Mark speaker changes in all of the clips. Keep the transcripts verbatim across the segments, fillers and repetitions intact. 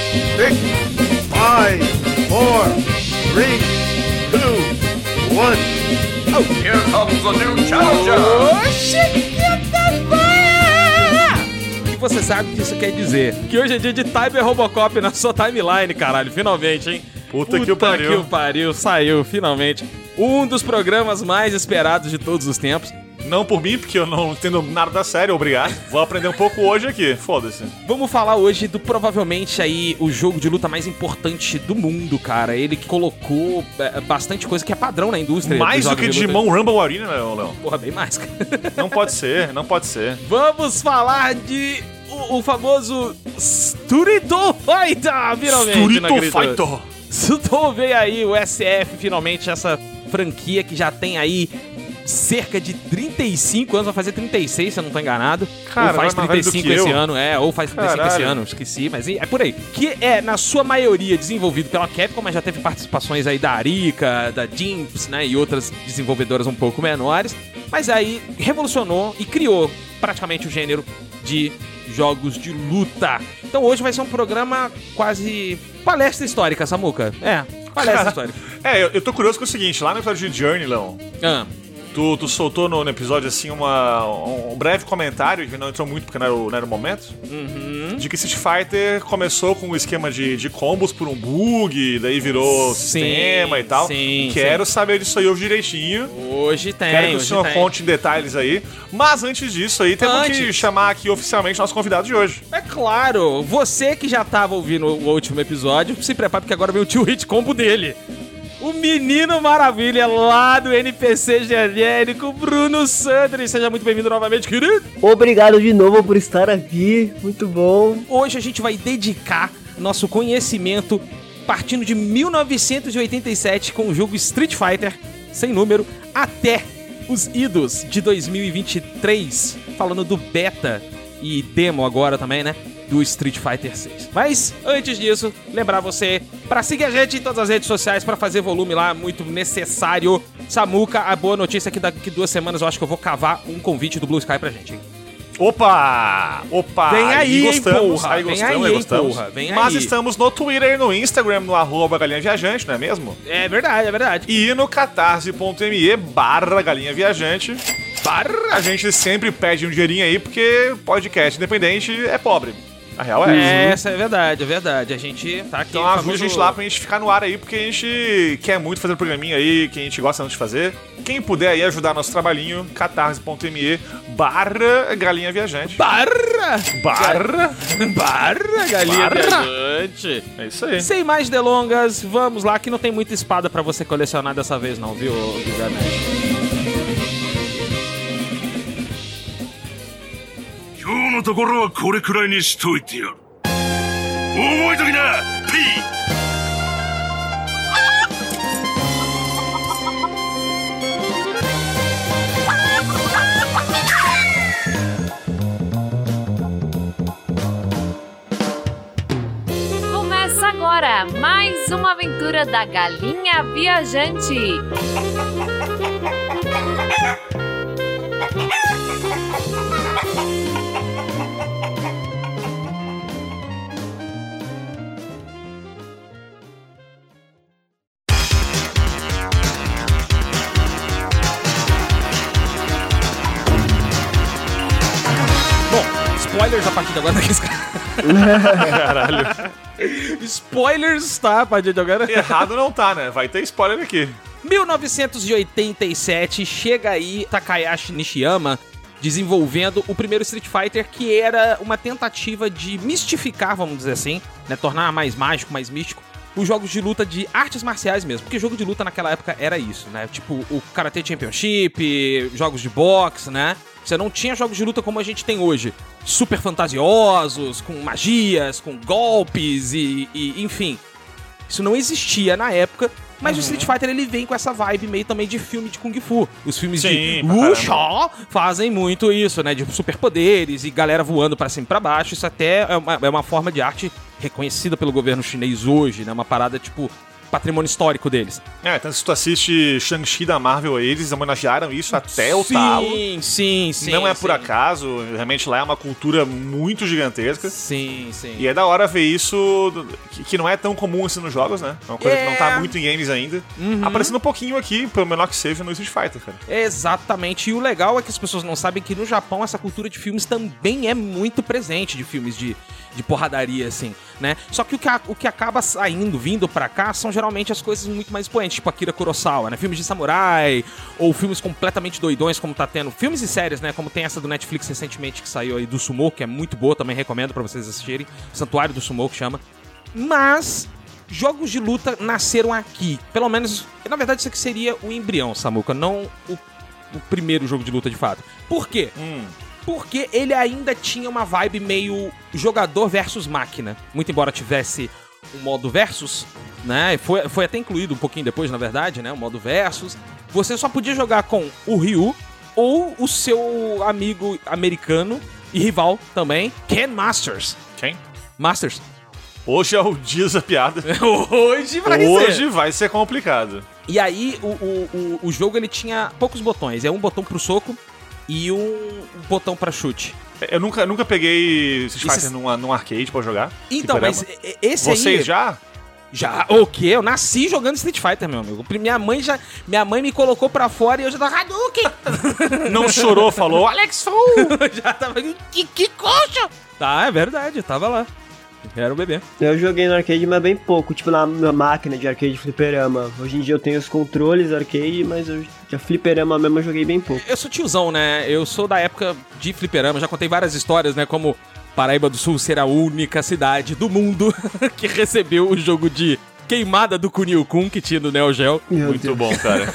Speaker 1: six, five, four, three, two, one.
Speaker 2: Oh, here comes a new challenger!
Speaker 3: E você sabe o que isso quer dizer? Que hoje é dia de Tiber Robocop na sua timeline, caralho. Finalmente, hein?
Speaker 4: Puta,
Speaker 3: Puta
Speaker 4: que o pariu.
Speaker 3: que o pariu. Saiu, finalmente. Um dos programas mais esperados de todos os tempos.
Speaker 4: Não por mim, porque eu não entendo nada da série, obrigado. Vou aprender um pouco hoje aqui, foda-se.
Speaker 3: Vamos falar hoje do provavelmente aí o jogo de luta mais importante do mundo, cara. Ele que colocou é, bastante coisa que é padrão na indústria.
Speaker 4: Mais do que Digimon Rumble Arena, né, Léo?
Speaker 3: Porra, bem mais, cara.
Speaker 4: Não pode ser, não pode ser.
Speaker 3: Vamos falar de o, o famoso Sturito Fighter, finalmente.
Speaker 4: Sturito Fighter.
Speaker 3: Sturito veio aí, o S F, finalmente, essa franquia que já tem aí cerca de trinta e cinco anos, vai fazer trinta e seis, se eu não tô enganado.
Speaker 4: Cara,
Speaker 3: ou faz trinta e cinco esse
Speaker 4: eu.
Speaker 3: ano, é, ou faz trinta e cinco
Speaker 4: Caralho.
Speaker 3: esse ano, esqueci, mas é por aí. Que é, na sua maioria, desenvolvido pela Capcom, mas já teve participações aí da Arica, da Jimps, né, e outras desenvolvedoras um pouco menores. Mas aí revolucionou e criou praticamente o gênero de jogos de luta. Então hoje vai ser um programa quase palestra histórica, Samuca. É, palestra histórica.
Speaker 4: É, eu, eu tô curioso com o seguinte, lá no episódio de Journey, Leon,
Speaker 3: Ah.
Speaker 4: tu, tu soltou no, no episódio, assim, uma, um breve comentário, que não entrou muito porque não era o, não era o momento,
Speaker 3: Uhum.
Speaker 4: de que Street Fighter começou com um esquema de, de combos por um bug, daí virou
Speaker 3: Sim,
Speaker 4: sistema e tal.
Speaker 3: sim,
Speaker 4: Quero saber disso aí hoje direitinho.
Speaker 3: Hoje tem,
Speaker 4: Quero que o
Speaker 3: hoje
Speaker 4: senhor
Speaker 3: tem.
Speaker 4: conte em detalhes aí. Mas antes disso aí, temos que
Speaker 3: Antes.
Speaker 4: chamar aqui oficialmente nosso convidado de hoje.
Speaker 3: É claro, você que já tava ouvindo o último episódio, se prepare porque agora vem o tio hit combo dele. O menino maravilha lá do N P C genérico, Bruno Sandri. Seja muito bem-vindo novamente, querido.
Speaker 5: Obrigado de novo por estar aqui, muito bom.
Speaker 3: Hoje a gente vai dedicar nosso conhecimento partindo de mil novecentos e oitenta e sete com o jogo Street Fighter, sem número, até os idos de dois mil e vinte e três, falando do beta e demo agora também, né? Do Street Fighter seis. Mas, antes disso, lembrar você pra seguir a gente em todas as redes sociais pra fazer volume lá, muito necessário. Samuca, a boa notícia é que daqui duas semanas eu acho que eu vou cavar um convite do Blue Sky pra gente, hein?
Speaker 4: Opa! Opa!
Speaker 3: Vem aí, hein,
Speaker 4: gostamos,
Speaker 3: porra!
Speaker 4: aí
Speaker 3: Vem
Speaker 4: gostamos,
Speaker 3: aí,
Speaker 4: aí
Speaker 3: hein,
Speaker 4: gostamos.
Speaker 3: porra! Vem
Speaker 4: Mas
Speaker 3: aí.
Speaker 4: estamos no Twitter e no Instagram, no arroba Galinha Viajante, não é mesmo?
Speaker 3: É verdade, é verdade.
Speaker 4: E no catarse.me barra Galinha Viajante.
Speaker 3: Barra!
Speaker 4: A gente sempre pede um dinheirinho aí, porque podcast independente é pobre. A real é essa.
Speaker 3: Essa é verdade, é verdade. A gente tá aqui.
Speaker 4: Então ajuda
Speaker 3: famoso-
Speaker 4: a gente lá pra gente ficar no ar aí, porque a gente quer muito fazer um programinha aí, que a gente gosta muito de fazer. Quem puder aí ajudar nosso trabalhinho, catarse.me barra Galinha Viajante.
Speaker 3: Barra!
Speaker 4: Barra.
Speaker 3: Barra, galinha
Speaker 4: Barra.
Speaker 3: viajante.
Speaker 4: É isso aí.
Speaker 3: Sem mais delongas, vamos lá, que não tem muita espada pra você colecionar dessa vez não, viu, Guilherme?
Speaker 6: 今日のところはこれくらいにしといてやる。覚えときな、P!
Speaker 7: Começa agora mais uma aventura da Galinha Viajante.
Speaker 3: Bom, spoilers a partir de agora daqueles caras.
Speaker 4: Caralho.
Speaker 3: Spoilers, tá? A partir de agora.
Speaker 4: Errado não tá, né? Vai ter spoiler aqui.
Speaker 3: mil novecentos e oitenta e sete, chega aí Takahashi Nishiyama desenvolvendo o primeiro Street Fighter, que era uma tentativa de mistificar, vamos dizer assim, né, tornar mais mágico, mais místico, os jogos de luta de artes marciais mesmo, porque jogo de luta naquela época era isso, né, tipo o Karate Championship, jogos de boxe, né, você não tinha jogos de luta como a gente tem hoje, super fantasiosos, com magias, com golpes e, e enfim, isso não existia na época. Mas o Street Fighter, ele vem com essa vibe meio também de filme de Kung Fu. Os filmes
Speaker 4: Sim,
Speaker 3: de
Speaker 4: pra
Speaker 3: Wuxia fazem muito isso, né? De superpoderes e galera voando pra cima e pra baixo. Isso até é uma, é uma forma de arte reconhecida pelo governo chinês hoje, né? Uma parada, tipo, patrimônio histórico deles.
Speaker 4: É, então se tu assiste Shang-Chi da Marvel, eles homenagearam isso até o
Speaker 3: sim,
Speaker 4: talo.
Speaker 3: Sim, sim, sim.
Speaker 4: Não é por
Speaker 3: sim.
Speaker 4: acaso, realmente lá é uma cultura muito gigantesca.
Speaker 3: Sim, sim.
Speaker 4: E é da hora ver isso, que, que não é tão comum assim nos jogos, né? É uma coisa
Speaker 3: É.
Speaker 4: que não tá muito em games ainda.
Speaker 3: Uhum.
Speaker 4: Aparecendo um pouquinho aqui, pelo menor que seja, no Street Fighter, cara.
Speaker 3: Exatamente. E o legal é que as pessoas não sabem que no Japão essa cultura de filmes também é muito presente, de filmes de, de porradaria, assim, né? Só que o que, a, o que acaba saindo, vindo pra cá, são geralmente as coisas muito mais expoentes, tipo Akira Kurosawa, né? Filmes de samurai, ou filmes completamente doidões, como tá tendo. Filmes e séries, né? Como tem essa do Netflix recentemente que saiu aí do Sumo, que é muito boa, também recomendo pra vocês assistirem. Santuário do Sumo, que chama. Mas jogos de luta nasceram aqui. Pelo menos, na verdade, isso aqui seria o embrião, Samuka, não o, o primeiro jogo de luta de fato. Por quê?
Speaker 4: Hum.
Speaker 3: Porque ele ainda tinha uma vibe meio jogador versus máquina. Muito embora tivesse um modo versus, né? Foi, foi até incluído um pouquinho depois, na verdade, né? O modo versus. Você só podia jogar com o Ryu ou o seu amigo americano e rival também, Ken Masters.
Speaker 4: Quem?
Speaker 3: Masters.
Speaker 4: Hoje é o dia da piada.
Speaker 3: Hoje vai
Speaker 4: Hoje
Speaker 3: ser.
Speaker 4: vai ser complicado.
Speaker 3: E aí, o, o, o, o jogo ele tinha poucos botões. É um botão pro soco e um botão pra chute.
Speaker 4: Eu nunca, nunca peguei Street
Speaker 3: Isso-
Speaker 4: Fighter num, num arcade pra jogar.
Speaker 3: Então,
Speaker 4: Fliperama.
Speaker 3: mas e- esse aí...
Speaker 4: Vocês já?
Speaker 3: Já, o quê? Eu nasci jogando Street Fighter, meu amigo. Minha mãe já, minha mãe me colocou pra fora e eu já tava Hadouken.
Speaker 4: Não chorou, falou Alex Fu!
Speaker 3: já tava que, que coxa. Tá, é verdade, eu tava lá. Era o bebê.
Speaker 5: Eu joguei no arcade, mas bem pouco, tipo na, na máquina de arcade fliperama. Hoje em dia eu tenho os controles arcade, mas eu já fliperama mesmo eu joguei bem pouco.
Speaker 3: Eu sou tiozão, né? Eu sou da época de fliperama, já contei várias histórias, né? Como Paraíba do Sul ser a única cidade do mundo que recebeu o jogo de queimada do Kunio-kun que tinha no Neo Geo.
Speaker 5: Meu
Speaker 4: Muito
Speaker 5: Deus.
Speaker 4: bom, cara.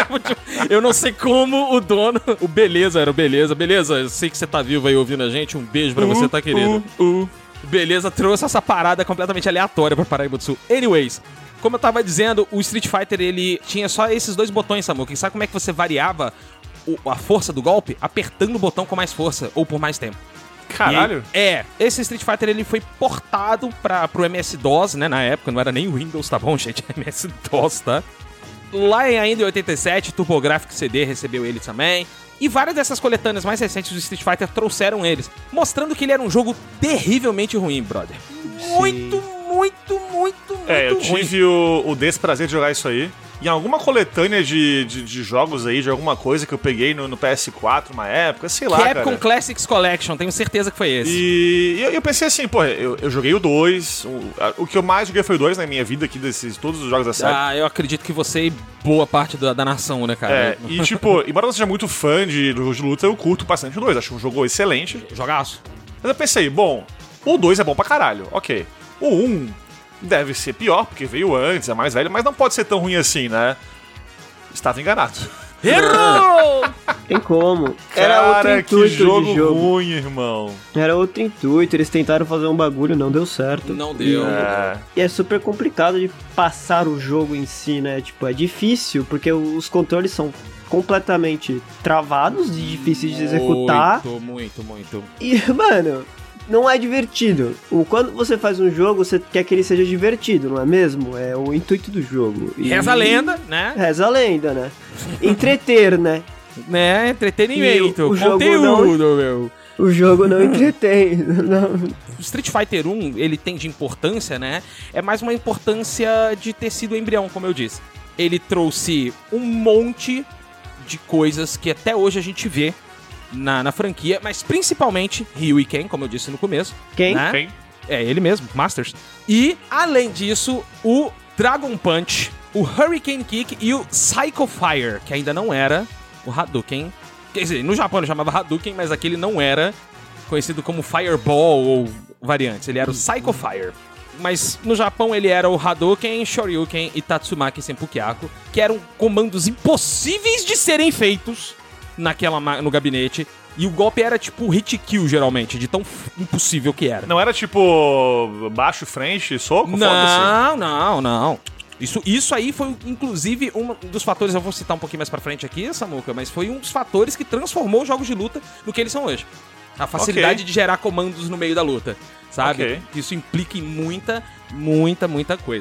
Speaker 3: Eu não sei como o dono, o Beleza, era o Beleza. Beleza, eu sei que você tá vivo aí ouvindo a gente. Um beijo pra você, tá, querido?
Speaker 4: Uh, uh.
Speaker 3: Beleza, trouxe essa parada completamente aleatória pra Paraíba do Sul. Anyways, como eu tava dizendo, o Street Fighter, ele tinha só esses dois botões, Samuca. E sabe como é que você variava o- a força do golpe? Apertando o botão com mais força, ou por mais tempo.
Speaker 4: Caralho.
Speaker 3: E aí- é, esse Street Fighter, ele foi portado pra, pro M S-DOS, né, na época. Não era nem o Windows, tá bom, gente? M S-DOS, tá? Lá em, ainda em oitenta e sete, TurboGrafx C D recebeu ele também. E várias dessas coletâneas mais recentes do Street Fighter trouxeram eles, mostrando que ele era um jogo terrivelmente ruim, brother. Muito, muito, muito, muito
Speaker 4: É, eu
Speaker 3: ruim.
Speaker 4: tive o, o desprazer de jogar isso aí. Em alguma coletânea de, de, de jogos aí, de alguma coisa que eu peguei no, no P S quatro uma época, sei lá,
Speaker 3: Capcom
Speaker 4: cara.
Speaker 3: Classics Collection, tenho certeza que foi esse.
Speaker 4: E eu, eu pensei assim, pô, eu, eu joguei o dois. O, a- o que eu mais joguei foi o dois na minha vida aqui, desses todos os jogos da série.
Speaker 3: Ah, eu acredito que você e boa parte da, da nação, né, cara?
Speaker 4: É, e tipo, embora eu não seja muito fã de, do jogo de luta, eu curto bastante o dois. Acho um jogo excelente.
Speaker 3: Jogaço.
Speaker 4: Mas eu pensei, bom, o dois é bom pra caralho, ok. O um deve ser pior, porque veio antes, é mais velho, mas não pode ser tão ruim assim, né? Estava enganado.
Speaker 3: Errou!
Speaker 5: Tem como. Era outro
Speaker 4: Cara, que
Speaker 5: intuito
Speaker 4: jogo,
Speaker 5: de jogo.
Speaker 4: ruim, irmão.
Speaker 5: Era outro intuito, eles tentaram fazer um bagulho, não deu certo.
Speaker 3: Não deu.
Speaker 4: É.
Speaker 5: E é super complicado de passar o jogo em si, né? Tipo, é difícil, porque os controles são completamente travados e difíceis de executar.
Speaker 3: Muito, muito, muito.
Speaker 5: E, mano, não é divertido. O- Quando você faz um jogo, você quer que ele seja divertido, não é mesmo? É o intuito do jogo. E-
Speaker 3: Reza a lenda, né?
Speaker 5: Reza a lenda, né? Entreter, né?
Speaker 3: Né? Entretenimento,
Speaker 5: E o- o jogo
Speaker 3: conteúdo, meu.
Speaker 5: O jogo não entretém. Não.
Speaker 3: O Street Fighter um, ele tem de importância, né? É mais uma importância de ter sido o embrião, como eu disse. Ele trouxe um monte de coisas que até hoje a gente vê na, na franquia, mas principalmente Ryu e Ken, como eu disse no começo.
Speaker 5: Quem?
Speaker 3: Né?
Speaker 4: Quem?
Speaker 3: É ele mesmo, Masters. E, além disso, o Dragon Punch, o Hurricane Kick e o Psycho Fire, que ainda não era o Hadouken. Quer dizer, no Japão ele chamava Hadouken, mas aqui ele não era conhecido como Fireball ou variantes. Ele era o Psycho Fire. Mas no Japão ele era o Hadouken, Shoryuken e Tatsumaki Senpukyaku, que eram comandos impossíveis de serem feitos naquela ma- no gabinete. E o golpe era tipo hit kill, geralmente, de tão f- impossível que era.
Speaker 4: Não era tipo baixo, frente, soco? Foda-se.
Speaker 3: Não, não, não. Isso, isso aí foi, inclusive, um dos fatores, eu vou citar um pouquinho mais pra frente aqui, Samuca, mas foi um dos fatores que transformou os jogos de luta no que eles são hoje. A facilidade
Speaker 4: Ok.
Speaker 3: de gerar comandos no meio da luta, sabe?
Speaker 4: Ok.
Speaker 3: Isso implica em muita, muita, muita coisa.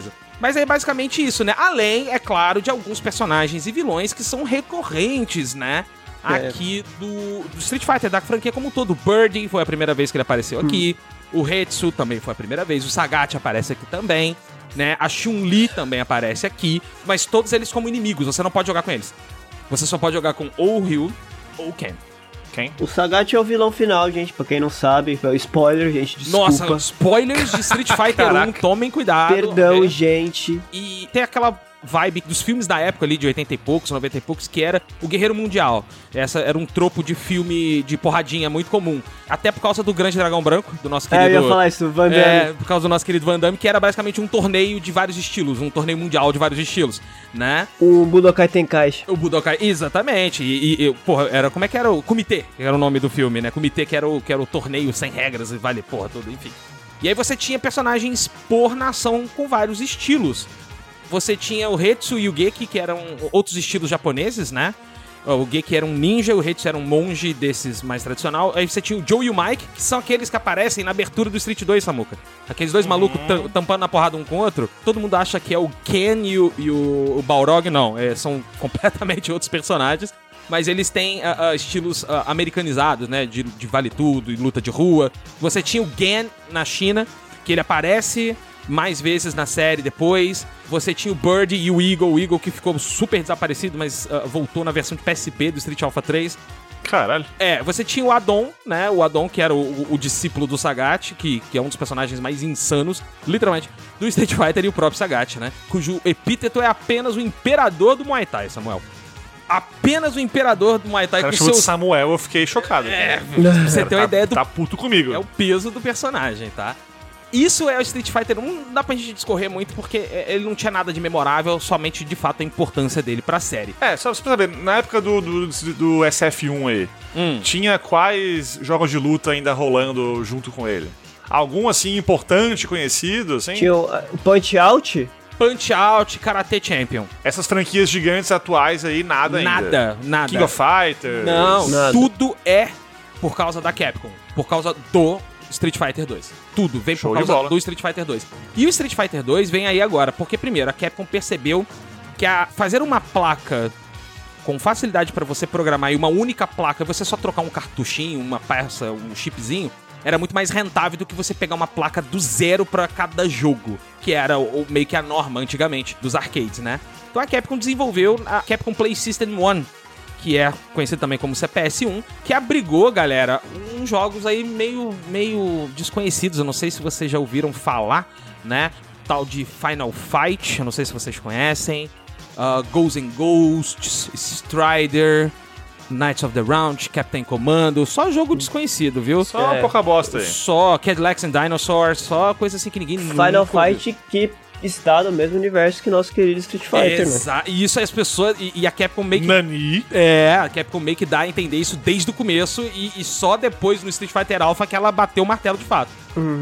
Speaker 3: Mas é basicamente isso, né? Além, é claro, de alguns personagens e vilões que são recorrentes, né?
Speaker 5: É.
Speaker 3: Aqui do, do Street Fighter, da franquia como um todo. O Birdie foi a primeira vez que ele apareceu aqui. Hum. O Hetsu também foi a primeira vez. O Sagat aparece aqui também, né? A Chun-Li também aparece aqui. Mas todos eles como inimigos, você não pode jogar com eles. Você só pode jogar com ou o Ryu ou o Ken.
Speaker 4: Quem?
Speaker 5: O Sagat é o vilão final, gente, pra quem não sabe. É o spoiler, gente, desculpa.
Speaker 3: Nossa, spoilers de Street Fighter um, tomem cuidado.
Speaker 5: Perdão,
Speaker 3: ok?
Speaker 5: gente.
Speaker 3: E tem aquela vibe dos filmes da época ali, de oitenta e poucos, noventa e poucos, que era o Guerreiro Mundial. Essa era um tropo de filme de porradinha muito comum. Até por causa do Grande Dragão Branco, do nosso querido...
Speaker 5: É, eu ia falar isso, Van Damme.
Speaker 3: É, por causa do nosso querido Van Damme, que era basicamente um torneio de vários estilos, um torneio mundial de vários estilos, né?
Speaker 5: O Budokai Tenkaichi.
Speaker 3: O Budokai, exatamente. E, e, e, porra, era, como é que era? O Comitê, que era o nome do filme, né? Comitê, que era o, que era o torneio sem regras e vale porra tudo, enfim. E aí você tinha personagens por nação com vários estilos. Você tinha o Hetsu e o Geki, que eram outros estilos japoneses, né? O Geki era um ninja, o Hetsu era um monge desses mais tradicional. Aí você tinha o Joe e o Mike, que são aqueles que aparecem na abertura do Street dois, Samuka. Aqueles dois malucos tam- tampando na porrada um com o outro. Todo mundo acha que é o Ken e o, e o, o Balrog. Não, é, são completamente outros personagens. Mas eles têm uh, uh, estilos uh, americanizados, né? De, de vale tudo e luta de rua. Você tinha o Gen na China, que ele aparece mais vezes na série depois. Você tinha o Birdie e o Eagle. O Eagle que ficou super desaparecido, mas uh, voltou na versão de P S P do Street Alpha três.
Speaker 4: Caralho.
Speaker 3: É, você tinha o Adon, né? O Adon, que era o, o, o discípulo do Sagat, que, que é um dos personagens mais insanos, literalmente, do Street Fighter, e o próprio Sagat, né? Cujo epíteto é apenas o imperador do Muay Thai, Samuel. Apenas o imperador do Muay Thai
Speaker 4: O cara
Speaker 3: com
Speaker 4: chamou de
Speaker 3: seus...
Speaker 4: Samuel, eu fiquei chocado.
Speaker 3: É, pra você ter uma
Speaker 4: tá,
Speaker 3: ideia do...
Speaker 4: Tá puto comigo.
Speaker 3: É o peso do personagem, tá? Isso é o Street Fighter um, não dá pra gente discorrer muito, porque ele não tinha nada de memorável, somente, de fato, a importância dele pra série.
Speaker 4: É, só, só pra saber, na época do, do, do S F um aí,
Speaker 3: Hum.
Speaker 4: tinha quais jogos de luta ainda rolando junto com ele? Algum, assim, importante, conhecido, assim?
Speaker 5: Tinha o uh, Punch Out.
Speaker 3: Punch Out, Karate Champion.
Speaker 4: Essas franquias gigantes atuais aí, nada ainda.
Speaker 3: Nada, nada.
Speaker 4: King of Fighters.
Speaker 3: Não,
Speaker 5: Nada.
Speaker 3: tudo é por causa da Capcom. Por causa do Street Fighter dois. Tudo vem
Speaker 4: Show
Speaker 3: por
Speaker 4: de
Speaker 3: causa
Speaker 4: bola.
Speaker 3: do Street Fighter dois. E o Street Fighter dois vem aí agora, porque primeiro, a Capcom percebeu que a fazer uma placa com facilidade pra você programar, e uma única placa, você só trocar um cartuchinho, uma peça, um chipzinho, era muito mais rentável do que você pegar uma placa do zero pra cada jogo, que era o, meio que a norma antigamente dos arcades, né? Então a Capcom desenvolveu a Capcom Play System um, que é conhecido também como C P S um, que abrigou, galera, uns jogos aí meio, meio desconhecidos. Eu não sei se vocês já ouviram falar, né? Tal de Final Fight, eu não sei se vocês conhecem. Uh, Ghosts and Ghosts, Strider, Knights of the Round, Captain Commando. Só jogo desconhecido, viu?
Speaker 4: Só uma
Speaker 5: É.
Speaker 4: pouca bosta aí.
Speaker 3: Só Cadillacs and Dinosaurs, só coisa assim que ninguém
Speaker 5: Final
Speaker 3: nunca ouviu.
Speaker 5: Fight que está no mesmo universo que nosso querido Street Fighter, né?
Speaker 3: Exa- E isso as pessoas... E, e a Capcom meio que...
Speaker 4: Nani.
Speaker 3: É, a Capcom meio que dá a entender isso desde o começo, e, e só depois no Street Fighter Alpha que ela bateu o martelo de fato.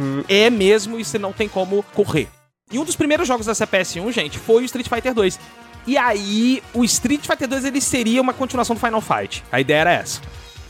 Speaker 3: É mesmo, e você não tem como correr. E um dos primeiros jogos da C P S um, gente, foi o Street Fighter dois. E aí, o Street Fighter dois, ele seria uma continuação do Final Fight. A ideia era essa.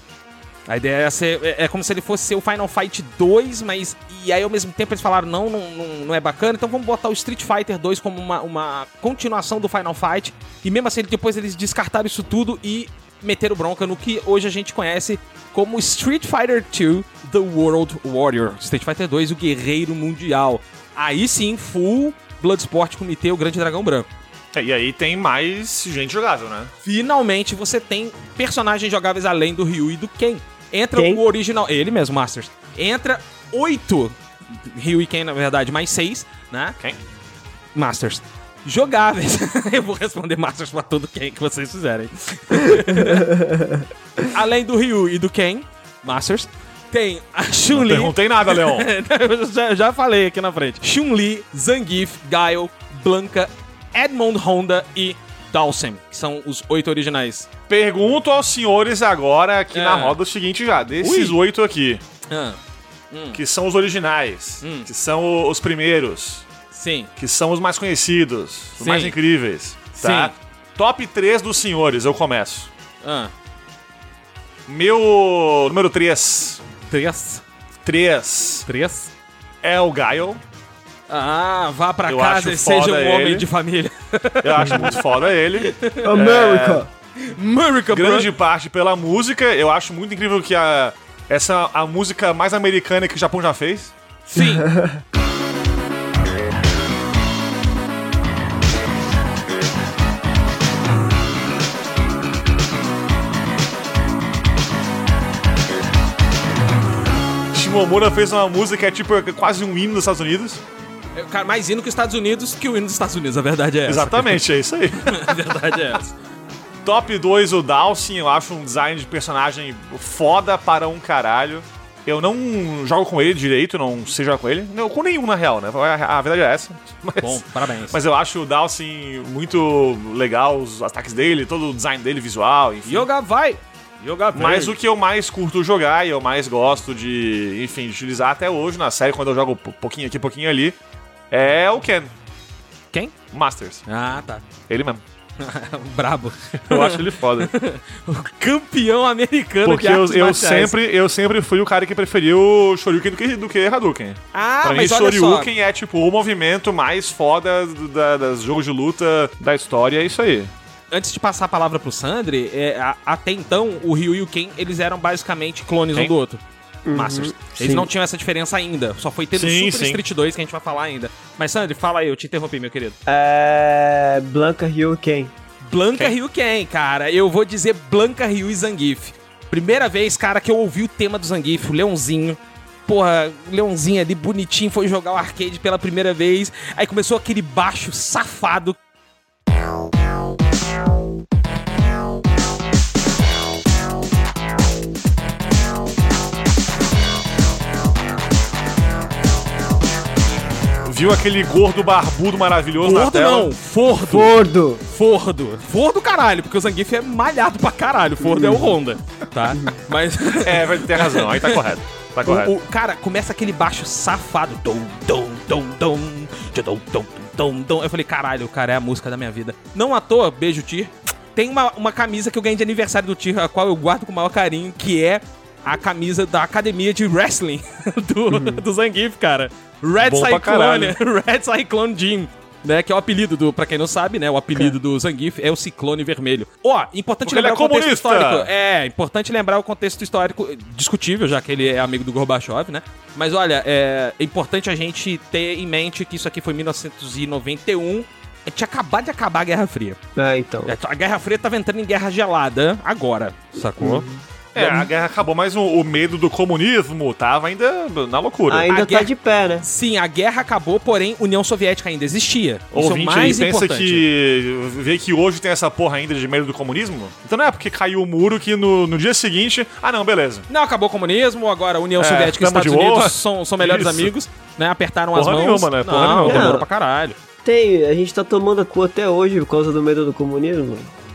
Speaker 3: A ideia era ser, é, é como se ele fosse ser o Final Fight dois, mas... E aí, ao mesmo tempo, eles falaram, não, não, não, não é bacana, então vamos botar o Street Fighter dois como uma, uma continuação do Final Fight. E mesmo assim, depois eles descartaram isso tudo e meteram bronca no que hoje a gente conhece como Street Fighter dois The World Warrior. Street Fighter dois, o Guerreiro Mundial. Aí sim, full Bloodsport Comitê, o Grande Dragão Branco.
Speaker 4: É, e aí tem mais gente jogável, né?
Speaker 3: Finalmente você tem personagens jogáveis além do Ryu e do Ken. Entra
Speaker 5: Ken?
Speaker 3: o original... Ele mesmo, Masters. Entra oito Ryu e Ken, na verdade, mais seis, né?
Speaker 4: Quem?
Speaker 3: Masters. Jogáveis. Eu vou responder Masters pra tudo Ken que vocês fizerem. Além do Ryu e do Ken, Masters, tem a
Speaker 4: Não
Speaker 3: Chun-Li.
Speaker 4: perguntei nada, Leon.
Speaker 3: Eu já, já falei aqui na frente. Chun-Li, Zangief, Guile, Blanca, Edmond Honda e Dhalsim, que são os oito originais.
Speaker 4: Pergunto aos senhores agora aqui
Speaker 3: É.
Speaker 4: na roda o seguinte já. Desses
Speaker 3: Ui.
Speaker 4: oito aqui,
Speaker 3: Ah,
Speaker 4: que são os originais,
Speaker 3: Hum.
Speaker 4: que são o- os primeiros,
Speaker 3: sim.
Speaker 4: que são os mais conhecidos, os
Speaker 3: Sim.
Speaker 4: mais incríveis, tá?
Speaker 3: Sim.
Speaker 4: Top três dos senhores, eu começo.
Speaker 3: Ah,
Speaker 4: Meu número três.
Speaker 3: três.
Speaker 4: três
Speaker 3: Três.
Speaker 4: é o Guile.
Speaker 3: Ah, vá pra
Speaker 4: Eu
Speaker 3: casa
Speaker 4: acho
Speaker 3: e seja
Speaker 4: foda
Speaker 3: um homem
Speaker 4: ele.
Speaker 3: de família.
Speaker 4: Eu acho muito foda ele.
Speaker 5: America!
Speaker 3: America, bro.
Speaker 4: Grande parte pela música. Eu acho muito incrível que a, essa a música mais americana que o Japão já fez.
Speaker 3: Sim.
Speaker 4: Shimomura fez uma música que é tipo quase um hino dos Estados Unidos.
Speaker 3: É, cara, mais hino que os Estados Unidos que o hino dos Estados Unidos, a verdade é essa.
Speaker 4: Exatamente, é isso aí.
Speaker 3: A verdade é essa.
Speaker 4: Top dois, o Dhalsim, eu acho um design de personagem foda para um caralho. Eu não jogo com ele direito, não sei jogar com ele. Não, com nenhum, na real, né? A, a verdade é essa. Mas,
Speaker 3: Bom, parabéns.
Speaker 4: Mas eu acho o Dhalsim muito legal, os ataques dele, todo o design dele, visual, enfim.
Speaker 3: Yoga vai! Yoga vai!
Speaker 4: Mas o que eu mais curto jogar e eu mais gosto de, enfim, de utilizar até hoje na série, quando eu jogo pouquinho aqui, pouquinho ali, é o Ken.
Speaker 3: Quem?
Speaker 4: Masters.
Speaker 3: Ah, tá.
Speaker 4: Ele mesmo.
Speaker 3: Brabo.
Speaker 4: Eu acho ele foda.
Speaker 3: O campeão americano
Speaker 4: Porque
Speaker 3: de
Speaker 4: eu,
Speaker 3: artes
Speaker 4: eu,
Speaker 3: marciais.
Speaker 4: sempre, eu sempre fui o cara que preferiu Shoryuken do que, do que Hadouken.
Speaker 3: Ah,
Speaker 4: pra mim,
Speaker 3: mas olha
Speaker 4: Shoryuken
Speaker 3: só.
Speaker 4: é tipo o movimento mais foda do- da, das jogos de luta da história, é isso aí.
Speaker 3: Antes de passar a palavra pro Sandri, é, a- até então, o Ryu e o Ken, eles eram basicamente clones um
Speaker 4: Ken?
Speaker 3: do outro. Masters. Eles
Speaker 5: sim.
Speaker 3: não tinham essa diferença ainda. Só foi ter no
Speaker 4: Sim,
Speaker 3: Super
Speaker 4: sim.
Speaker 3: Street dois que a gente vai falar ainda. Mas, Sandri, fala aí, eu te interrompi, meu querido.
Speaker 5: É. Blanca Ryuken.
Speaker 3: Blanca
Speaker 4: Ken?
Speaker 3: Ryu Ken, cara. Eu vou dizer Blanca Ryu e Zangief. Primeira vez, cara, que eu ouvi o tema do Zangief, o Leãozinho. Porra, o Leãozinho ali bonitinho foi jogar o arcade pela primeira vez. Aí começou aquele baixo safado.
Speaker 4: Viu aquele gordo barbudo maravilhoso na
Speaker 3: Fordo
Speaker 4: tela?
Speaker 3: não, Fordo.
Speaker 5: Fordo!
Speaker 3: Fordo. Fordo, caralho, porque o Zangief é malhado pra caralho. Fordo é o Honda, tá? Mas...
Speaker 4: É, vai ter razão, aí tá correto. Tá correto.
Speaker 3: O, o- cara, começa aquele baixo safado. Dom, dom, dom, dom, dom, dom, dom, dom. Eu falei, caralho, cara, é a música da minha vida. Não à toa, beijo, Tyr. Tem uma, uma camisa que eu ganhei de aniversário do Tyr, a qual eu guardo com o maior carinho, que é a camisa da academia de wrestling do, do Zangief, cara. Red
Speaker 4: Bom pra
Speaker 3: Cyclone,
Speaker 4: caralho.
Speaker 3: Red Cyclone Gym. Né, que é o apelido do, pra quem não sabe, né, o apelido do Zangief é o Ciclone Vermelho. Ó, importante
Speaker 4: Porque ele
Speaker 3: lembrar
Speaker 4: é
Speaker 3: o contexto
Speaker 4: comunista.
Speaker 3: histórico. É, importante lembrar o contexto histórico discutível, já que ele é amigo do Gorbachev, né? Mas olha, é, é importante a gente ter em mente que isso aqui foi em mil novecentos e noventa e um. Tinha acabado de acabar a Guerra Fria.
Speaker 5: É, então.
Speaker 3: A Guerra Fria tava entrando em guerra gelada agora, sacou?
Speaker 4: É, a guerra acabou, mas o, o medo do comunismo tava ainda na loucura.
Speaker 5: Ainda
Speaker 3: A
Speaker 5: tá
Speaker 3: guerra-
Speaker 5: de pé, né?
Speaker 3: Sim, a guerra acabou, porém, União Soviética ainda existia. Isso é o
Speaker 4: Ouvinte aí
Speaker 3: mais
Speaker 4: pensa
Speaker 3: importante.
Speaker 4: que vê que hoje tem essa porra ainda de medo do comunismo? Então não é porque caiu o muro que no, no dia seguinte... Ah, não, beleza.
Speaker 3: Não, acabou o comunismo, agora a União
Speaker 4: É,
Speaker 3: Soviética e
Speaker 4: tamo
Speaker 3: Estados
Speaker 4: de boa.
Speaker 3: Unidos são, são melhores
Speaker 4: Isso.
Speaker 3: amigos, né? Apertaram
Speaker 4: Porra
Speaker 3: as mãos.
Speaker 4: nenhuma, né? Porra
Speaker 3: não,
Speaker 4: nenhuma.
Speaker 3: demorou
Speaker 5: Não.
Speaker 3: pra caralho.
Speaker 5: Tem, a gente tá tomando a cu até hoje por causa do medo do comunismo.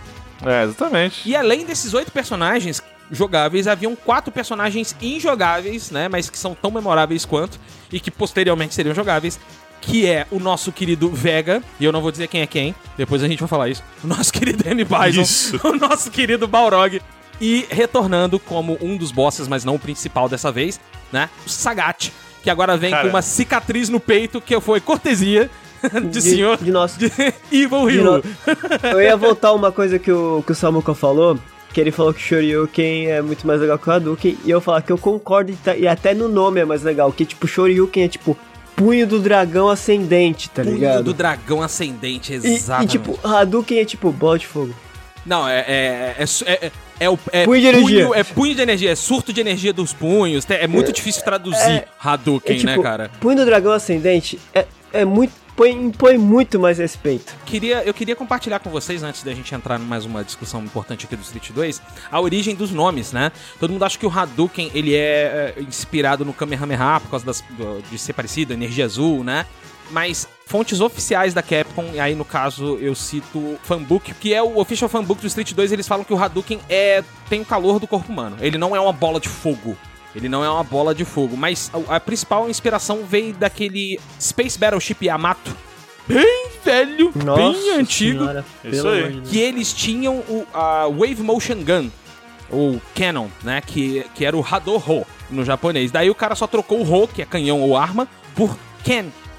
Speaker 4: É, exatamente.
Speaker 3: E além desses oito personagens jogáveis, haviam quatro personagens injogáveis, né? Mas que são tão memoráveis quanto e que posteriormente seriam jogáveis. Que é o nosso querido Vega, e eu não vou dizer quem é quem, depois a gente vai falar isso. O nosso querido M. Bison,
Speaker 4: Isso.
Speaker 3: o nosso querido Balrog. E retornando como um dos bosses, mas não o principal dessa vez, né? O Sagat, que agora vem
Speaker 4: Cara.
Speaker 3: com uma cicatriz no peito, que foi cortesia de, senhor
Speaker 5: De nosso.
Speaker 3: de Evil
Speaker 5: de
Speaker 3: Ryu.
Speaker 5: no- Eu ia voltar uma coisa que o, que o Samuka falou, que ele falou que o Shoryuken é muito mais legal que o Hadouken, e eu falar que eu concordo, e, tá- e até no nome é mais legal, que tipo, Shoryuken é tipo punho do dragão ascendente, tá
Speaker 3: Punho
Speaker 5: ligado?
Speaker 3: do dragão ascendente,
Speaker 5: E,
Speaker 3: exatamente.
Speaker 5: e tipo, Hadouken é tipo bola de fogo.
Speaker 3: Não, é. É, é, é, é, o- é
Speaker 5: Punho de energia.
Speaker 3: É punho de energia, é surto de energia dos punhos. É muito difícil traduzir Hadouken,
Speaker 5: É tipo,
Speaker 3: né, cara?
Speaker 5: punho do dragão ascendente é, é muito, põe, impõe muito mais respeito.
Speaker 3: Queria, eu queria compartilhar com vocês, antes da gente entrar em mais uma discussão importante aqui do Street dois, a origem dos nomes, né? Todo mundo acha que o Hadouken, ele é, é inspirado no Kamehameha, por causa das, do- de ser parecido, energia azul, né? Mas fontes oficiais da Capcom, e aí no caso eu cito o Fanbook, que é o Official Fanbook do Street dois, eles falam que o Hadouken é, tem o calor do corpo humano. Ele não é uma bola de fogo. Ele não é uma bola de fogo, mas a, a principal inspiração veio daquele Space Battleship Yamato, bem velho, bem antigo,
Speaker 5: Senhora,
Speaker 4: Isso
Speaker 5: pelo
Speaker 4: aí.
Speaker 5: amor de Deus.
Speaker 3: que eles tinham o a Wave Motion Gun, ou Cannon, né, que, que era o Hadou-Ho no japonês. Daí o cara só trocou o Ho, que é canhão ou arma, por Ken,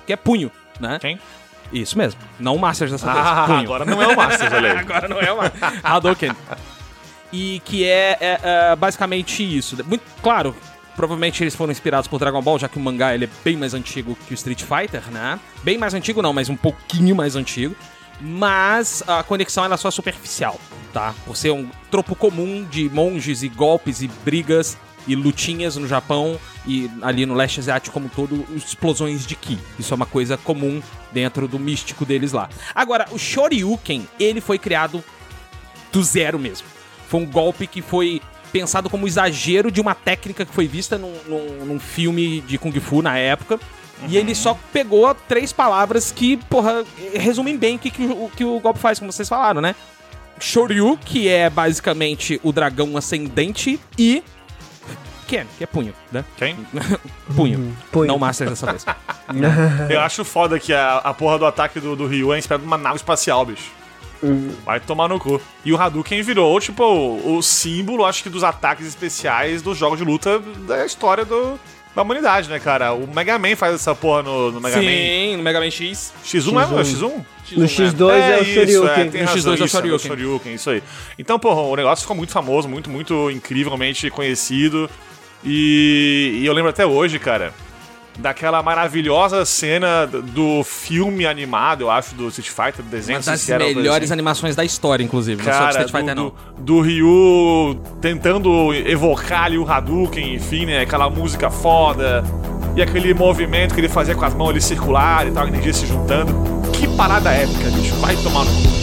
Speaker 3: que é punho, né?
Speaker 4: Quem?
Speaker 3: Isso mesmo. Não o Masters dessa vez.
Speaker 4: Ah,
Speaker 3: punho.
Speaker 4: agora não é o Masters, olha aí.
Speaker 3: Agora não é o Masters. Hadouken. E que é, é, é basicamente isso. Muito claro, provavelmente eles foram inspirados por Dragon Ball, já que o mangá ele é bem mais antigo que o Street Fighter, né? Bem mais antigo não, mas um pouquinho mais antigo. Mas a conexão ela é só superficial, tá? Por ser um tropo comum de monges e golpes e brigas e lutinhas no Japão e ali no leste asiático como um todo, explosões de ki. Isso é uma coisa comum dentro do místico deles lá. Agora, o Shoryuken, ele foi criado do zero mesmo. Foi um golpe que foi pensado como exagero de uma técnica que foi vista num, num, num filme de Kung Fu na época. Uhum. E ele só pegou três palavras que, porra, resumem bem o que, que, o, que o golpe faz, como vocês falaram, né? Shoryu, que é basicamente o dragão ascendente, e Ken, que é punho, né?
Speaker 4: Quem?
Speaker 3: punho.
Speaker 5: Uhum. punho.
Speaker 3: Não Master dessa vez.
Speaker 4: Eu acho foda que a, a porra do ataque do, do Ryu é inspirada numa nave espacial, bicho.
Speaker 5: Uhum.
Speaker 4: Vai tomar no cu. E o Hadouken virou, tipo, o, o símbolo, acho que, dos ataques especiais dos jogos de luta da história do, da humanidade, né, cara? O Mega Man faz essa porra no, no Mega Man.
Speaker 3: Sim, no Mega Man X.
Speaker 4: X um, não é? É o X um?
Speaker 5: No X dois é, é o Shoryuken.
Speaker 4: É, tem
Speaker 3: no
Speaker 4: razão,
Speaker 3: X dois é o
Speaker 4: isso,
Speaker 3: Shoryuken.
Speaker 4: É o Shoryuken, isso aí. Então, porra, o negócio ficou muito famoso, muito, muito incrivelmente conhecido. E, e eu lembro até hoje, cara, daquela maravilhosa cena do filme animado, eu acho, do Street Fighter, do desenho.
Speaker 3: Uma das
Speaker 4: se era
Speaker 3: melhores
Speaker 4: assim.
Speaker 3: animações da história, inclusive. Cara, não só do Street Fighter,
Speaker 4: do,
Speaker 3: não.
Speaker 4: Do, do Ryu tentando evocar ali o Hadouken, enfim, né? Aquela música foda. E aquele movimento que ele fazia com as mãos ali circular e tal, a energia se juntando. Que parada épica, bicho. Vai tomar no cu.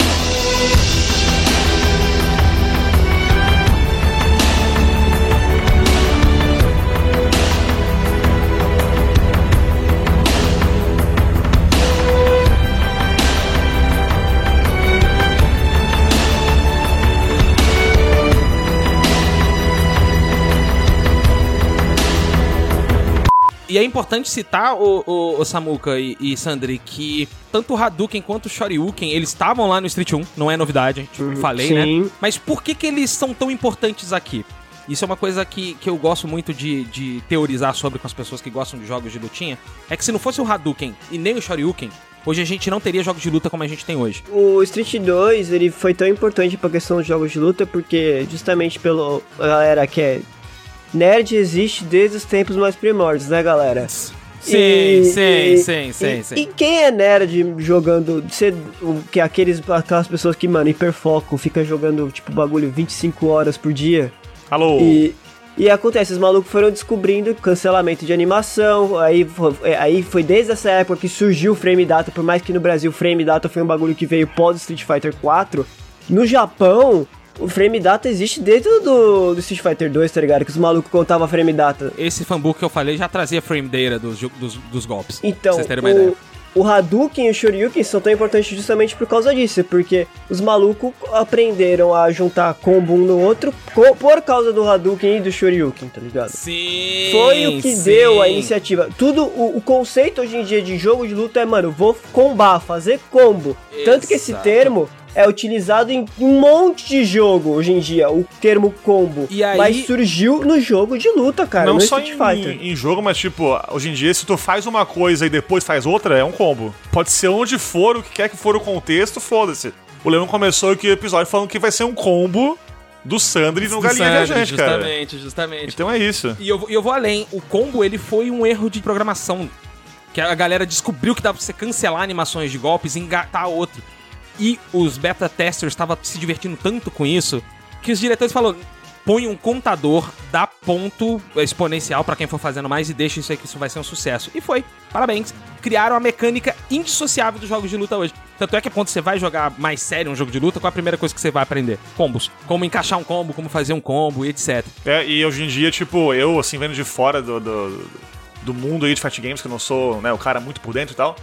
Speaker 3: E é importante citar, o, o, o Samuka e, e Sandri, que tanto o Hadouken quanto o Shoryuken, eles estavam lá no Street um, não é novidade, tipo, uhum, falei, sim, né? Mas por que que eles são tão importantes aqui? Isso é uma coisa que, que eu gosto muito de, de teorizar sobre com as pessoas que gostam de jogos de lutinha, é que se não fosse o Hadouken e nem o Shoryuken, hoje a gente não teria jogos de luta como a gente tem hoje.
Speaker 5: O Street dois, ele foi tão importante pra questão dos jogos de luta, porque justamente pelo a galera que é... Nerd existe desde os tempos mais primórdios, né, galera?
Speaker 3: Sim,
Speaker 5: e,
Speaker 3: sim,
Speaker 5: e,
Speaker 3: sim, sim,
Speaker 5: e,
Speaker 3: sim.
Speaker 5: E quem é nerd jogando... Cê, o, que aqueles, aquelas pessoas que, mano, hiperfoco, fica jogando, tipo, bagulho vinte e cinco horas por dia.
Speaker 4: Alô?
Speaker 5: E, e acontece, os malucos foram descobrindo cancelamento de animação, aí foi, aí foi desde essa época que surgiu o Frame Data, por mais que no Brasil o Frame Data foi um bagulho que veio pós Street Fighter quatro. No Japão... O Frame Data existe desde o do, do Street Fighter dois, tá ligado? Que os malucos contavam Frame Data.
Speaker 3: Esse fanbook que eu falei já trazia Frame Data dos, dos, dos golpes.
Speaker 5: Então,
Speaker 3: pra vocês terem uma ideia.
Speaker 5: O Hadouken e o Shoryuken são tão importantes justamente por causa disso. Porque os malucos aprenderam a juntar combo um no outro por causa do Hadouken e do Shoryuken, tá ligado?
Speaker 3: Sim,
Speaker 5: Foi o que
Speaker 3: sim.
Speaker 5: deu a iniciativa. Tudo, o, o conceito hoje em dia de jogo de luta é, mano, vou combar, fazer combo.
Speaker 3: Exato.
Speaker 5: Tanto que esse termo... é utilizado em um monte de jogo hoje em dia, o termo combo.
Speaker 3: E aí...
Speaker 5: Mas surgiu no jogo de luta, cara,
Speaker 4: não
Speaker 5: no
Speaker 4: só
Speaker 5: Street
Speaker 4: em,
Speaker 5: Fighter.
Speaker 4: em jogo, mas tipo, hoje em dia, se tu faz uma coisa e depois faz outra, é um combo. Pode ser onde for, o que quer que for o contexto, foda-se. O Leão começou aqui o episódio falando que vai ser um combo do Sandri no
Speaker 3: Do
Speaker 4: Galinha
Speaker 3: Sandri,
Speaker 4: Viajante, cara.
Speaker 3: Justamente, justamente.
Speaker 4: Então é isso.
Speaker 3: E eu, eu vou além. O combo, ele foi um erro de programação. Que a galera descobriu que dá pra você cancelar animações de golpes e engatar outro. E os beta testers estavam se divertindo tanto com isso que os diretores falaram: põe um contador, dá ponto exponencial pra quem for fazendo mais e deixa isso aí que isso vai ser um sucesso. E foi. Parabéns. Criaram a mecânica indissociável dos jogos de luta hoje. Tanto é que quando você vai jogar mais sério um jogo de luta, qual é a primeira coisa que você vai aprender? Combos. Como encaixar um combo, como fazer um combo e etcétera.
Speaker 4: É, e hoje em dia, tipo, eu, assim, vendo de fora do, do, do mundo aí de Fight Games, que eu não sou, né, o cara muito por dentro e tal,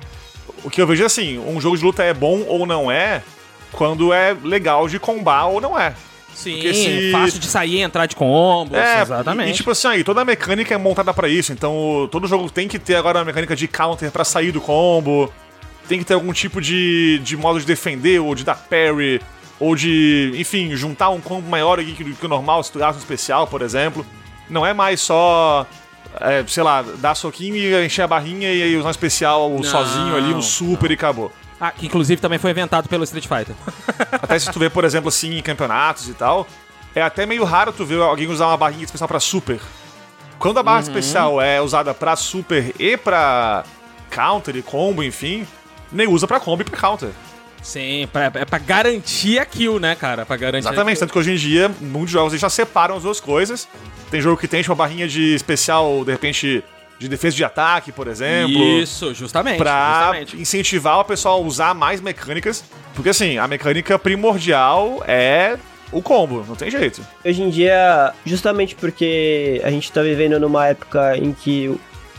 Speaker 4: o que eu vejo é assim, um jogo de luta é bom ou não é quando é legal de combar ou não é.
Speaker 3: Sim,
Speaker 4: se...
Speaker 3: fácil de sair e entrar de combos,
Speaker 4: é,
Speaker 3: exatamente.
Speaker 4: E, e tipo assim, aí, toda a mecânica é montada pra isso, então todo jogo tem que ter agora uma mecânica de counter pra sair do combo, tem que ter algum tipo de, de modo de defender, ou de dar parry, ou de, enfim, juntar um combo maior aqui que, que o normal, se tu gasta um especial, por exemplo. Não é mais só é, sei lá, dar soquinho e encher a barrinha e aí usar um especial
Speaker 3: Não,
Speaker 4: sozinho ali, um super
Speaker 3: não.
Speaker 4: e acabou.
Speaker 3: Ah, que inclusive também foi inventado pelo Street Fighter.
Speaker 4: Até se tu vê, por exemplo, assim, em campeonatos e tal, é até meio raro tu ver alguém usar uma barrinha especial pra super. Quando a barra uhum. especial é usada pra super e pra counter e combo, enfim, nem usa pra combo e pra counter.
Speaker 3: Sim, pra, é pra garantir a kill, né, cara? Pra garantir
Speaker 4: Exatamente, tanto que hoje em dia, muitos jogos já separam as duas coisas. Tem jogo que tem uma barrinha de especial, de repente, de defesa de ataque, por exemplo.
Speaker 3: Isso, justamente.
Speaker 4: Pra
Speaker 3: justamente.
Speaker 4: incentivar o pessoal a usar mais mecânicas. Porque, assim, a mecânica primordial é o combo, não tem jeito.
Speaker 5: Hoje em dia, justamente porque a gente tá vivendo numa época em que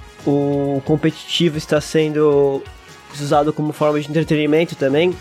Speaker 5: o competitivo está sendo usado como forma de entretenimento também,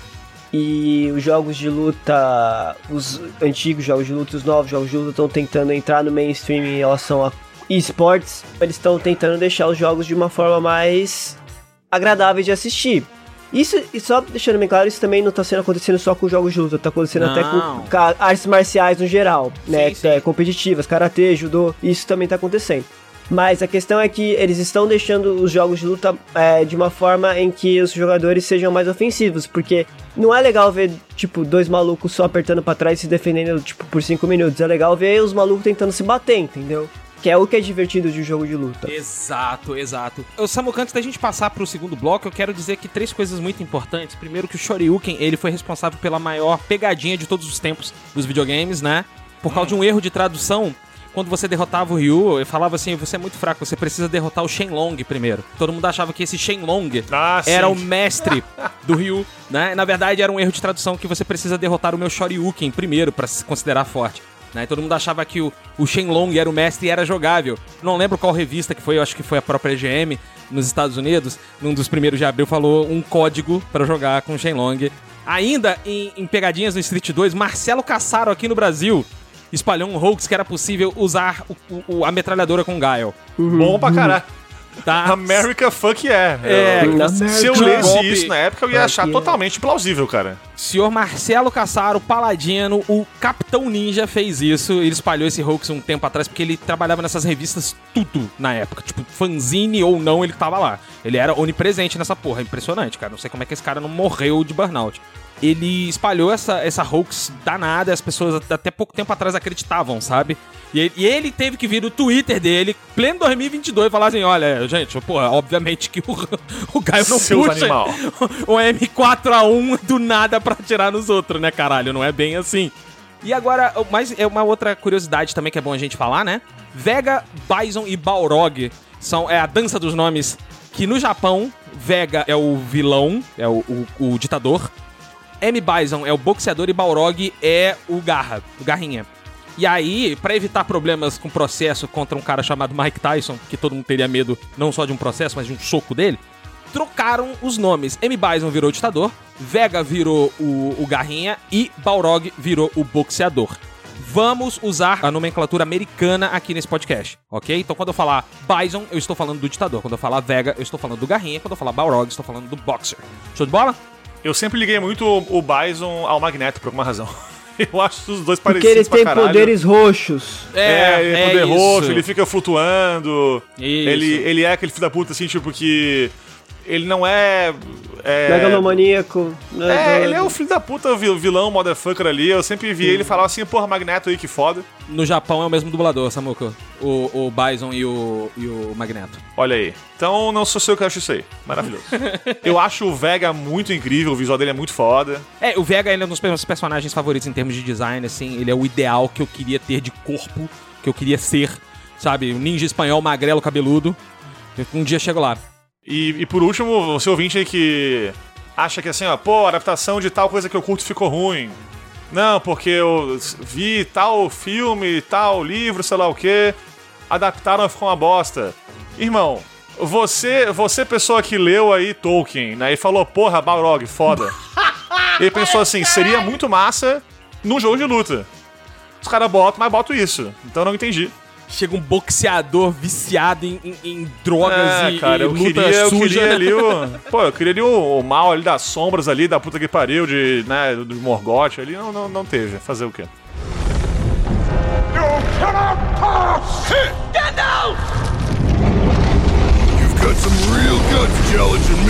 Speaker 5: e os jogos de luta, os antigos jogos de luta, os novos jogos de luta estão tentando entrar no mainstream em relação a esportes. Eles estão tentando deixar os jogos de uma forma mais agradável de assistir. Isso, e só deixando bem claro, isso também não tá sendo acontecendo só com jogos de luta, tá acontecendo não. até com ca- artes marciais no geral, né? Sim, sim. É, competitivas, karatê, judô, isso também tá acontecendo. Mas a questão é que eles estão deixando os jogos de luta é, de uma forma em que os jogadores sejam mais ofensivos, porque não é legal ver, tipo, dois malucos só apertando pra trás e se defendendo, tipo, por cinco minutos. É legal ver os malucos tentando se bater, entendeu? Que é o que é divertido de um jogo de luta.
Speaker 3: Exato, exato. O Samuca, antes da gente passar pro segundo bloco, eu quero dizer que três coisas muito importantes. Primeiro, que o Shoryuken, ele foi responsável pela maior pegadinha de todos os tempos dos videogames, né? Por causa de um erro de tradução. Quando você derrotava o Ryu, eu falava assim, você é muito fraco, você precisa derrotar o Shenlong primeiro. Todo mundo achava que esse Shenlong
Speaker 4: ah,
Speaker 3: era
Speaker 4: sim.
Speaker 3: o mestre do Ryu, né? Na verdade, era um erro de tradução que você precisa derrotar o meu Shoryuken primeiro pra se considerar forte. Né? Todo mundo achava que o, o Shenlong era o mestre e era jogável. Não lembro qual revista que foi, eu acho que foi a própria E G M nos Estados Unidos, num dos primeiros de abril, falou um código pra jogar com o Shenlong. Ainda em, em pegadinhas no Street dois, Marcelo Cassaro aqui no Brasil espalhou um hoax que era possível usar o, o, a metralhadora com Gaio.
Speaker 4: Uhum. Bom pra caralho.
Speaker 3: Tá.
Speaker 4: America fuck yeah.
Speaker 3: É,
Speaker 4: eu, se eu lesse
Speaker 3: golpe,
Speaker 4: isso na época, eu ia achar yeah. totalmente plausível, cara.
Speaker 3: Senhor Marcelo Cassaro, Paladino, o Capitão Ninja fez isso. Ele espalhou esse hoax um tempo atrás, porque ele trabalhava nessas revistas tudo na época. Tipo, fanzine ou não, ele tava lá. Ele era onipresente nessa porra. Impressionante, cara. Não sei como é que esse cara não morreu de burnout. Ele espalhou essa, essa hoax danada, as pessoas até pouco tempo atrás acreditavam, sabe? E ele, e ele teve que vir no Twitter dele, pleno dois mil e vinte e dois, e falar assim, olha, gente, porra, obviamente que o, o Gaio não
Speaker 4: Seus
Speaker 3: puxa
Speaker 4: animal.
Speaker 3: o M quatro A um do nada pra atirar nos outros, né, caralho? Não é bem assim. E agora, mais é uma outra curiosidade também que é bom a gente falar, né? Vega, Bison e Balrog são é a dança dos nomes que no Japão, Vega é o vilão, é o, o, o ditador, M. Bison é o boxeador e Balrog é o Garra, o Garrinha. E aí, pra evitar problemas com processo contra um cara chamado Mike Tyson, que todo mundo teria medo não só de um processo, mas de um soco dele, trocaram os nomes. M. Bison virou o ditador, Vega virou o, o Garrinha e Balrog virou o boxeador. Vamos usar a nomenclatura americana aqui nesse podcast, ok? Então quando eu falar Bison, eu estou falando do ditador. Quando eu falar Vega, eu estou falando do Garrinha. Quando eu falar Balrog, eu estou falando do boxer. Show de bola?
Speaker 4: Eu sempre liguei muito o Bison ao Magneto, por alguma razão. Eu acho os dois parecidos
Speaker 5: Porque eles
Speaker 4: pra
Speaker 5: têm
Speaker 4: caralho.
Speaker 5: poderes roxos.
Speaker 4: É, é, ele tem
Speaker 3: é
Speaker 4: poder
Speaker 3: isso.
Speaker 4: roxo, ele fica flutuando.
Speaker 3: Isso.
Speaker 4: Ele, ele é aquele filho da puta, assim, tipo, que... Ele não é... é...
Speaker 5: Megalomaníaco. Né?
Speaker 4: É, ele é o filho da puta vilão, motherfucker ali. Eu sempre vi ele falar assim, porra, Magneto aí, que foda.
Speaker 3: No Japão é o mesmo dublador, Samuca. O, o Bison e o, e o Magneto.
Speaker 4: Olha aí. Então não sou eu que acho isso aí. Maravilhoso. Eu acho o Vega muito incrível, o visual dele é muito foda.
Speaker 3: É, o Vega ele é um dos meus personagens favoritos em termos de design, assim. Ele é o ideal que eu queria ter de corpo, que eu queria ser, sabe? Um ninja espanhol, magrelo, cabeludo. Um dia chego lá.
Speaker 4: E, e por último, você ouvinte aí que acha que assim, ó, pô, a adaptação de tal coisa que eu curto ficou ruim. Não, porque eu vi tal filme, tal livro, sei lá o quê, adaptaram e ficou uma bosta. Irmão, você, você pessoa que leu aí Tolkien, né, e falou, porra, Balrog, foda. E ele pensou assim, seria muito massa num jogo de luta. Os caras botam, mas botam isso. Então eu não entendi.
Speaker 3: Chega um boxeador viciado em, em, em drogas
Speaker 4: é,
Speaker 3: e,
Speaker 4: cara,
Speaker 3: e
Speaker 4: eu
Speaker 3: luta
Speaker 4: queria, eu
Speaker 3: suja.
Speaker 4: queria ali o... Pô, eu queria ali o, o mal ali das sombras ali, da puta que pariu, de, né, do Morgoth ali. Não, não, não teve. Fazer o quê?
Speaker 6: You cannot pass! Get down!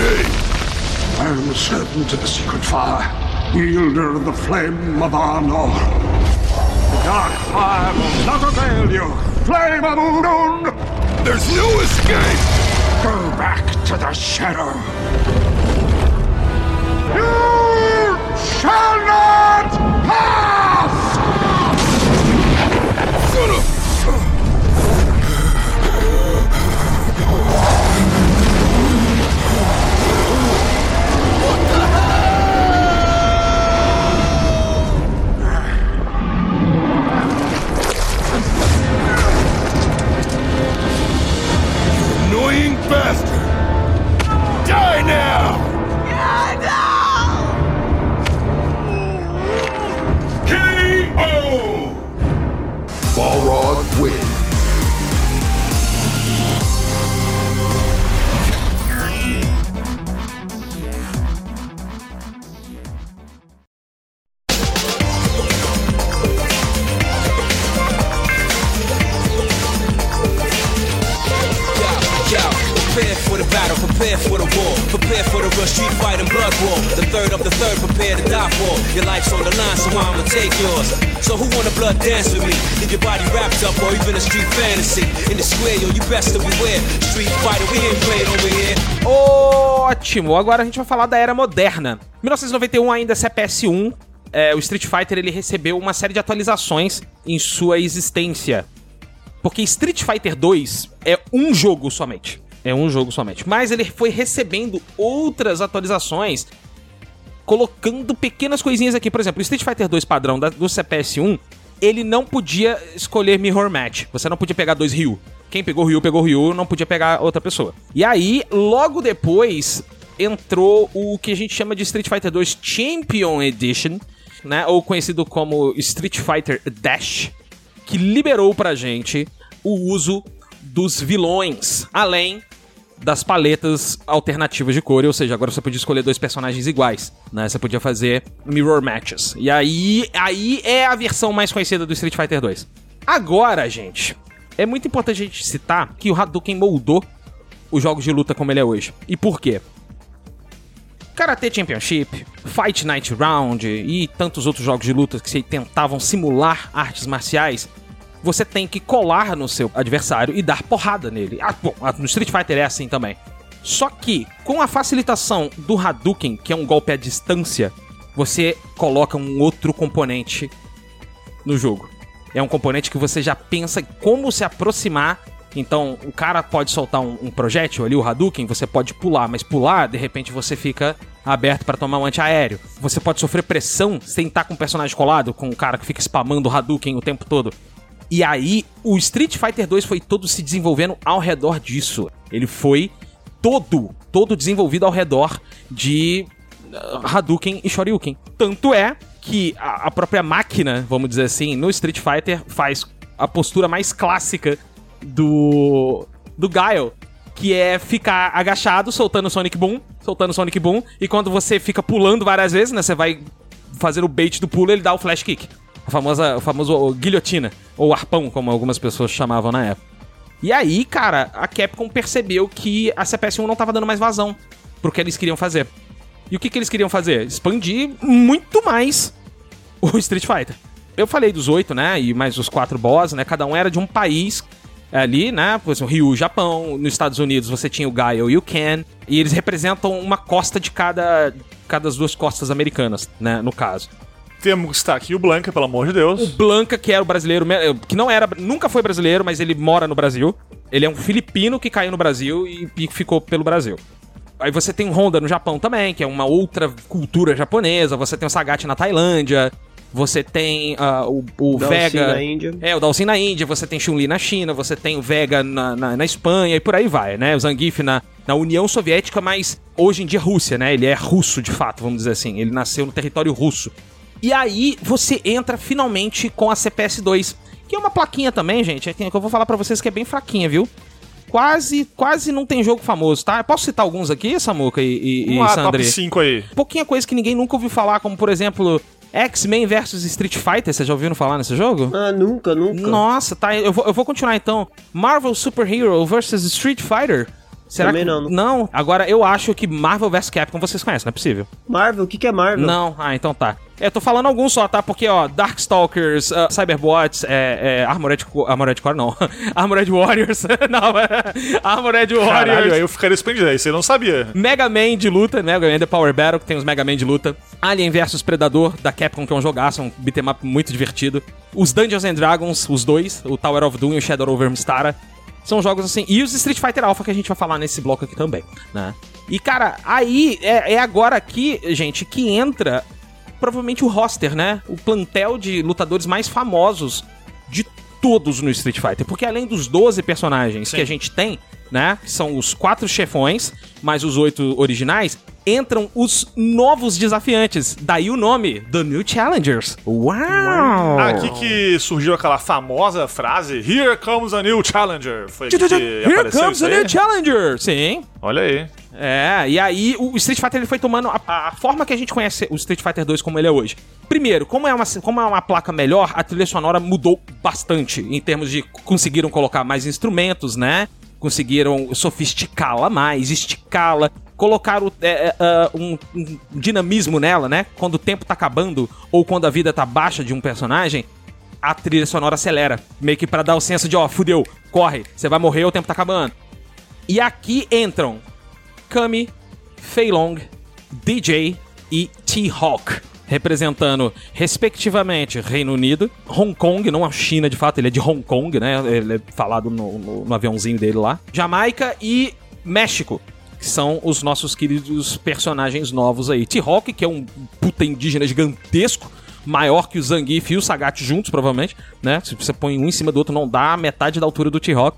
Speaker 6: I am the servant of the secret fire, wielder of the flame of Arnor. The dark fire will not avail you, flame of Udun! There's no escape! Go back to the shadow. You shall not pass! Son of... Annoying bastard! Die now! K O! Balrog wins.
Speaker 8: Prepare for the battle, prepare for the war. Prepare for the real street fight and blood war. The third of the third, prepare to die for. Your life's on the line, so I'ma take yours. So who wanna blood dance with me? Need your body wrapped up or even a street fantasy? In the square, yo, you best to beware. Street fighter, we ain't playing over here.
Speaker 3: Ótimo, agora a gente vai falar da era moderna. mil novecentos e noventa e um ainda C P S um, é, o Street Fighter ele recebeu uma série de atualizações em sua existência. Porque Street Fighter dois é um jogo somente. É um jogo somente. Mas ele foi recebendo outras atualizações, colocando pequenas coisinhas aqui. Por exemplo, o Street Fighter dois padrão da, do C P S um, ele não podia escolher Mirror Match. Você não podia pegar dois Ryu. Quem pegou Ryu, pegou Ryu, não podia pegar outra pessoa. E aí, logo depois, entrou o que a gente chama de Street Fighter dois Champion Edition, né? Ou conhecido como Street Fighter Dash, que liberou pra gente o uso dos vilões, além das paletas alternativas de cor, ou seja, agora você podia escolher dois personagens iguais, né? Você podia fazer mirror matches. E aí, aí é a versão mais conhecida do Street Fighter dois. Agora, gente, é muito importante a gente citar que o Hadouken moldou os jogos de luta como ele é hoje. E por quê? Karate Championship, Fight Night Round e tantos outros jogos de luta que tentavam simular artes marciais, você tem que colar no seu adversário e dar porrada nele. Ah, bom, no Street Fighter é assim também. Só que, com a facilitação do Hadouken, que é um golpe à distância, você coloca um outro componente no jogo. É um componente que você já pensa em como se aproximar. Então, o cara pode soltar um, um projétil ali, o Hadouken, você pode pular, mas pular, de repente, você fica aberto pra tomar um antiaéreo. Você pode sofrer pressão sem estar com o personagem colado, com o cara que fica spamando o Hadouken o tempo todo. E aí, o Street Fighter dois foi todo se desenvolvendo ao redor disso. Ele foi todo, todo desenvolvido ao redor de uh, Hadouken e Shoryuken. Tanto é que a, a própria máquina, vamos dizer assim, no Street Fighter faz a postura mais clássica do, do Guile, que é ficar agachado, soltando o Sonic Boom, soltando o Sonic Boom, e quando você fica pulando várias vezes, né, você vai fazer o bait do pulo, ele dá o flash kick. A famosa, o famoso guilhotina, ou arpão, como algumas pessoas chamavam na época. E aí, cara, a Capcom percebeu que a C P S um não tava dando mais vazão pro que eles queriam fazer. E o que, que eles queriam fazer? Expandir muito mais o Street Fighter. Eu falei dos oito, né, e mais os quatro boss, né, cada um era de um país ali, né, por exemplo, Ryu, Japão, nos Estados Unidos você tinha o Guile e o Ken, e eles representam uma costa de cada, cada das duas costas americanas, né, no caso.
Speaker 4: Temos que estar aqui o Blanca, pelo amor de Deus.
Speaker 3: O Blanca, que era o brasileiro, que não era, nunca foi brasileiro, mas ele mora no Brasil. Ele é um filipino que caiu no Brasil e, e ficou pelo Brasil. Aí você tem o Honda no Japão também, que é uma outra cultura japonesa. Você tem o Sagat na Tailândia. Você tem uh, o, o Vega...
Speaker 5: na Índia.
Speaker 3: É, o Dalsin na Índia. Você tem Chun-Li na China. Você tem o Vega na, na, na Espanha e por aí vai, né? O Zangief na, na União Soviética, mas hoje em dia Rússia, né? Ele é russo, de fato, vamos dizer assim. Ele nasceu no território russo. E aí, você entra finalmente com a C P S dois, que é uma plaquinha também, gente, é que eu vou falar pra vocês que é bem fraquinha, viu? Quase, quase não tem jogo famoso, tá? Eu posso citar alguns aqui, Samuca e, e, e Sandri?
Speaker 4: top cinco aí.
Speaker 3: Pouquinha coisa que ninguém nunca ouviu falar, como, por exemplo, X-Men versus Street Fighter. Vocês já ouviram falar nesse jogo?
Speaker 5: Ah, nunca, nunca.
Speaker 3: Nossa, tá. Eu vou, eu vou continuar, então. Marvel Super Hero versus Street Fighter. Será
Speaker 5: Também
Speaker 3: que...
Speaker 5: não.
Speaker 3: Não, agora eu acho que Marvel versus. Capcom vocês conhecem, não é possível.
Speaker 5: Marvel? O que que é Marvel?
Speaker 3: Não, ah, então tá. Eu tô falando alguns só, tá? Porque, ó, Darkstalkers, uh, Cyberbots, é, é, Armored, Armored Core, não. Armored Warriors, não, é, Armored Warriors.
Speaker 4: Caralho, aí eu ficaria surpreendido, aí você não sabia.
Speaker 3: Mega Man de luta, Mega Man The Power Battle, que tem os Mega Man de luta. Alien versus Predador, da Capcom, que é um jogaço, um beat'em up muito divertido. Os Dungeons and Dragons, os dois, o Tower of Doom e o Shadow over Mystara. São jogos assim. E os Street Fighter Alpha, que a gente vai falar nesse bloco aqui também, né? E, cara, aí é, é agora aqui, gente, que entra provavelmente o roster, né? O plantel de lutadores mais famosos de todos no Street Fighter. Porque além dos doze personagens Sim. que a gente tem, né? Que são os quatro chefões, mais os oito originais, entram os novos desafiantes. Daí o nome, The New Challengers. Uau!
Speaker 4: Aqui que surgiu aquela famosa frase, Here comes a new challenger. Foi que
Speaker 3: Here comes a new challenger. Sim.
Speaker 4: Olha aí.
Speaker 3: É, e aí o Street Fighter ele foi tomando a, a forma que a gente conhece o Street Fighter dois como ele é hoje. Primeiro, como é, uma, como é uma placa melhor, a trilha sonora mudou bastante em termos de conseguiram colocar mais instrumentos, né? Conseguiram sofisticá-la mais, esticá-la, colocaram é, é, um, um dinamismo nela, né? Quando o tempo tá acabando ou quando a vida tá baixa de um personagem, a trilha sonora acelera, meio que pra dar o senso de, ó, fudeu, corre, você vai morrer, o tempo tá acabando. E aqui entram Kami, Fei Long, D J e T-Hawk, representando, respectivamente, Reino Unido, Hong Kong, não a China de fato, ele é de Hong Kong, né? Ele é falado no, no, no aviãozinho dele lá. Jamaica e México, que são os nossos queridos personagens novos aí. T-Hawk, que é um puta indígena gigantesco, maior que o Zangief e o Sagat juntos, provavelmente, né? Se você põe um em cima do outro, não dá metade da altura do T-Hawk.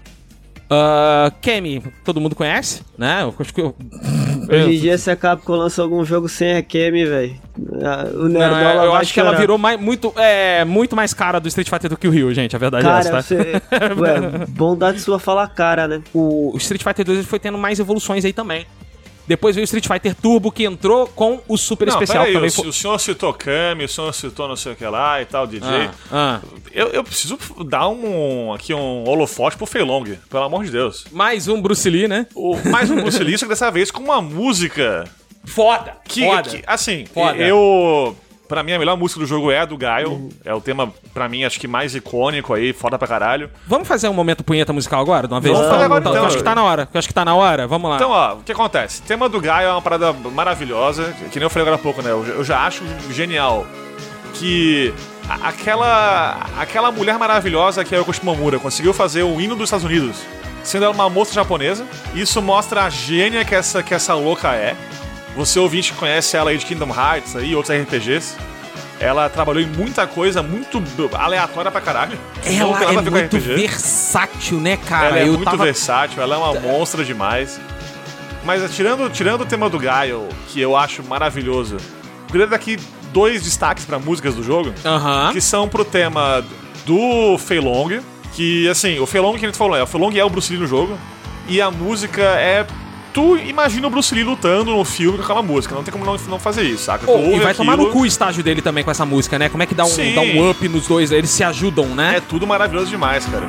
Speaker 3: Uh, Kami, todo mundo conhece, né? Eu acho que eu...
Speaker 5: Hoje em dia, se a Capcom lança algum jogo sem a Kami, velho, o Nerdola
Speaker 3: Não, eu, eu
Speaker 5: vai
Speaker 3: acho
Speaker 5: chorar.
Speaker 3: que ela virou mais, muito, é, muito mais cara do Street Fighter do que o Ryu, gente, a verdade
Speaker 5: cara,
Speaker 3: é essa, tá?
Speaker 5: Você... Ué, bondade sua falar cara, né?
Speaker 3: O, o Street Fighter dois ele foi tendo mais evoluções aí também. Depois veio o Street Fighter Turbo, que entrou com o Super
Speaker 4: não,
Speaker 3: Especial.
Speaker 4: Aí,
Speaker 3: também
Speaker 4: o,
Speaker 3: foi...
Speaker 4: o senhor citou Kami, o senhor citou não sei o que lá e tal, D J.
Speaker 3: Ah, ah.
Speaker 4: Eu, eu preciso dar um, aqui um holofote pro Fei Long, pelo amor de Deus.
Speaker 3: Mais um Bruce Lee, né?
Speaker 4: O, mais um Bruce Lee, só que dessa vez com uma música...
Speaker 3: Foda!
Speaker 4: Que,
Speaker 3: foda.
Speaker 4: que assim,
Speaker 3: foda.
Speaker 4: eu... Pra mim, a melhor música do jogo é a do Guile. Uhum. É o tema, pra mim, acho que mais icônico aí, foda pra caralho.
Speaker 3: Vamos fazer um momento punheta musical agora, de uma vez?
Speaker 4: Vamos fazer agora, então.
Speaker 3: Eu acho que tá na hora. Eu acho que tá na hora. Vamos lá.
Speaker 4: Então, ó, o que acontece? O tema do Guile é uma parada maravilhosa, que nem eu falei agora há pouco, né? Eu já acho genial que aquela, aquela mulher maravilhosa que é a Yoko Shimomura conseguiu fazer o hino dos Estados Unidos, sendo ela uma moça japonesa. Isso mostra a gênia que essa, que essa louca é. Você ouvinte que conhece ela aí de Kingdom Hearts e outros R P Gs. Ela trabalhou em muita coisa muito aleatória pra caralho.
Speaker 3: Ela é muito versátil, né, cara?
Speaker 4: Ela é
Speaker 3: Eu
Speaker 4: muito
Speaker 3: tava...
Speaker 4: versátil, ela é uma monstra demais. Mas tirando, tirando o tema do Guile, que eu acho maravilhoso, eu queria dar aqui dois destaques pra músicas do jogo,
Speaker 3: uh-huh.
Speaker 4: que são pro tema do Fei Long, que, assim, o Fei Long, que a gente falou, é, o Fei Long é o Bruce Lee no jogo, e a música é... Tu imagina o Bruce Lee lutando no filme com aquela música. Não tem como não, não fazer isso, saca?
Speaker 3: Oh, e vai
Speaker 4: aquilo...
Speaker 3: tomar no cu o estágio dele também com essa música, né? Como é que dá um, dá um up nos dois? Eles se ajudam, né?
Speaker 4: É tudo maravilhoso demais, cara.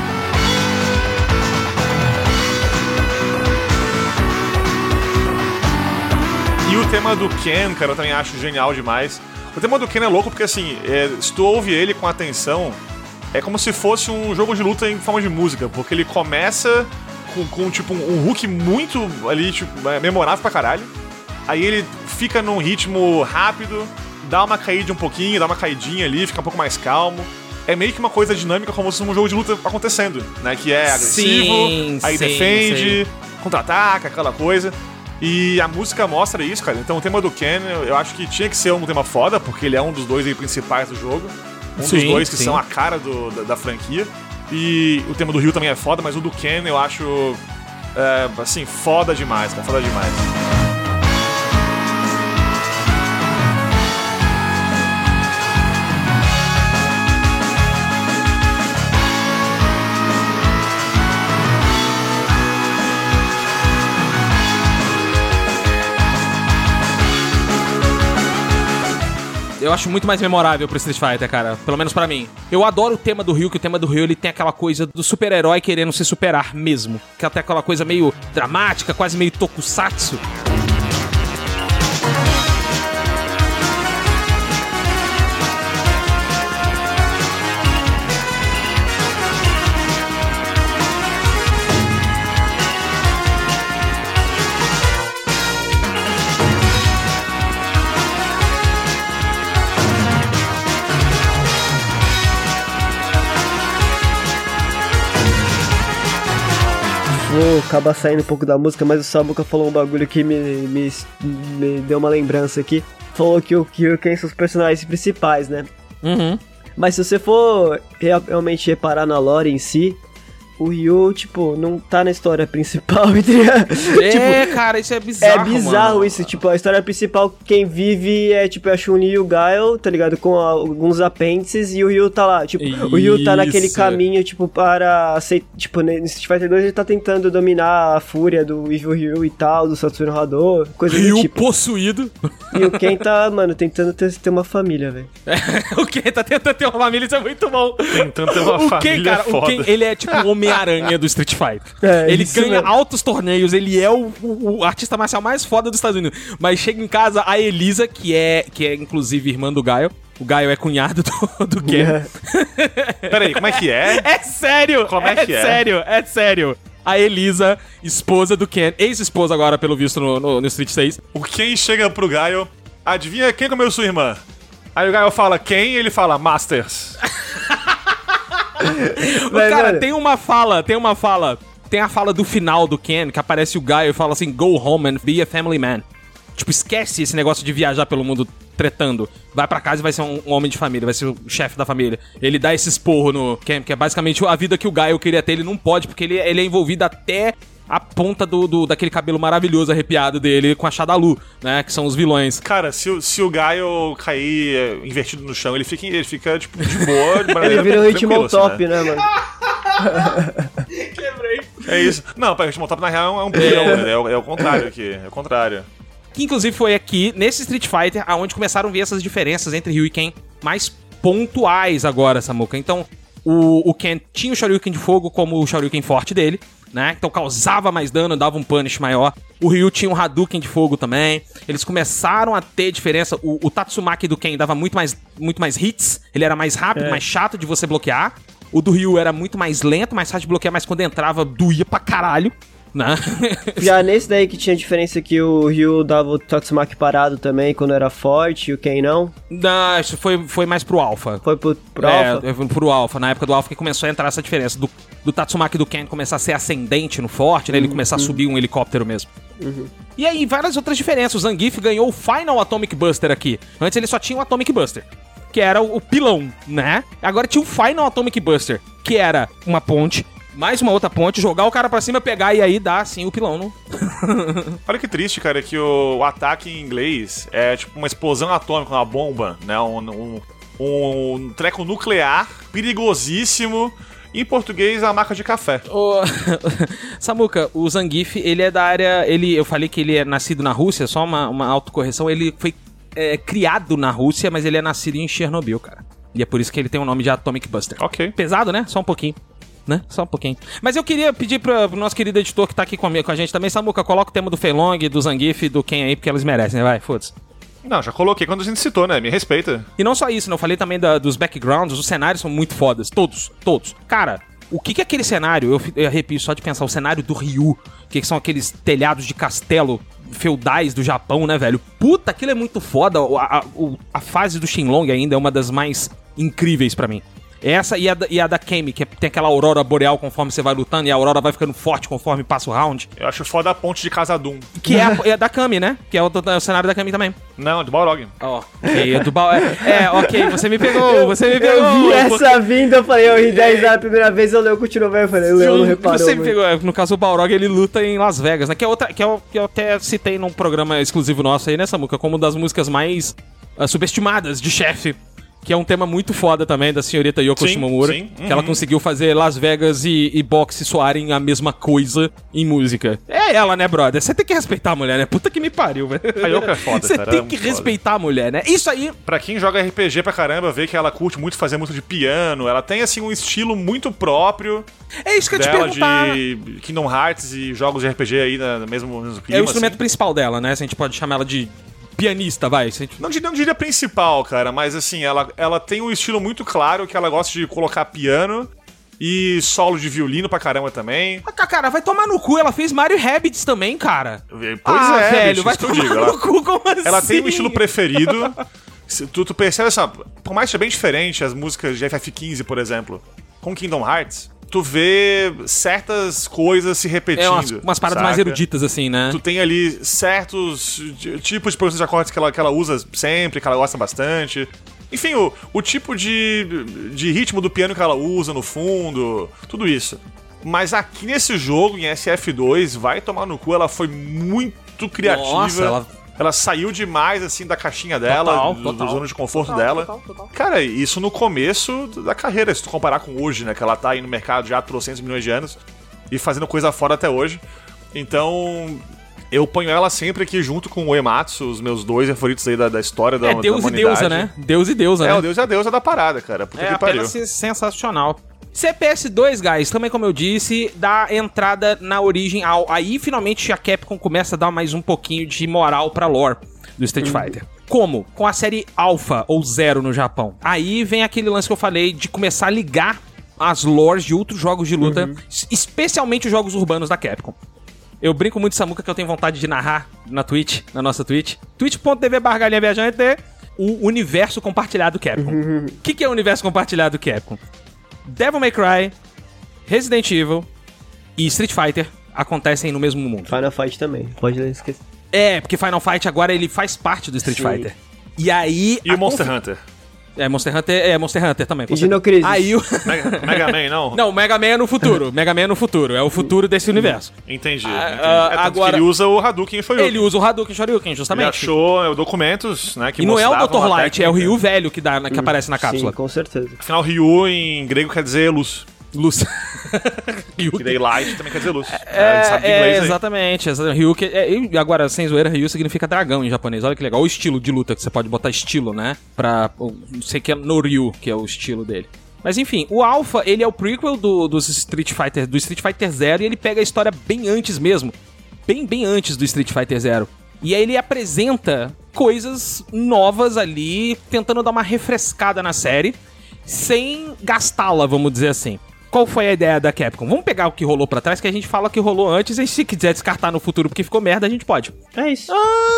Speaker 4: E o tema do Ken, cara, eu também acho genial demais. O tema do Ken é louco porque, assim, é, se tu ouve ele com atenção, é como se fosse um jogo de luta em forma de música, porque ele começa... Com, com, tipo, um hook muito ali, tipo, memorável pra caralho. Aí ele fica num ritmo rápido, dá uma caída um pouquinho, dá uma caidinha ali, fica um pouco mais calmo. É meio que uma coisa dinâmica, como se fosse um jogo de luta acontecendo, né? Que é agressivo,
Speaker 3: sim,
Speaker 4: aí
Speaker 3: sim,
Speaker 4: defende,
Speaker 3: sim.
Speaker 4: contra-ataca, aquela coisa. E a música mostra isso, cara. Então o tema do Ken, eu acho que tinha que ser um tema foda, porque ele é um dos dois aí principais do jogo. Um sim, dos dois que sim. são a cara do, da, da franquia. E o tema do Ryu também é foda, mas o do Ken eu acho, é, assim, foda demais, cara, foda demais.
Speaker 3: Eu acho muito mais memorável pro Street Fighter, cara. Pelo menos pra mim. Eu adoro o tema do Ryu, que o tema do Ryu, ele tem aquela coisa do super-herói querendo se superar mesmo. Que até aquela coisa meio dramática, quase meio tokusatsu.
Speaker 5: Vou acabar saindo um pouco da música, mas o Samuka falou um bagulho que me, me, me deu uma lembrança aqui. Falou que o Kyo-Ken são os personagens principais, né?
Speaker 3: Uhum.
Speaker 5: Mas se você for realmente reparar na lore em si, o Ryu, tipo, não tá na história principal.
Speaker 3: É,
Speaker 5: tipo,
Speaker 3: cara, isso é bizarro,
Speaker 5: É bizarro
Speaker 3: mano.
Speaker 5: isso, tipo, a história principal, quem vive é, tipo, a Chun-Li e o Gaio, tá ligado? Com a, alguns apêndices, e o Ryu tá lá, tipo,
Speaker 3: Isso.
Speaker 5: o Ryu tá naquele caminho, tipo, para aceitar, tipo, no Street Fighter dois ele tá tentando dominar a fúria do Evil Ryu e tal, do Satsuma Hadou, coisa
Speaker 3: Ryu
Speaker 5: do tipo.
Speaker 3: possuído.
Speaker 5: E o Ken tá, mano, tentando ter, ter uma família, velho.
Speaker 3: O Ken tá tentando ter uma família, isso é muito bom.
Speaker 4: Tentando ter uma
Speaker 3: O
Speaker 4: família
Speaker 3: Ken, cara,
Speaker 4: foda.
Speaker 3: o Ken, ele é tipo o Homem-Aranha do Street Fighter.
Speaker 5: É,
Speaker 3: ele
Speaker 5: isso
Speaker 3: ganha
Speaker 5: mesmo.
Speaker 3: altos torneios, ele é o, o- o artista marcial mais foda dos Estados Unidos. Mas chega em casa a Elisa, que é, que é inclusive irmã do Gaio. O Gaio é cunhado do, do Ken.
Speaker 4: Peraí, como é que é?
Speaker 3: É sério!
Speaker 4: Como é que é?
Speaker 3: sério, é sério. A Elisa, esposa do Ken, ex-esposa agora, pelo visto, no, no, no Street seis.
Speaker 4: O Ken chega pro Gaio, adivinha quem comeu sua irmã? Aí o Gaio fala quem? Ele fala Masters.
Speaker 3: O
Speaker 5: Mas,
Speaker 3: cara,
Speaker 5: mano,
Speaker 3: tem uma fala, tem uma fala. Tem a fala do final do Ken, que aparece o Gaio e fala assim, go home and be a family man. Tipo, esquece esse negócio de viajar pelo mundo tretando. Vai pra casa e vai ser um, um homem de família, vai ser o chefe da família. Ele dá esse esporro no Ken, que é basicamente a vida que o Gaio queria ter, ele não pode, porque ele, ele é envolvido até a ponta do, do, daquele cabelo maravilhoso arrepiado dele com a Shadalu, né, que são os vilões.
Speaker 4: Cara, se, o- se o Gaio cair é, invertido no chão, ele fica, ele fica tipo, de boa, de
Speaker 5: ele
Speaker 4: maneira
Speaker 5: vira o ritmo
Speaker 4: tranquila, assim,
Speaker 5: top,
Speaker 4: né?
Speaker 5: né, mano?
Speaker 4: É isso. Não, o ritmo top na real é um bilhão, né? É, o- é o contrário aqui, é o contrário.
Speaker 3: Que inclusive foi aqui, nesse Street Fighter, aonde começaram a ver essas diferenças entre Ryu e Ken mais pontuais agora, Samuka. Então, o, o Ken tinha o Shoryuken de fogo como o Shoryuken forte dele, né? Então causava mais dano, dava um punish maior. O Ryu tinha um Hadouken de fogo também. Eles começaram a ter diferença. O, o Tatsumaki do Ken dava muito mais, muito mais hits. Ele era mais rápido,
Speaker 5: É.
Speaker 3: mais chato de você bloquear. O do Ryu era muito mais lento, mais fácil de bloquear, mas quando entrava, doía pra caralho, né?
Speaker 5: Já nesse daí que tinha diferença que o Ryu dava o Tatsumaki parado também quando era forte e o Ken não.
Speaker 3: Não, isso foi, foi mais pro Alpha.
Speaker 5: Foi pro, pro
Speaker 3: É,
Speaker 5: Alpha.
Speaker 3: é, pro Alpha. Na época do Alpha que começou a entrar essa diferença do, do Tatsumaki do Ken começar a ser ascendente no forte, né? Ele começar a subir um helicóptero mesmo. E aí, várias outras diferenças. O Zangief ganhou o Final Atomic Buster aqui. Antes ele só tinha o Atomic Buster, que era o, o pilão, né? Agora tinha o Final Atomic Buster, que era uma ponte, mais uma outra ponte, jogar o cara pra cima, pegar e aí dar, assim, o pilão no...
Speaker 4: Olha que triste, cara, que o, o ataque em inglês é tipo uma explosão atômica, uma bomba, né? Um, um, um treco nuclear perigosíssimo. Em português, a marca de café.
Speaker 3: Ô, Samuka, o Zangief, ele é da área... Ele, eu falei que ele é nascido na Rússia, só uma, uma autocorreção. Ele foi é, criado na Rússia, mas ele é nascido em Chernobyl, cara. E é por isso que ele tem o nome de Atomic Buster.
Speaker 4: Ok.
Speaker 3: Pesado, né? Só um pouquinho. Né? Só um pouquinho. Mas eu queria pedir pra, pro nosso querido editor que tá aqui comigo, com a gente também, Samuka, coloca o tema do Fei Long, do Zangief e do Ken aí, porque eles merecem, né? Vai, foda-se.
Speaker 4: Não, já coloquei quando a gente citou, né? Me respeita.
Speaker 3: E não só isso, né? Eu falei também da- dos backgrounds, os cenários são muito fodas. Todos, todos. Cara, o que que é aquele cenário? Eu, fi- eu arrepio só de pensar, o cenário do Ryu, o que, que são aqueles telhados de castelo feudais do Japão, né, velho? Puta, aquilo é muito foda. O- A, a- o- a fase do Shenlong ainda é uma das mais incríveis pra mim. Essa e a, da- e a da Kemi, que é- tem aquela aurora boreal conforme você vai lutando, e a aurora vai ficando forte conforme passa o round.
Speaker 4: Eu acho foda a ponte de Khazad-dûm.
Speaker 3: Que é a, é a da Kami, né? Que é o, é o cenário da Kami também.
Speaker 4: Não, de Balrog.
Speaker 3: Ó, ok, é do ba... é, é, ok, você me pegou, você me pegou.
Speaker 5: Eu vi
Speaker 3: porque-
Speaker 5: essa vinda, eu falei, eu ri dez a primeira vez, eu leio continuou vendo, eu falei, o Leão não reparou.
Speaker 3: Você me
Speaker 5: mano.
Speaker 3: pegou, é, no caso o Balrog ele luta em Las Vegas, né? Que é outra, que, é, o- que eu até citei num programa exclusivo nosso aí, né, Samuka? Como uma das músicas mais ah, subestimadas de chefe. que é um tema muito foda também da senhorita Yoko
Speaker 4: Sim,
Speaker 3: Shimomura,
Speaker 4: sim,
Speaker 3: que
Speaker 4: uhum.
Speaker 3: ela conseguiu fazer Las Vegas e, e boxe soarem a mesma coisa em música. É ela, né, brother? Você tem que respeitar a mulher, né? Puta que me pariu, velho.
Speaker 4: A Yoko é foda,
Speaker 3: Você
Speaker 4: cara,
Speaker 3: tem
Speaker 4: é
Speaker 3: que
Speaker 4: muito
Speaker 3: respeitar a mulher, né? Isso aí...
Speaker 4: Pra quem joga R P G pra caramba, vê que ela curte muito fazer música de piano, ela tem, assim, um estilo muito próprio
Speaker 3: É isso que eu ia te
Speaker 4: dela
Speaker 3: perguntar.
Speaker 4: de Kingdom Hearts e jogos de R P G aí na- no mesmo, no mesmo clima,
Speaker 3: É o instrumento
Speaker 4: assim.
Speaker 3: principal dela, né? Se a gente pode chamar ela de pianista, vai. Se a gente...
Speaker 4: Não, diria- não diria principal, cara, mas assim, ela, ela tem um estilo muito claro que ela gosta de colocar piano e solo de violino pra caramba também.
Speaker 3: Ah, cara, vai tomar no cu. Ela fez Mario Rabbids também, cara.
Speaker 4: Pois
Speaker 3: ah,
Speaker 4: é,
Speaker 3: velho,
Speaker 4: bicho,
Speaker 3: vai
Speaker 4: isso que eu
Speaker 3: tomar
Speaker 4: digo.
Speaker 3: no
Speaker 4: Ela,
Speaker 3: cu, como assim?
Speaker 4: ela tem um estilo preferido. Se Tu, tu percebe essa. Por mais que seja bem diferente as músicas de F F quinze, por exemplo, com Kingdom Hearts, tu vê certas coisas se repetindo.
Speaker 3: É umas, umas paradas mais
Speaker 4: saca?
Speaker 3: eruditas, assim, né?
Speaker 4: Tu tem ali certos de- tipos de progressões de acordes que ela, que ela usa sempre, que ela gosta bastante. Enfim, o, o tipo de, de ritmo do piano que ela usa no fundo, tudo isso. Mas aqui nesse jogo, em S F dois, vai tomar no cu, ela foi muito criativa.
Speaker 3: Nossa, ela-
Speaker 4: Ela saiu demais, assim, da caixinha dela,
Speaker 3: Total,
Speaker 4: do,
Speaker 3: total.
Speaker 4: do zona de conforto
Speaker 3: Total,
Speaker 4: dela.
Speaker 3: total, total.
Speaker 4: Cara, isso no começo da carreira, se tu comparar com hoje, né? Que ela tá aí no mercado já há trocentos milhões de anos e fazendo coisa fora até hoje. Então, eu ponho ela sempre aqui junto com o Uematsu, os meus dois favoritos aí da, da história da,
Speaker 3: É
Speaker 4: da
Speaker 3: Deus e
Speaker 4: humanidade.
Speaker 3: deusa, né? Deus e deusa,
Speaker 4: É,
Speaker 3: né?
Speaker 4: o Deus e a deusa da parada, cara. Puta
Speaker 3: É
Speaker 4: que pariu.
Speaker 3: apenas sensacional. C P S dois, guys, também como eu disse, dá entrada na origem ao... Aí, finalmente, a Capcom começa a dar mais um pouquinho de moral pra lore do Street Fighter. Como? Com a série Alpha, ou Zero no Japão. Aí vem aquele lance que eu falei de começar a ligar as lores de outros jogos de luta, es- especialmente os jogos urbanos da Capcom. Eu brinco muito, Samuca, que eu tenho vontade de narrar na Twitch, na nossa Twitch. twitch ponto tv barra galinha viajante, o universo compartilhado Capcom. O que, que é o universo compartilhado Capcom? Devil May Cry, Resident Evil e Street Fighter acontecem no mesmo mundo.
Speaker 5: Final Fight também, pode não esquecer.
Speaker 3: É, porque Final Fight agora ele faz parte do Street
Speaker 5: Sim.
Speaker 3: Fighter. E aí...
Speaker 4: E
Speaker 3: a
Speaker 4: o Monster
Speaker 3: confi-
Speaker 4: Hunter?
Speaker 3: É, Monster Hunter é Monster Hunter também. com
Speaker 5: E Dino
Speaker 3: certeza.
Speaker 5: Crisis.
Speaker 3: Aí o...
Speaker 4: Mega, Mega Man, não?
Speaker 3: Não, o Mega Man é no futuro. Mega Man é no futuro. É o futuro desse universo.
Speaker 4: Entendi. entendi.
Speaker 3: ah,
Speaker 4: é, tanto
Speaker 3: agora-
Speaker 4: que ele usa o Hadouken e foi
Speaker 3: Ele usa o Hadouken Shoryuken,
Speaker 4: Ele
Speaker 3: justamente.
Speaker 4: achou é, documentos, né, que
Speaker 3: E não é o
Speaker 4: mostravam
Speaker 3: doutor
Speaker 4: a
Speaker 3: Light, é o
Speaker 4: técnica.
Speaker 3: Ryu velho que, dá, que aparece na cápsula.
Speaker 5: Sim, com certeza.
Speaker 4: Afinal, Ryu em grego quer dizer luz.
Speaker 3: Luz. Ryu.
Speaker 4: E daí Light também quer dizer luz.
Speaker 3: É,
Speaker 4: Ele sabe
Speaker 3: é,
Speaker 4: inglês aí.
Speaker 3: exatamente. exa- Ryu que, é, e agora, sem zoeira, Ryu significa dragão em japonês. Olha que legal. O estilo de luta, que você pode botar estilo, né? Pra, não sei que é no Ryu, que é o estilo dele. Mas enfim, o Alpha, ele é o prequel do, dos Street Fighter, do Street Fighter Zero, e ele pega a história bem antes mesmo. Bem, bem antes do Street Fighter Zero. E aí ele apresenta coisas novas ali, tentando dar uma refrescada na série, sem gastá-la, vamos dizer assim. Qual foi a ideia da Capcom? Vamos pegar o que rolou pra trás, que a gente fala o que rolou antes, e se quiser descartar no futuro porque ficou merda, a gente pode.
Speaker 5: É isso.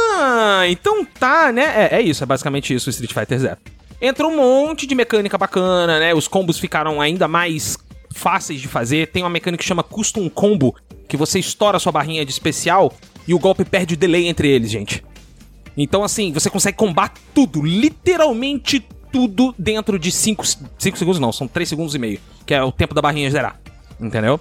Speaker 3: Ah, então tá, né? É, é isso, é basicamente isso o Street Fighter Zero. Entrou um monte de mecânica bacana, né? Os combos ficaram ainda mais fáceis de fazer. Tem uma mecânica que chama Custom Combo, que você estoura sua barrinha de especial e o golpe perde o delay entre eles, gente. Então, assim, você consegue combar tudo, literalmente tudo dentro de cinco segundos, não, são três segundos e meio, que é o tempo da barrinha zerar, entendeu?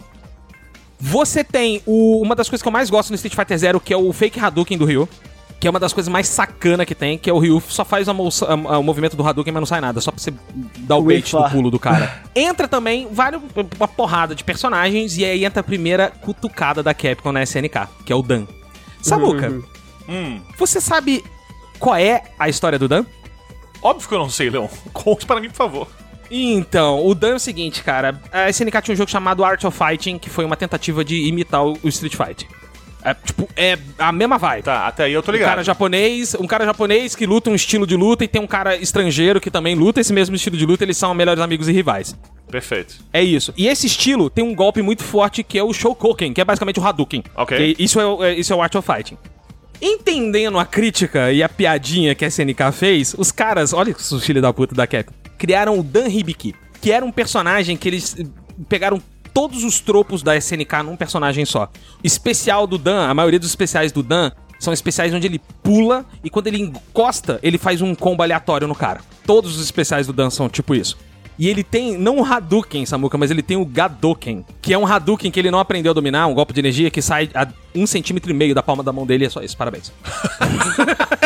Speaker 3: Você tem o, uma das coisas que eu mais gosto no Street Fighter Zero, que é o Fake Hadouken do Ryu, que é uma das coisas mais sacana que tem, que é o Ryu só faz a mo- a- a- o movimento do Hadouken, mas não sai nada, só pra você dar o bait do
Speaker 5: Uifa.
Speaker 3: pulo do cara. Entra também vários, uma porrada de personagens, e aí entra a primeira cutucada da Capcom na S N K, que é o Dan. Samuca,
Speaker 4: Hum,
Speaker 3: você sabe qual é a história do Dan?
Speaker 4: óbvio que eu não sei, Leon. Conte para mim, por favor.
Speaker 3: Então, o Dan é o seguinte, cara. A S N K tinha um jogo chamado Art of Fighting, que foi uma tentativa de imitar o o Street Fighter. É, tipo, é a mesma vibe.
Speaker 4: Tá, até aí eu tô
Speaker 3: Um
Speaker 4: ligado.
Speaker 3: cara japonês, um cara japonês que luta um estilo de luta e tem um cara estrangeiro que também luta esse mesmo estilo de luta, eles são melhores amigos e rivais.
Speaker 4: Perfeito.
Speaker 3: É isso. E esse estilo tem um golpe muito forte que é o Shokoken, que é basicamente o Hadouken.
Speaker 4: Ok.
Speaker 3: Que isso é, o- é- isso é o Art of Fighting. Entendendo a crítica e a piadinha que a S N K fez, os caras, olha os filhos da puta da Capcom, criaram o Dan Hibiki, que era um personagem que eles eh, pegaram todos os tropos da S N K num personagem só. O especial do Dan, a maioria dos especiais do Dan são especiais onde ele pula e quando ele encosta, ele faz um combo aleatório no cara. Todos os especiais do Dan são tipo isso. E ele tem, não o Hadouken, Samuka, mas ele tem o Gadoken, que é um Hadouken que ele não aprendeu a dominar, um golpe de energia que sai a um centímetro e meio da palma da mão dele, é só isso, parabéns.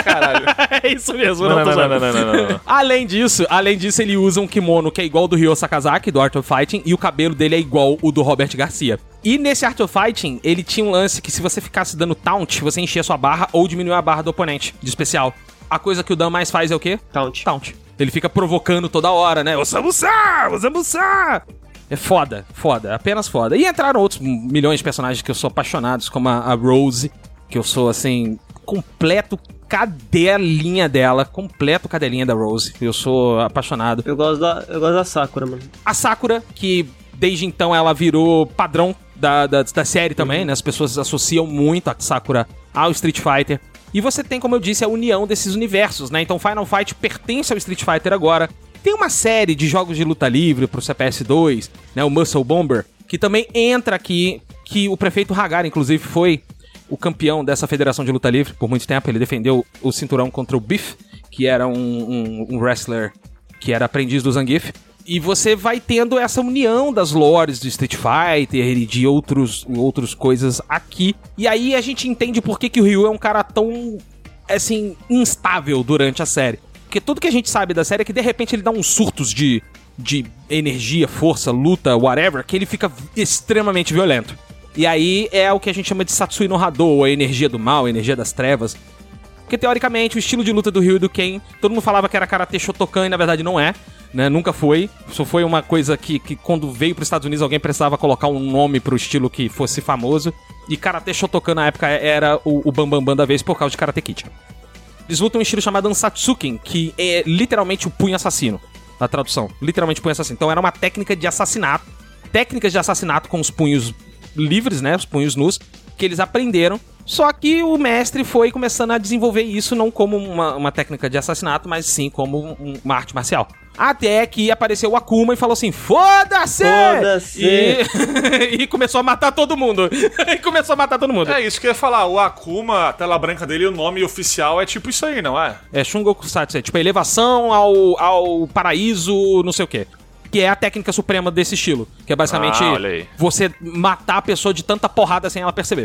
Speaker 3: Caralho. É isso mesmo,
Speaker 4: Não,
Speaker 3: não,
Speaker 4: não,
Speaker 3: tô
Speaker 4: não,
Speaker 3: zoando.
Speaker 4: não, não, não, não.
Speaker 3: Além disso, além disso, ele usa um kimono que é igual ao do Ryo Sakazaki, do Art of Fighting, e o cabelo dele é igual o do Robert Garcia. E nesse Art of Fighting, ele tinha um lance que se você ficasse dando taunt, você enchia sua barra ou diminuía a barra do oponente, de especial. A coisa que o Dan mais faz é o quê?
Speaker 5: Taunt.
Speaker 3: Taunt. Ele fica provocando toda hora, né? Osamu-san! Osamu-san! É foda, foda, apenas foda. E entraram outros milhões de personagens que eu sou apaixonado, como a, a Rose, que eu sou, assim, completo cadelinha dela, completo cadelinha da Rose. Eu sou apaixonado.
Speaker 5: Eu gosto da, eu gosto da Sakura, mano.
Speaker 3: A Sakura, que desde então ela virou padrão da, da, da série também, uhum. né? As pessoas associam muito a Sakura ao Street Fighter. E você tem, como eu disse, a união desses universos, né? Então Final Fight pertence ao Street Fighter agora. Tem uma série de jogos de luta livre pro C P S dois, né? O Muscle Bomber, que também entra aqui, que o prefeito Hagar, inclusive, foi o campeão dessa federação de luta livre por muito tempo. Ele defendeu o cinturão contra o Biff, que era um, um, um wrestler que era aprendiz do Zangief. E você vai tendo essa união das lores do Street Fighter e de outros, outros coisas aqui. E aí a gente entende por que, que o Ryu é um cara tão, assim, instável durante a série. Porque tudo que a gente sabe da série é que de repente ele dá uns surtos de, de energia, força, luta, whatever, que ele fica extremamente violento. E aí é o que a gente chama de Satsui no Hado, ou a energia do mal, a energia das trevas. Porque teoricamente o estilo de luta do Ryu e do Ken, todo mundo falava que era Karate Shotokan e na verdade não é. Né, nunca foi, só foi uma coisa que, que quando veio para os Estados Unidos alguém precisava colocar um nome pro estilo que fosse famoso. E Karate Shotokan na época era o, o Bambambam Bam Bam da vez por causa de Karate Kid. Eles lutam um estilo chamado Ansatsuken, que é literalmente o punho assassino. A tradução, literalmente punho assassino. Então era uma técnica de assassinato, técnicas de assassinato com os punhos livres, né, os punhos nus, que eles aprenderam. Só que o mestre foi começando a desenvolver isso não como uma, uma técnica de assassinato, mas sim como um, uma arte marcial. Até que apareceu o Akuma e falou assim, foda-se!
Speaker 5: Foda-se!
Speaker 3: E... e começou a matar todo mundo. E começou a matar todo mundo.
Speaker 4: É isso que eu ia falar, o Akuma, a tela branca dele, o nome oficial é tipo isso aí, não é?
Speaker 3: É Shungoku Satsu, é tipo a elevação ao, ao paraíso, não sei o quê. Que é a técnica suprema desse estilo. Que é basicamente
Speaker 4: ah, olha aí.
Speaker 3: você matar a pessoa de tanta porrada sem ela perceber.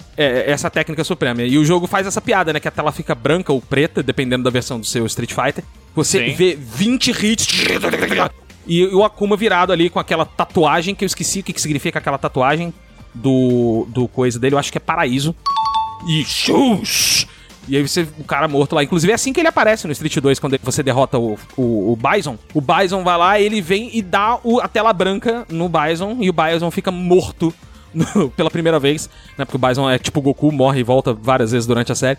Speaker 3: É essa técnica suprema. E o jogo faz essa piada, né? Que a tela fica branca ou preta, dependendo da versão do seu Street Fighter. Você Sim. vê vinte hits e o Akuma virado ali com aquela tatuagem, que eu esqueci o que significa aquela tatuagem do, do coisa dele. Eu acho que é paraíso. E shush! E aí você, o cara morto lá. Inclusive é assim que ele aparece no Street dois, quando você derrota o, o, o Bison. O Bison vai lá, ele vem e dá o, a tela branca no Bison, e o Bison fica morto no, pela primeira vez, né? Porque o Bison é tipo o Goku, morre e volta várias vezes durante a série.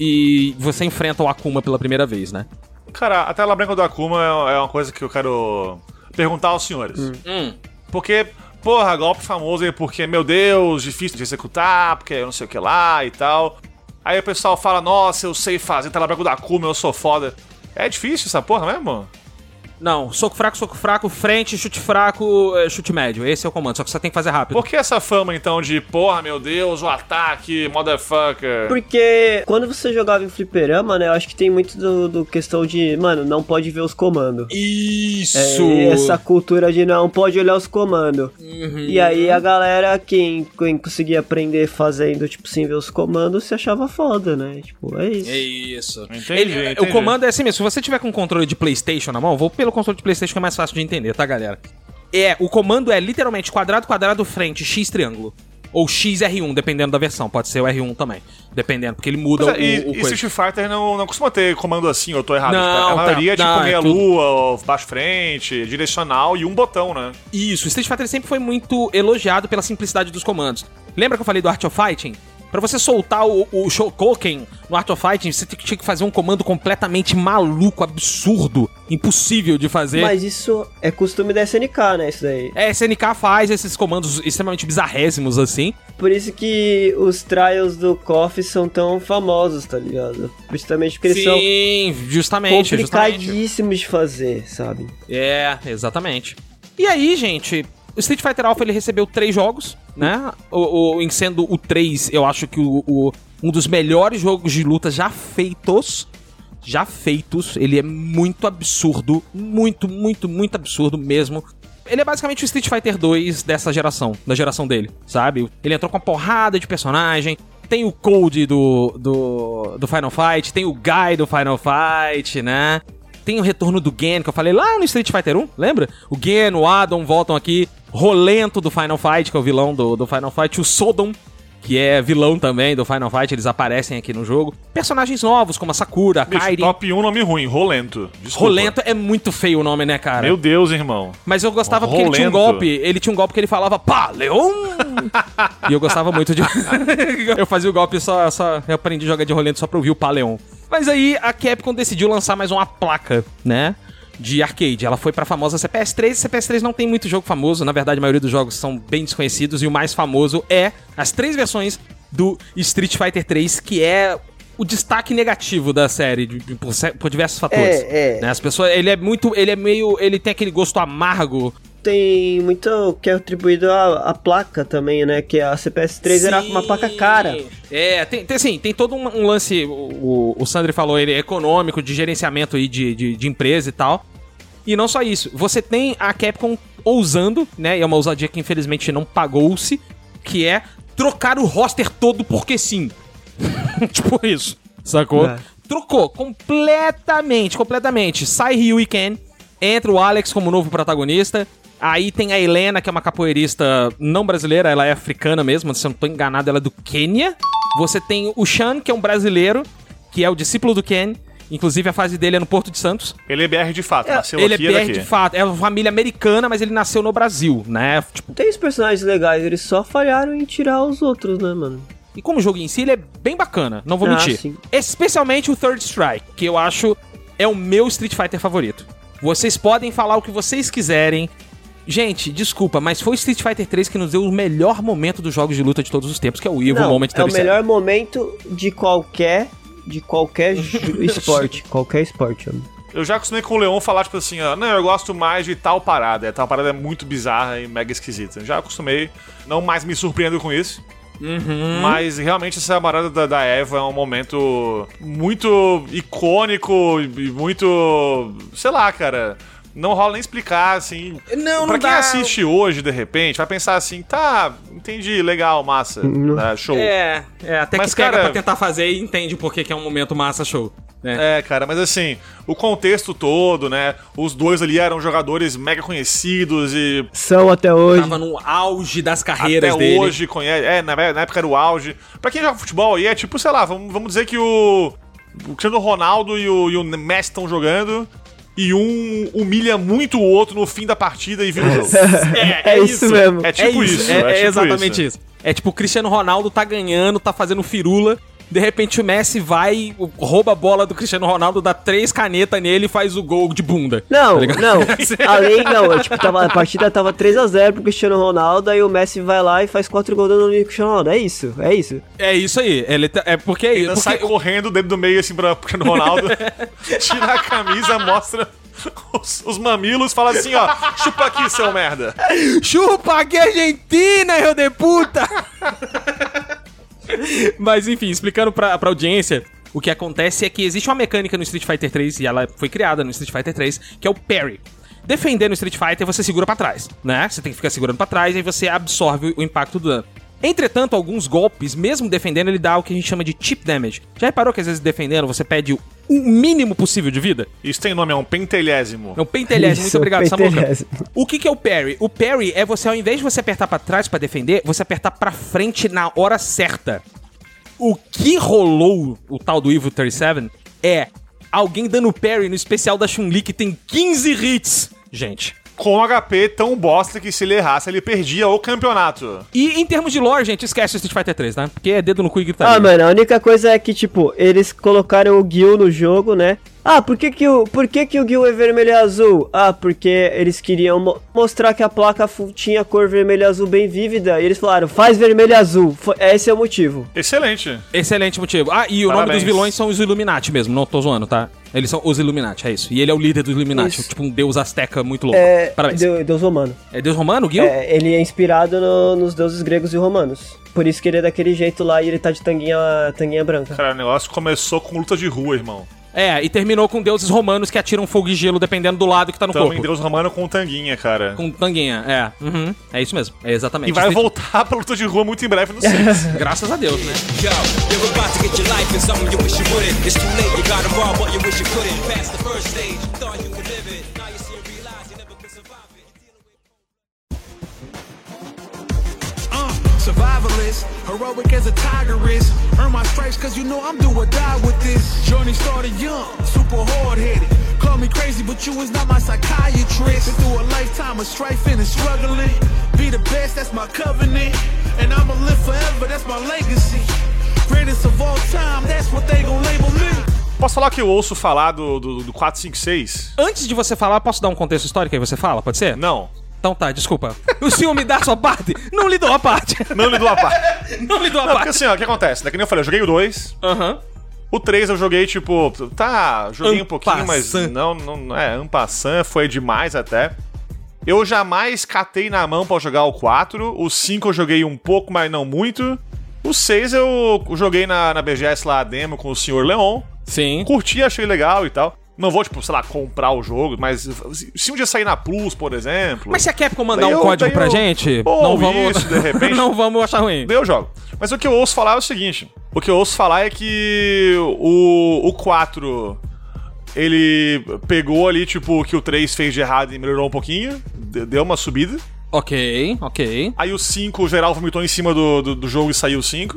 Speaker 3: E você enfrenta o Akuma pela primeira vez, né?
Speaker 4: Cara, a tela branca do Akuma é uma coisa que eu quero perguntar aos senhores.
Speaker 3: Hum. Hum.
Speaker 4: Porque, porra, golpe famoso aí porque, meu Deus, difícil de executar, porque eu não sei o que lá e tal. Aí o pessoal fala, nossa, eu sei fazer tela branca do Akuma, eu sou foda. É difícil essa porra mesmo?
Speaker 3: Não, soco fraco, soco fraco, frente, chute fraco, chute médio. Esse é o comando, só que você tem que fazer rápido.
Speaker 4: Por que essa fama, então, de porra, meu Deus, o ataque, motherfucker?
Speaker 5: Porque quando você jogava em fliperama, né, eu acho que tem muito do, do questão de, mano, não pode ver os comandos.
Speaker 3: Isso!
Speaker 5: É, essa cultura de não pode olhar os comandos.
Speaker 3: Uhum.
Speaker 5: E aí a galera, quem, quem conseguia aprender fazendo, tipo, sem ver os comandos, se achava foda, né? Tipo, é isso.
Speaker 3: É isso.
Speaker 4: Entendi,
Speaker 3: Ele,
Speaker 4: entendi.
Speaker 3: O comando é assim mesmo, se você tiver com um controle de PlayStation na mão, vou pelo controle de PlayStation que é mais fácil de entender, tá, galera? É, o comando é literalmente quadrado, quadrado, frente, X, triângulo. Ou X R um, dependendo da versão. Pode ser o R um também, dependendo, porque ele muda
Speaker 4: Mas,
Speaker 3: o,
Speaker 4: e,
Speaker 3: o
Speaker 4: e
Speaker 3: coisa.
Speaker 4: Street Fighter não, não costuma ter comando assim, eu tô errado.
Speaker 3: Não,
Speaker 4: a maioria
Speaker 3: tá,
Speaker 4: é tipo
Speaker 3: não,
Speaker 4: meia
Speaker 3: é tudo...
Speaker 4: lua, baixo frente, direcional e um botão, né?
Speaker 3: Isso, o Street Fighter sempre foi muito elogiado pela simplicidade dos comandos. Lembra que eu falei do Art of Fighting? Pra você soltar o, o Shokoken no Art of Fighting, você tinha que fazer um comando completamente maluco, absurdo, impossível de fazer.
Speaker 5: Mas isso é costume da S N K, né, isso daí.
Speaker 3: É, a S N K faz esses comandos extremamente bizarrésimos, assim.
Speaker 5: Por isso que os trials do K O F são tão famosos, tá ligado? Justamente porque eles são
Speaker 3: Sim, justamente,
Speaker 5: complicadíssimos de fazer, sabe?
Speaker 3: É, exatamente. E aí, gente, o Street Fighter Alpha ele recebeu três jogos, né? O, o, em sendo o três, eu acho que o, o, um dos melhores jogos de luta já feitos. Já feitos. Ele é muito absurdo. Muito, muito, muito absurdo mesmo. Ele é basicamente o Street Fighter dois dessa geração, da geração dele, sabe? Ele entrou com uma porrada de personagem. tem o Cold do, do, do Final Fight, tem o Guy do Final Fight, né? Tem o retorno do Gen, que eu falei lá no Street Fighter um, lembra? O Gen, o Adam voltam aqui. Rolento do Final Fight, que é o vilão do, do Final Fight. O Sodom, que é vilão também do Final Fight, eles aparecem aqui no jogo. Personagens novos, como a Sakura, a
Speaker 4: Bicho,
Speaker 3: Kairi.
Speaker 4: top um, nome ruim, Rolento. Desculpa.
Speaker 3: Rolento é muito feio o nome, né, cara?
Speaker 4: Meu Deus, irmão.
Speaker 3: Mas eu gostava porque ele tinha um golpe, ele tinha um golpe que ele falava, pá, Leon! E eu gostava muito de... eu fazia o golpe só, só... Eu aprendi a jogar de Rolento só pra ouvir o pá, Leon. Mas aí a Capcom decidiu lançar mais uma placa, né? De arcade. Ela foi pra famosa C P S três. C P S três não tem muito jogo famoso. Na verdade, a maioria dos jogos são bem desconhecidos. E o mais famoso é as três versões do Street Fighter três, que é o destaque negativo da série, de, de, por, por diversos fatores.
Speaker 5: É, é.
Speaker 3: Né? As pessoas... Ele é muito... Ele é meio... Ele tem aquele gosto amargo.
Speaker 5: Tem muito que é atribuído à, à placa também, né? Que a C P S três Sim. era uma placa cara.
Speaker 3: É, tem, tem, assim, tem todo um, um lance, o, o Sandri falou, ele é econômico, de gerenciamento aí de, de, de empresa e tal. E não só isso, você tem a Capcom ousando, né? E é uma ousadia que infelizmente não pagou-se, que é trocar o roster todo porque sim. Tipo isso, sacou? É. Trocou completamente, completamente. Sai Ryu e Ken, entra o Alex como novo protagonista. Aí tem a Helena, que é uma capoeirista não brasileira, ela é africana mesmo, se eu não tô enganado, ela é do Quênia. Você tem o Shan, que é um brasileiro, que é o discípulo do Ken. Inclusive a fase dele é no Porto de Santos.
Speaker 4: Ele é B R de fato,
Speaker 3: é,
Speaker 4: nasceu
Speaker 3: ele
Speaker 4: aqui.
Speaker 3: Ele é B R
Speaker 4: daqui.
Speaker 3: de fato, é uma família americana, mas ele nasceu no Brasil, né? Tipo...
Speaker 5: Tem os personagens legais, eles só falharam em tirar os outros, né, mano?
Speaker 3: E como o jogo em si, ele é bem bacana, não vou
Speaker 5: ah,
Speaker 3: mentir.
Speaker 5: Sim.
Speaker 3: Especialmente o Third Strike, que eu acho é o meu Street Fighter favorito. Vocês podem falar o que vocês quiserem. Gente, desculpa, mas foi o Street Fighter três que nos deu o melhor momento dos jogos de luta de todos os tempos, que é o Evil
Speaker 5: Não,
Speaker 3: Moment
Speaker 5: é o melhor momento de qualquer, de qualquer esporte, qualquer esporte. Mano.
Speaker 4: Eu já acostumei com o Leon falar, tipo assim, ó, não, eu gosto mais de tal parada. Tal parada é muito bizarra e mega esquisita. Já acostumei, não mais me surpreendo com isso. Uhum. Mas realmente essa parada da, da Eva é um momento muito icônico e muito, sei lá, cara, não rola nem explicar, assim.
Speaker 3: Não,
Speaker 4: pra
Speaker 3: não
Speaker 4: quem
Speaker 3: dá.
Speaker 4: assiste hoje, de repente, vai pensar assim, tá, entendi, legal, massa, né, show.
Speaker 3: É, é, até
Speaker 4: mas,
Speaker 3: que pega
Speaker 4: cara,
Speaker 3: pra tentar fazer e entende por que que é um momento massa, show. Né?
Speaker 4: É, cara, mas assim, o contexto todo, né? Os dois ali eram jogadores mega conhecidos e...
Speaker 5: São até hoje.
Speaker 3: Tava no auge das carreiras
Speaker 4: até
Speaker 3: dele.
Speaker 4: Até hoje conhece... É, na, na época era o auge. Pra quem joga futebol aí, é tipo, sei lá, vamos, vamos dizer que o... O Cristiano Ronaldo e o, e o Messi estão jogando... E um humilha muito o outro no fim da partida e vira o jogo.
Speaker 5: É, é, é isso mesmo.
Speaker 4: É tipo
Speaker 3: é isso.
Speaker 4: isso.
Speaker 3: É,
Speaker 4: é,
Speaker 3: é
Speaker 4: tipo
Speaker 3: exatamente
Speaker 4: isso.
Speaker 3: isso. É tipo o Cristiano Ronaldo tá ganhando, tá fazendo firula. De repente o Messi vai, rouba a bola do Cristiano Ronaldo, dá três canetas nele e faz o gol de bunda.
Speaker 5: Não,
Speaker 3: tá
Speaker 5: não. Além, não. É, tipo, tava, a partida tava três a zero pro Cristiano Ronaldo, aí o Messi vai lá e faz quatro gols dando no Cristiano Ronaldo. É isso, é isso.
Speaker 3: É isso aí. Ele tá, é porque...
Speaker 4: Ele
Speaker 3: porque...
Speaker 4: sai correndo dentro do meio assim pra Cristiano Ronaldo, tira a camisa, mostra... Os, os mamilos, fala assim, ó, chupa aqui, seu merda.
Speaker 3: Chupa aqui, Argentina, eu de puta. Mas enfim, explicando pra, pra audiência, o que acontece é que existe uma mecânica no Street Fighter três, e ela foi criada no Street Fighter três, que é o parry. Defendendo o Street Fighter, você segura pra trás, né? Você tem que ficar segurando pra trás e aí você absorve o impacto do dano. Entretanto, alguns golpes, mesmo defendendo, ele dá o que a gente chama de chip damage. Já reparou que às vezes defendendo você pede o mínimo possível de vida?
Speaker 4: Isso tem nome, é um pentelésimo.
Speaker 3: É um pentelésimo, muito obrigado,
Speaker 5: pentelésimo.
Speaker 3: Samuca. O que que é o parry? O parry é você, ao invés de você apertar pra trás pra defender, você apertar pra frente na hora certa. O que rolou, o tal do Evil trinta e sete, é alguém dando parry no especial da Chun-Li que tem quinze hits, gente.
Speaker 4: Com um H P tão bosta que se ele errasse, ele perdia o campeonato.
Speaker 3: E em termos de lore, gente, esquece o Street Fighter três, né? Porque é dedo no cu e gritaria.
Speaker 5: Ah, mano, a única coisa é que, tipo, eles colocaram o Gil no jogo, né? Ah, por que que o, por que que o Gil é vermelho e azul? Ah, porque eles queriam mo- mostrar que a placa fu- tinha cor vermelho e azul bem vívida. E eles falaram, faz vermelho e azul. Foi, esse é o motivo.
Speaker 4: Excelente.
Speaker 3: Excelente motivo. Ah, e o
Speaker 4: Parabéns.
Speaker 3: nome dos vilões são os Illuminati mesmo, não tô zoando, tá? Eles são os Illuminati, é isso. E ele é o líder dos Illuminati,
Speaker 5: Isso.
Speaker 3: tipo um deus azteca muito louco.
Speaker 5: É,
Speaker 3: Parabéns.
Speaker 5: Deus, Deus romano.
Speaker 3: É deus romano, Gil?
Speaker 5: É, ele é inspirado no- nos deuses gregos e romanos. Por isso que ele é daquele jeito lá e ele tá de tanguinha, tanguinha branca.
Speaker 4: Cara, o negócio começou com luta de rua, irmão.
Speaker 3: É, e terminou com deuses romanos que atiram fogo e gelo dependendo do lado que tá no
Speaker 4: Tamo
Speaker 3: corpo.
Speaker 4: em Deus Romano com tanguinha, cara.
Speaker 3: Com tanguinha, é. Uhum. É isso mesmo. É exatamente.
Speaker 4: E vai
Speaker 3: Street-
Speaker 4: voltar pra luta de rua muito em breve no seis.
Speaker 3: Graças a Deus, né?
Speaker 8: Yo, you're about to get your life in something you wish you wouldn't. It's too late, you got involved, but you wish you couldn't. Past the first stage, thought you could live it. Now you see and realize you never could survive it.
Speaker 9: Survivalist, heroic as a tiger is. Earn my stripes cause you know I'm do or die with this. Journey started young, super hard-headed. Call me crazy, but you is not my psychiatrist. Been through a lifetime of strife and struggling. Be the best, that's my covenant. And I'ma live forever, that's my legacy. Greatest of all time, that's what they gon' label me.
Speaker 4: Posso falar que eu ouço falar do, do, do quatro, cinco, seis?
Speaker 3: Antes de você falar, posso dar um contexto histórico aí você fala? Pode ser?
Speaker 4: Não.
Speaker 3: Então tá, desculpa. O senhor me dá a sua parte? Não lhe dou a parte.
Speaker 4: Não lhe dou a parte.
Speaker 3: Não lhe dou a
Speaker 4: Não, porque
Speaker 3: parte.
Speaker 4: assim, ó, o que acontece? Né? Que nem eu falei, eu joguei o dois.
Speaker 3: Aham.
Speaker 4: O três eu joguei, tipo, tá, joguei um pouquinho, mas
Speaker 3: Ampassant.
Speaker 4: não, não, é, ampassant, foi demais até. Eu jamais catei na mão pra jogar o quatro, o cinco eu joguei um pouco, mas não muito. O seis eu joguei na, na B G S lá, a demo com o senhor Leon.
Speaker 3: Sim.
Speaker 4: Curti, achei legal e tal. Não vou, tipo, sei lá, comprar o jogo, mas se um dia sair na Plus, por exemplo...
Speaker 3: Mas se a Capcom mandar
Speaker 4: daí
Speaker 3: um
Speaker 4: eu-
Speaker 3: código
Speaker 4: daí
Speaker 3: pra
Speaker 4: eu-
Speaker 3: gente,
Speaker 4: Ou
Speaker 3: não vamos...
Speaker 4: isso, de repente...
Speaker 3: não vamos achar ruim.
Speaker 4: Daí eu jogo. Mas o que eu ouço falar é o seguinte: o que eu ouço falar é que o, o quatro, ele pegou ali, tipo, o que o três fez de errado e melhorou um pouquinho, de- deu uma subida.
Speaker 3: Ok, ok.
Speaker 4: Aí o cinco, o geral vomitou em cima do, do, do jogo e saiu o cinco.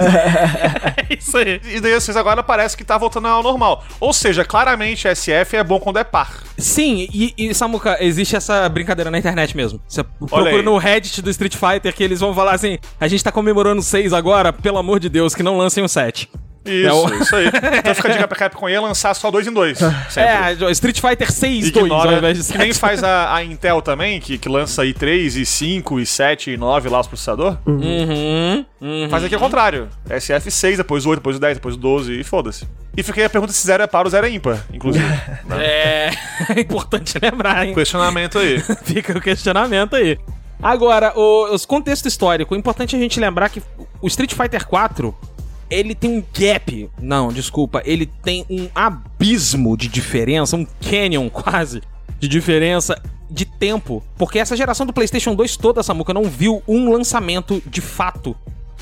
Speaker 3: É isso aí.
Speaker 4: E daí vocês agora parece que tá voltando ao normal. Ou seja, claramente S F é bom quando é par.
Speaker 3: Sim, e, e Samuka, existe essa brincadeira na internet mesmo. Você procura
Speaker 4: aí.
Speaker 3: no Reddit do Street Fighter que eles vão falar assim: a gente tá comemorando o seis agora, pelo amor de Deus, que não lancem o sete.
Speaker 4: Isso,
Speaker 3: É o-
Speaker 4: isso aí. Então fica a dica pra Capcom aí, é lançar só dois em dois. Sempre.
Speaker 3: É, Street Fighter seis dois
Speaker 4: Ignora,
Speaker 3: ao invés de
Speaker 4: que nem
Speaker 3: sete.
Speaker 4: faz a, a Intel também, que, que lança i três, i cinco, i sete, i nove lá os processadores.
Speaker 3: Uhum, uhum.
Speaker 4: Faz aqui ao contrário. S F seis, depois o oito, depois o dez, depois o doze e foda-se. E fiquei a pergunta se zero é par ou zero é ímpar, inclusive. Né?
Speaker 3: É, é importante lembrar, hein?
Speaker 4: Questionamento aí.
Speaker 3: Fica o questionamento aí. Agora, o, os contexto histórico, é importante a gente lembrar que o Street Fighter quatro, ele tem um gap, não, desculpa, ele tem um abismo de diferença, um canyon quase, de diferença de tempo, porque essa geração do PlayStation dois toda, Samuka, não viu um lançamento de fato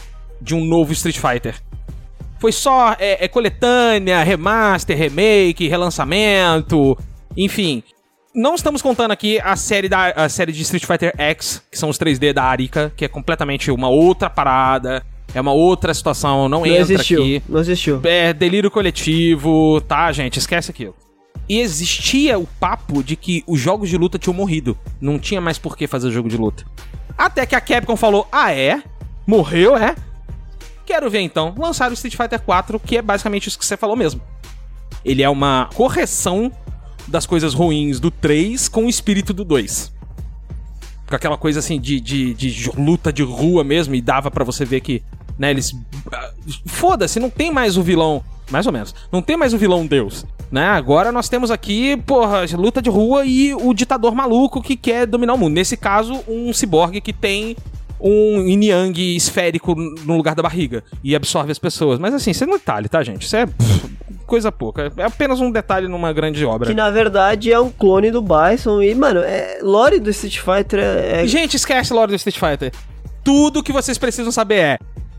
Speaker 3: de um novo Street Fighter. Foi só é, é coletânea, remaster, remake, relançamento, enfim. Não estamos contando aqui a série, da, a série de Street Fighter X, que são os três D da Arika, que é completamente uma outra parada, é uma outra situação, não,
Speaker 5: Não
Speaker 3: entra
Speaker 5: existiu,
Speaker 3: aqui.
Speaker 5: não existiu.
Speaker 3: É delírio coletivo, tá, gente? Esquece aquilo. E existia o papo de que os jogos de luta tinham morrido. Não tinha mais por que fazer jogo de luta. Até que a Capcom falou, ah, é? Morreu, é? Quero ver, então. Lançaram o Street Fighter quatro, que é basicamente isso que você falou mesmo. Ele é uma correção das coisas ruins do três com o espírito do dois. Com aquela coisa assim de, de, de luta de rua mesmo, e dava pra você ver que, né, eles... Foda-se, não tem mais o vilão... Mais ou menos. Não tem mais o vilão Deus, né? Agora nós temos aqui, porra, luta de rua e o ditador maluco que quer dominar o mundo. Nesse caso, um ciborgue que tem um yin yang esférico no lugar da barriga e absorve as pessoas. Mas assim, isso é um detalhe, tá, gente? Isso é pff, coisa pouca. É apenas um detalhe numa grande obra.
Speaker 5: Que na verdade é um clone do Bison e, mano, é lore do Street Fighter é... é...
Speaker 3: Gente, esquece a lore do Street Fighter. Tudo que vocês precisam saber é...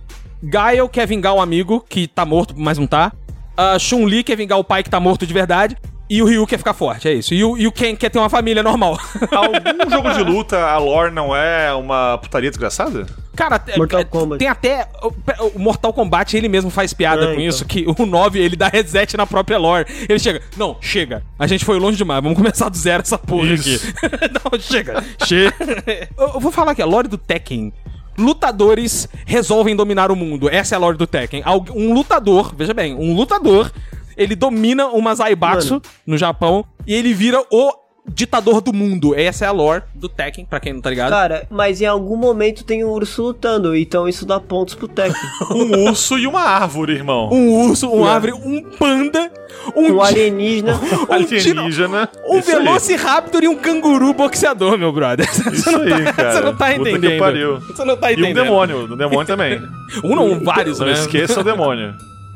Speaker 3: Gaio quer vingar um amigo que tá morto, mas não tá. Uh, Chun-Li quer vingar o pai que tá morto de verdade. E o Ryu quer ficar forte, é isso. E o, e o Ken quer ter uma família normal.
Speaker 4: Algum jogo de luta, a lore não é uma putaria desgraçada?
Speaker 3: Cara,
Speaker 5: Mortal
Speaker 3: é,
Speaker 5: Kombat.
Speaker 3: tem até... O, o Mortal Kombat, ele mesmo faz piada
Speaker 5: É,
Speaker 3: com
Speaker 5: então.
Speaker 3: isso, que o nove, ele dá reset na própria lore. Ele chega... Não, chega. A gente foi longe demais. Vamos começar do zero essa porra
Speaker 4: Isso.
Speaker 3: aqui. Não, chega. Chega. Eu, eu vou falar aqui, a lore do Tekken... Lutadores resolvem dominar o mundo. Essa é a lore do Tekken. Algu- Um lutador, veja bem, um lutador, ele domina uma Zaibatsu
Speaker 5: Mano.
Speaker 3: no Japão e ele vira o ditador do mundo. Essa é a lore do Tekken, pra quem não tá ligado.
Speaker 5: Cara, mas em algum momento tem um urso lutando, então isso dá pontos pro Tekken.
Speaker 4: Um urso e uma árvore, irmão.
Speaker 3: Um urso, um árvore, um panda, um,
Speaker 5: Um
Speaker 3: di-
Speaker 5: alienígena.
Speaker 3: um tiro-
Speaker 4: Alienígena.
Speaker 3: um
Speaker 4: Isso aí.
Speaker 3: Velociraptor e um canguru boxeador, meu brother.
Speaker 4: Isso
Speaker 3: Você não tá,
Speaker 4: aí, cara.
Speaker 3: Você não tá
Speaker 4: Puta que
Speaker 3: entendendo.
Speaker 4: pariu.
Speaker 3: Você não tá
Speaker 4: E um
Speaker 3: entendendo.
Speaker 4: demônio, o demônio também.
Speaker 3: Um não, vários,
Speaker 4: Não
Speaker 3: né?
Speaker 4: esqueça o demônio.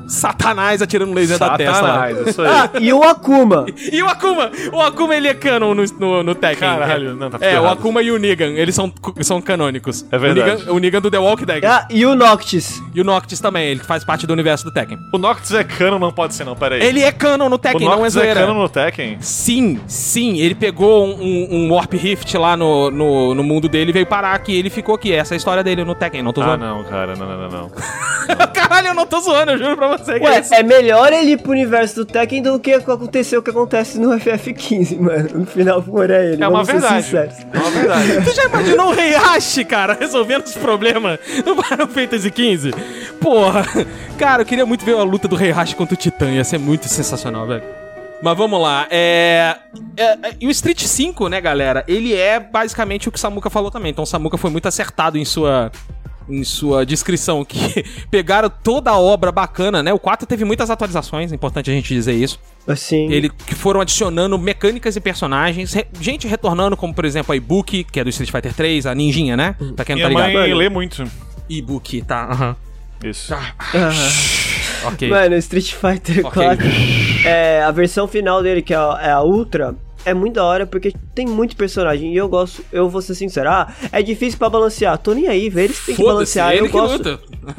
Speaker 3: Satanás atirando laser da testa.
Speaker 4: Satanás, isso aí.
Speaker 5: Ah, e o Akuma.
Speaker 3: E o Akuma? O Akuma, ele é canon no, no, no Tekken.
Speaker 4: Caralho, não, tá tudo
Speaker 3: É, o
Speaker 4: errado.
Speaker 3: Akuma e o Negan, eles são, são canônicos.
Speaker 4: É verdade.
Speaker 3: O Negan, o Negan do The Walking Dead.
Speaker 5: Ah, e o Noctis.
Speaker 3: E o Noctis também, ele faz parte do universo do Tekken.
Speaker 4: O Noctis é canon, não pode ser não, pera aí.
Speaker 3: Ele é canon no
Speaker 4: O
Speaker 3: Tekken, não é
Speaker 4: Noctis é
Speaker 3: zoeira.
Speaker 4: canon no Tekken?
Speaker 3: Sim, sim, ele pegou um, um, um Warp Rift lá no, no, no mundo dele e veio parar aqui, ele ficou aqui. Essa é a história dele no Tekken, não tô
Speaker 4: Ah,
Speaker 3: zoando.
Speaker 4: não, cara, não, não, não, não.
Speaker 3: Caralho, eu não tô zoando, eu juro pra você que é
Speaker 5: Ué,
Speaker 3: isso.
Speaker 5: é melhor ele ir pro universo do Tekken do que aconteceu o que acontece no F F quinze, mano. No final fora ele.
Speaker 4: É uma
Speaker 5: vamos ser
Speaker 4: verdade.
Speaker 5: sinceros.
Speaker 4: É uma verdade.
Speaker 3: Tu já imaginou o Heihachi, cara, resolvendo os problemas no Final Fantasy quinze? Porra, cara, eu queria muito ver a luta do Heihachi contra o Titã, ia ser muito sensacional, velho. Mas vamos lá, é... é, é... E o Street cinco, né, galera, ele é basicamente o que o Samuka falou também. Então o Samuka foi muito acertado em sua... em sua descrição, que pegaram toda a obra bacana, né? O quatro teve muitas atualizações, é importante a gente dizer isso.
Speaker 5: Assim.
Speaker 3: Ele que foram adicionando mecânicas e personagens, re- gente retornando, como por exemplo a Ibuki, que é do Street Fighter três, a ninjinha, né? Pra quem não
Speaker 4: Minha
Speaker 3: tá ligado.
Speaker 4: mãe lê muito.
Speaker 3: Ibuki, tá, aham.
Speaker 4: Isso.
Speaker 3: Ok.
Speaker 5: Mano, Street Fighter
Speaker 3: Ok.
Speaker 5: quatro, é, a versão final dele, que é a, é a Ultra, é muito da hora porque tem muito personagem. E eu gosto, eu vou ser sincero, ah, é difícil pra balancear. Tô nem aí, velho, eles têm que
Speaker 3: Foda-se,
Speaker 5: balancear.
Speaker 3: ele
Speaker 5: Eu
Speaker 3: que
Speaker 5: gosto,
Speaker 3: luta.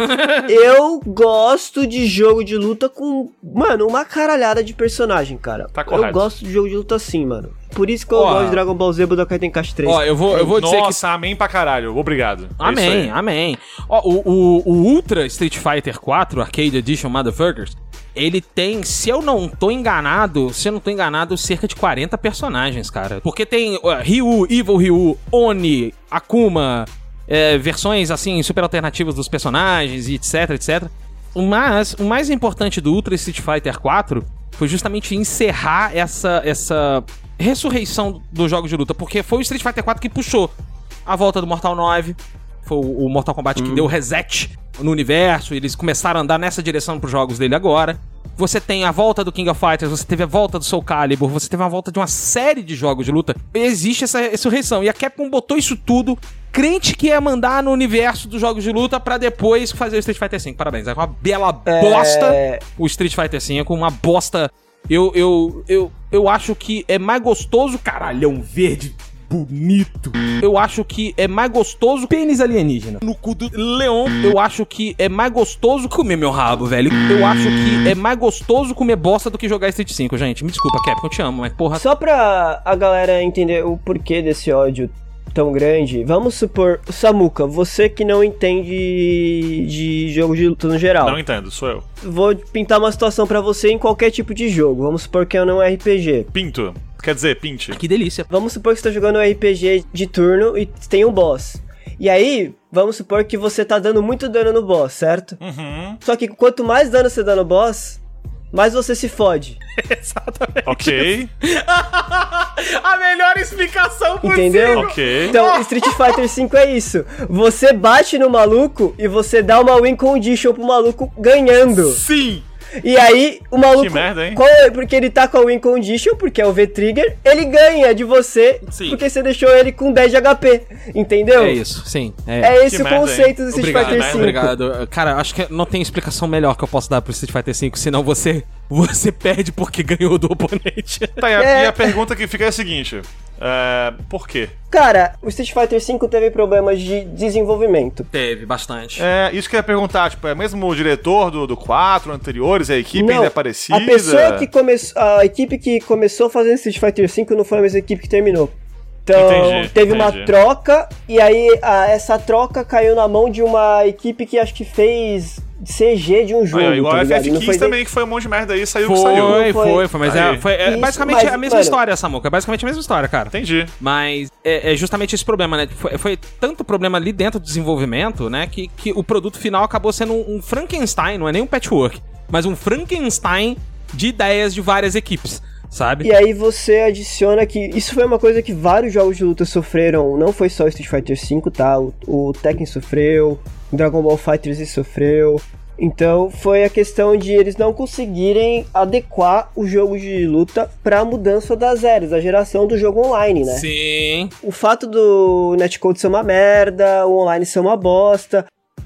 Speaker 5: eu gosto de jogo de luta com, mano, uma caralhada de personagem, cara.
Speaker 4: Tá correto.
Speaker 5: Eu gosto de jogo de luta assim, mano. Por isso que eu
Speaker 3: Ó.
Speaker 5: gosto de Dragon Ball Z Budokai Tenkaichi três.
Speaker 3: Ó, eu vou, eu vou dizer que...
Speaker 4: Nossa, amém pra caralho. Obrigado. É isso
Speaker 3: Amém,
Speaker 4: aí.
Speaker 3: amém. Ó, o, o, o Ultra Street Fighter quatro Arcade Edition Motherfuckers, ele tem, se eu não tô enganado, se eu não tô enganado, cerca de quarenta personagens, cara. Porque tem ó, Ryu, Evil Ryu, Oni, Akuma, é, versões, assim, super alternativas dos personagens, e etc, etcétera. Mas o mais importante do Ultra Street Fighter quatro foi justamente encerrar essa, essa ressurreição dos jogos de luta, porque foi o Street Fighter quatro que puxou a volta do Mortal nove, foi o Mortal Kombat que deu reset no universo, e eles começaram a andar nessa direção pros jogos dele agora. Você tem a volta do King of Fighters, você teve a volta do Soul Calibur, você teve a volta de uma série de jogos de luta. Existe essa ressurreição, e a Capcom botou isso tudo, crente que ia mandar no universo dos jogos de luta pra depois fazer o Street Fighter cinco. Parabéns, é uma bela
Speaker 5: É.
Speaker 3: bosta o Street Fighter cinco, uma bosta. Eu, eu, eu, eu acho que é mais gostoso, caralhão verde bonito. Eu acho que é mais gostoso pênis alienígena. No cu do leão, eu acho que é mais gostoso comer meu rabo, velho. Eu acho que é mais gostoso comer bosta do que jogar Street cinco, gente. Me desculpa, Capcom, eu te amo, mas porra...
Speaker 5: Só pra a galera entender o porquê desse ódio tão grande, vamos supor, Samuka, você que não entende de jogo de luta no geral.
Speaker 4: Não entendo, sou eu.
Speaker 5: Vou pintar uma situação pra você em qualquer tipo de jogo. Vamos supor que é um R P G.
Speaker 4: Pinto. Quer dizer, pinte.
Speaker 3: Que delícia.
Speaker 5: Vamos supor que você tá jogando um R P G de turno e tem um boss. E aí, vamos supor que você tá dando muito dano no boss, certo?
Speaker 4: Uhum.
Speaker 5: Só que quanto mais dano você dá no boss, mais você se fode.
Speaker 3: Exatamente.
Speaker 4: Ok.
Speaker 3: A melhor explicação possível.
Speaker 5: Entendeu?
Speaker 4: Ok.
Speaker 5: Então, Street Fighter cinco é isso. Você bate no maluco e você dá uma win condition pro maluco ganhando.
Speaker 3: Sim.
Speaker 5: E aí, o maluco...
Speaker 4: Que merda, hein?
Speaker 5: qual é? Porque ele tá com a win condition, porque é o V-Trigger, ele ganha de você,
Speaker 3: Sim.
Speaker 5: porque você deixou ele com dez de H P, entendeu?
Speaker 3: É isso, sim. É,
Speaker 5: É esse
Speaker 4: Que
Speaker 5: o
Speaker 4: merda,
Speaker 5: conceito do Street
Speaker 3: Obrigado,
Speaker 5: Fighter
Speaker 3: né?
Speaker 5: cinco.
Speaker 3: Obrigado. Cara, acho que não tem explicação melhor que eu posso dar pro Street Fighter cinco, senão você, você perde porque ganhou do oponente.
Speaker 4: Tá, e a,
Speaker 5: É.
Speaker 4: e a pergunta que fica é a seguinte. É, por quê?
Speaker 5: Cara, o Street Fighter cinco teve problemas de desenvolvimento.
Speaker 3: Teve, bastante.
Speaker 4: É, isso que eu ia perguntar, tipo, é mesmo o diretor do, do quatro anteriores, a equipe
Speaker 5: Não,
Speaker 4: ainda é parecida?
Speaker 5: a pessoa que começou, a equipe que começou fazendo Street Fighter cinco não foi a mesma equipe que terminou. Então,
Speaker 4: Entendi,
Speaker 5: teve
Speaker 4: entendi.
Speaker 5: uma troca, e aí a, essa troca caiu na mão de uma equipe que acho que fez C G de um jogo,
Speaker 4: Olha, igual
Speaker 5: tá
Speaker 4: a
Speaker 5: ligado?
Speaker 4: F F
Speaker 5: Não
Speaker 4: quinze
Speaker 5: foi
Speaker 4: também, que foi um monte de merda aí, saiu o que
Speaker 3: Foi,
Speaker 4: saiu.
Speaker 3: foi,
Speaker 5: Foi.
Speaker 3: foi, mas
Speaker 4: Aí.
Speaker 3: é, foi, é
Speaker 5: Isso,
Speaker 3: basicamente
Speaker 5: mas,
Speaker 3: a mesma
Speaker 5: mano,
Speaker 3: história, Samuca. É basicamente a mesma história, cara.
Speaker 4: Entendi.
Speaker 3: Mas é, é justamente esse problema, né? Foi, foi tanto problema ali dentro do desenvolvimento, né? Que, que o produto final acabou sendo um, um Frankenstein, não é nem um patchwork, mas um Frankenstein de ideias de várias equipes, sabe?
Speaker 5: E aí você adiciona que isso foi uma coisa que vários jogos de luta sofreram, não foi só o Street Fighter cinco, tá? O, o Tekken sofreu, o Dragon Ball FighterZ sofreu. Então foi a questão de eles não conseguirem adequar o jogo de luta pra mudança das eras, a geração do jogo online, né?
Speaker 3: Sim.
Speaker 5: O fato do netcode ser uma merda, o online ser uma bosta,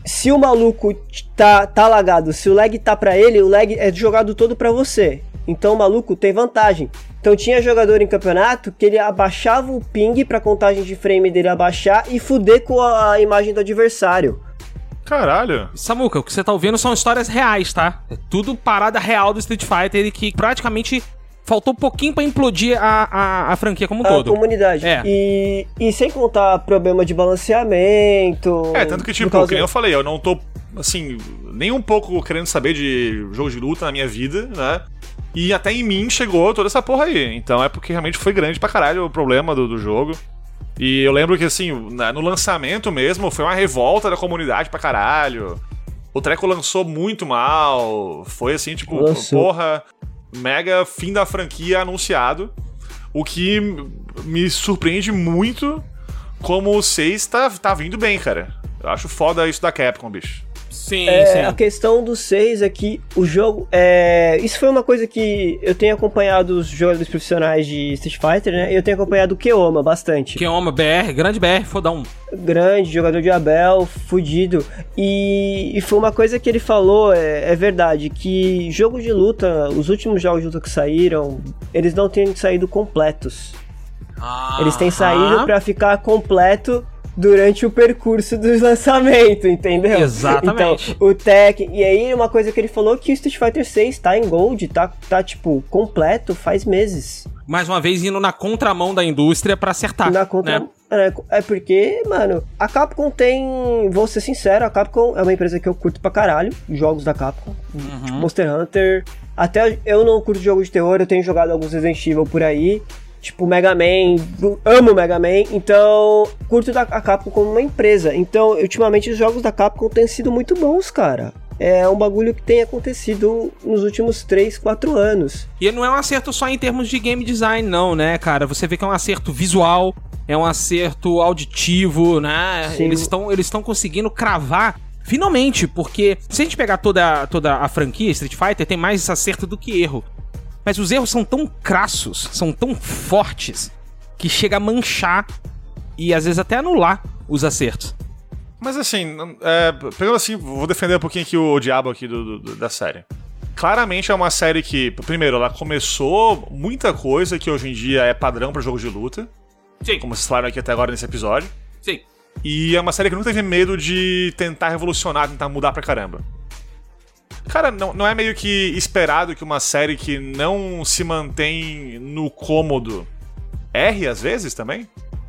Speaker 5: se o maluco tá, tá lagado, se o lag tá pra ele, o lag é jogado todo pra você. Então o maluco tem vantagem. Então tinha jogador em campeonato que ele abaixava o ping pra contagem de frame dele abaixar e fuder com a imagem do adversário.
Speaker 4: Caralho.
Speaker 3: Samuca, o que você tá ouvindo são histórias reais, tá? É tudo parada real do Street Fighter e que praticamente faltou pouquinho pra implodir a, a, a franquia como um
Speaker 5: a
Speaker 3: todo.
Speaker 5: A comunidade.
Speaker 3: É.
Speaker 5: E, e sem contar problema de balanceamento.
Speaker 4: É, tanto que, tipo, causa... que eu falei, eu não tô, assim, nem um pouco querendo saber de jogo de luta na minha vida, né? E até em mim chegou toda essa porra aí. Então é porque realmente foi grande pra caralho o problema do, do jogo. E eu lembro que, assim, no lançamento mesmo, foi uma revolta da comunidade pra caralho. O treco lançou muito mal. Foi assim, tipo, lançou. Porra, mega fim da franquia anunciado. O que me surpreende muito como o seis tá, tá vindo bem, cara. Eu acho foda isso da Capcom, bicho.
Speaker 3: Sim,
Speaker 5: é,
Speaker 3: sim.
Speaker 5: A questão do seis é que o jogo... É, isso foi uma coisa que eu tenho acompanhado os jogadores profissionais de Street Fighter, né? Eu tenho acompanhado o Keoma bastante.
Speaker 3: Keoma, B R, grande B R, fodão.
Speaker 5: Grande, jogador de Abel, fudido. E, e foi uma coisa que ele falou, é, é verdade, que jogo de luta, os últimos jogos de luta que saíram, eles não têm saído completos. Ah, eles têm saído ah. pra ficar completo durante o percurso do lançamento, entendeu?
Speaker 3: Exatamente.
Speaker 5: Então, o Tekken... E aí, uma coisa que ele falou que o Street Fighter seis tá em Gold, tá, tá tipo, completo faz meses.
Speaker 3: Mais uma vez, indo na contramão da indústria pra acertar,
Speaker 5: na contra...
Speaker 3: né?
Speaker 5: É, é porque, mano, a Capcom tem... Vou ser sincero, a Capcom é uma empresa que eu curto pra caralho, jogos da Capcom.
Speaker 3: Uhum.
Speaker 5: Tipo, Monster Hunter. Até eu não curto jogos de terror, eu tenho jogado alguns Resident Evil por aí. Tipo, Mega Man, amo Mega Man, então curto a Capcom como uma empresa. Então, ultimamente, os jogos da Capcom têm sido muito bons, cara. É um bagulho que tem acontecido nos últimos três, quatro anos.
Speaker 3: E não é um acerto só em termos de game design, não, né, cara? Você vê que é um acerto visual, é um acerto auditivo, né? Sim. Eles estão eles estão conseguindo cravar, finalmente, porque se a gente pegar toda, toda a franquia Street Fighter, tem mais acerto do que erro. Mas os erros são tão crassos, são tão fortes, que chega a manchar e às vezes até anular os acertos.
Speaker 4: Mas assim, é, pegando assim, vou defender um pouquinho aqui o diabo aqui do, do, da série. Claramente é uma série que, primeiro, ela começou muita coisa que hoje em dia é padrão para jogos de luta.
Speaker 3: Sim.
Speaker 4: Como vocês falaram aqui até agora nesse episódio.
Speaker 3: Sim.
Speaker 4: E é uma série que nunca teve medo de tentar revolucionar, tentar mudar pra caramba. Cara, não, não é meio que esperado que uma série que não se mantém no cômodo erre às vezes também?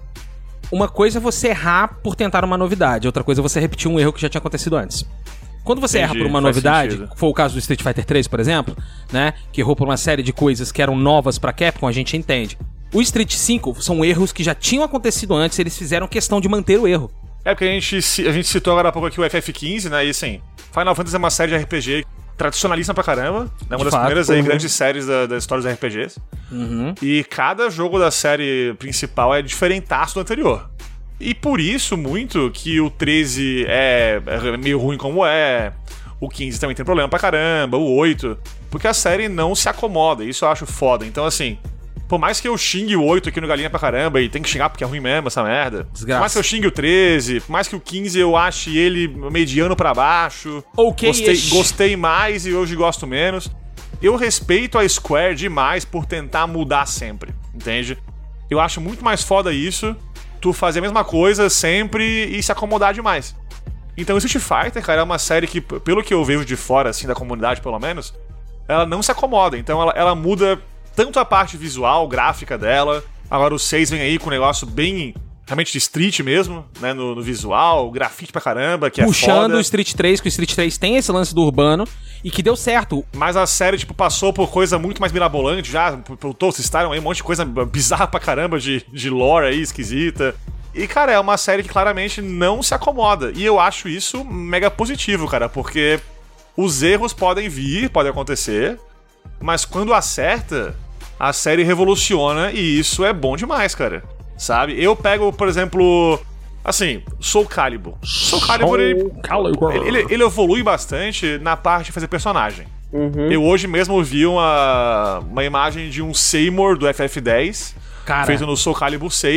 Speaker 3: Uma coisa é você errar por tentar uma novidade, outra coisa é você repetir um erro que já tinha acontecido antes. Quando você
Speaker 4: Entendi,
Speaker 3: erra por uma novidade, sentido. Foi o caso do Street Fighter três, por exemplo, né, que errou por uma série de coisas que eram novas pra Capcom, a gente entende. O Street cinco são erros que já tinham acontecido antes, eles fizeram questão de manter o erro.
Speaker 4: É porque a gente, a gente citou agora há pouco aqui o F F quinze, né, e assim, Final Fantasy é uma série de R P G tradicionalista pra caramba, né, uma das fato, primeiras aí, uhum. grandes séries da, da história dos R P Gs.
Speaker 3: Uhum.
Speaker 4: E cada jogo da série principal é diferentaço do anterior. E por isso, muito, que o treze é meio ruim como é, o quinze também tem problema pra caramba, o oito, porque a série não se acomoda, isso eu acho foda. Então, assim, por mais que eu xingue o oito aqui no Galinha pra caramba, e tem que xingar porque é ruim mesmo essa merda,
Speaker 3: desgraça.
Speaker 4: Por mais que eu xingue o treze, por mais que o quinze eu ache ele mediano pra baixo,
Speaker 3: okay,
Speaker 4: gostei, gostei mais e hoje gosto menos, eu respeito a Square demais por tentar mudar sempre, entende? Eu acho muito mais foda isso, tu fazer a mesma coisa sempre e se acomodar demais. Então, Street Fighter, cara, é uma série que, pelo que eu vejo de fora, assim, da comunidade pelo menos, ela não se acomoda. Então, ela, ela muda tanto a parte visual, gráfica dela. Agora o seis vem aí com um negócio bem, realmente de Street mesmo, né, no, no visual, grafite pra caramba, que
Speaker 3: puxando
Speaker 4: é foda.
Speaker 3: o Street três, que o Street três tem esse lance do urbano e que deu certo.
Speaker 4: Mas a série, tipo, passou por coisa muito mais mirabolante já, pelo Toast Star, aí um monte de coisa bizarra pra caramba de, de lore aí, esquisita. E, cara, é uma série que claramente não se acomoda. E eu acho isso mega positivo, cara, porque os erros podem vir, podem acontecer, mas quando acerta, a série revoluciona e isso é bom demais, cara. Sabe? Eu pego, por exemplo, assim, Soul Calibur. Soul Calibur, ele, ele, ele evolui bastante na parte de fazer personagem.
Speaker 5: Uhum.
Speaker 4: Eu hoje mesmo vi uma, uma imagem de um Seymour do F F dez,
Speaker 3: cara,
Speaker 4: feito no Soul Calibur seis,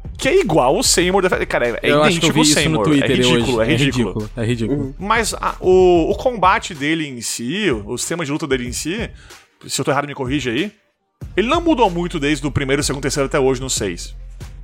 Speaker 4: que é igual o Seymour. Da... Cara, é
Speaker 3: eu acho que eu
Speaker 4: idêntico
Speaker 3: vi
Speaker 4: o
Speaker 3: isso
Speaker 4: Seymour.
Speaker 3: no Twitter
Speaker 4: é ridículo,
Speaker 3: hoje.
Speaker 4: é ridículo.
Speaker 3: É ridículo, é ridículo.
Speaker 4: Mas a, o, o combate dele em si, o sistema de luta dele em si, se eu tô errado me corrija aí, ele não mudou muito desde o primeiro, segundo, terceiro até hoje no seis.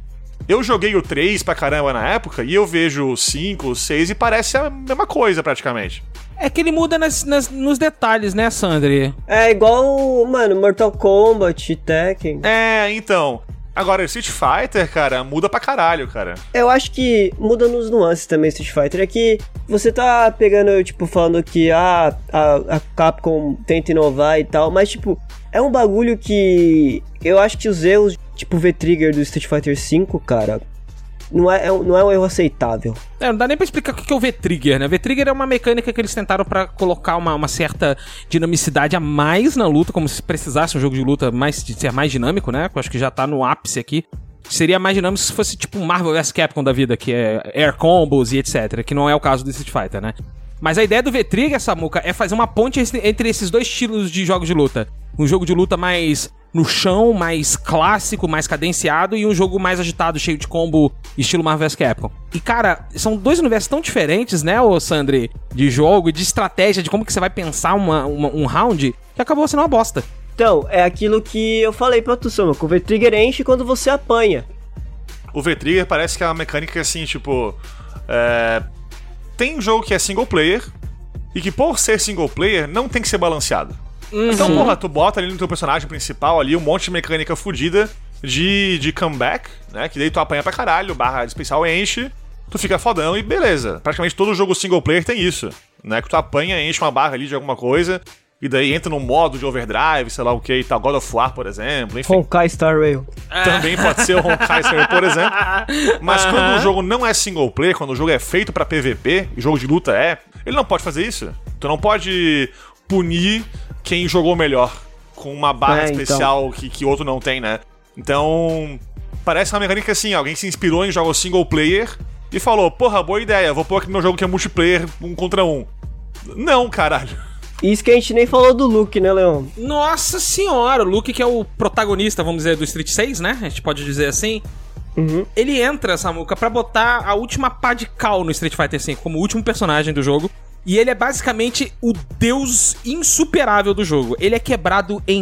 Speaker 4: Eu joguei o três pra caramba na época e eu vejo o cinco, o seis e parece a mesma coisa praticamente.
Speaker 3: É que ele muda nas, nas, nos detalhes, né, Sandri?
Speaker 5: É igual, mano, Mortal Kombat, Tekken.
Speaker 4: É, então. Agora, Street Fighter, cara, muda pra caralho, cara.
Speaker 5: Eu acho que muda nos nuances também, Street Fighter. É que você tá pegando, tipo, falando que ah, a, a Capcom tenta inovar e tal, mas, tipo, é um bagulho que eu acho que os erros, tipo o V-Trigger do Street Fighter cinco, cara, não é, é, não é um erro aceitável. É,
Speaker 3: não dá nem pra explicar o que é o V-Trigger, né? V-Trigger é uma mecânica que eles tentaram pra colocar uma, uma certa dinamicidade a mais na luta, como se precisasse um jogo de luta mais, de ser mais dinâmico, né? Eu acho que já tá no ápice aqui. Seria mais dinâmico se fosse tipo um Marvel versus. Capcom da vida, que é air combos e etcétera, que não é o caso do Street Fighter, né? Mas a ideia do V-Trigger, Samuka, é fazer uma ponte entre esses dois estilos de jogos de luta. Um jogo de luta mais no chão, mais clássico, mais cadenciado, e um jogo mais agitado, cheio de combo, estilo Marvel versus. Capcom. E, cara, são dois universos tão diferentes, né, ô Sandri? De jogo, de estratégia, de como que você vai pensar uma, uma, um round, que acabou sendo uma bosta.
Speaker 5: Então, é aquilo que eu falei pra tu, Samuka. O V-Trigger enche quando você apanha.
Speaker 4: O V-Trigger parece que é uma mecânica assim, tipo... É... Tem um jogo que é single player, e que por ser single player, não tem que ser balanceado. Uhum. Então, porra, tu bota ali no teu personagem principal ali um monte de mecânica fodida de, de comeback, né? Que daí tu apanha pra caralho, barra de especial enche, tu fica fodão e beleza. Praticamente todo jogo single player tem isso, né? Que tu apanha, enche uma barra ali de alguma coisa, e daí entra no modo de overdrive, sei lá o que e tal, God of War, por exemplo, enfim.
Speaker 5: Honkai Star Rail.
Speaker 4: Também pode ser o Honkai Star Rail, por exemplo. Mas uhum. quando o jogo não é single player, quando o jogo é feito pra P V P, e jogo de luta é, ele não pode fazer isso. Tu não pode punir quem jogou melhor com uma barra é, especial então. que, que outro não tem, né? Então, parece uma mecânica assim, alguém se inspirou em jogos single player e falou, porra, boa ideia, vou pôr aqui no meu jogo que é multiplayer, um contra um. Não, caralho.
Speaker 5: Isso que a gente nem falou do Luke, né, Leon?
Speaker 3: Nossa senhora, o Luke que é o protagonista, vamos dizer, do Street seis, né? A gente pode dizer assim.
Speaker 5: Uhum.
Speaker 3: Ele entra, Samuka, pra botar a última pá de cal no Street Fighter cinco, como o último personagem do jogo. E ele é basicamente o deus insuperável do jogo. Ele é quebrado em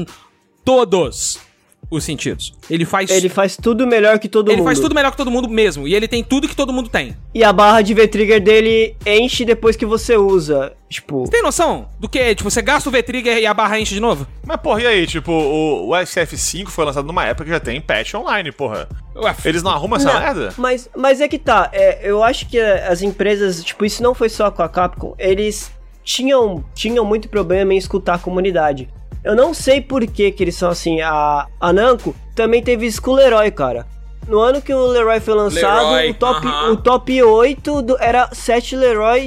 Speaker 3: todos os sentidos. Ele faz...
Speaker 5: Ele faz tudo melhor que todo
Speaker 3: ele
Speaker 5: mundo.
Speaker 3: Ele faz tudo melhor que todo mundo mesmo. E ele tem tudo que todo mundo tem.
Speaker 5: E a barra de V-Trigger dele enche depois que você usa. Tipo...
Speaker 3: Você tem noção do que? Tipo, você gasta o V-Trigger e a barra enche de novo?
Speaker 4: Mas, porra, e aí? Tipo, o, o S F cinco foi lançado numa época que já tem patch online, porra. Ué, eles não arrumam essa
Speaker 5: não,
Speaker 4: merda?
Speaker 5: Mas, mas é que tá. É, eu acho que as empresas... Tipo, isso não foi só com a Capcom. Eles tinham, tinham muito problema em escutar a comunidade. Eu não sei por que que eles são assim. A, a Namco também teve isso com o Leroy, cara. No ano que o Leroy foi lançado, Leroy, o, top, uh-huh. o top oito do, era sete Leroy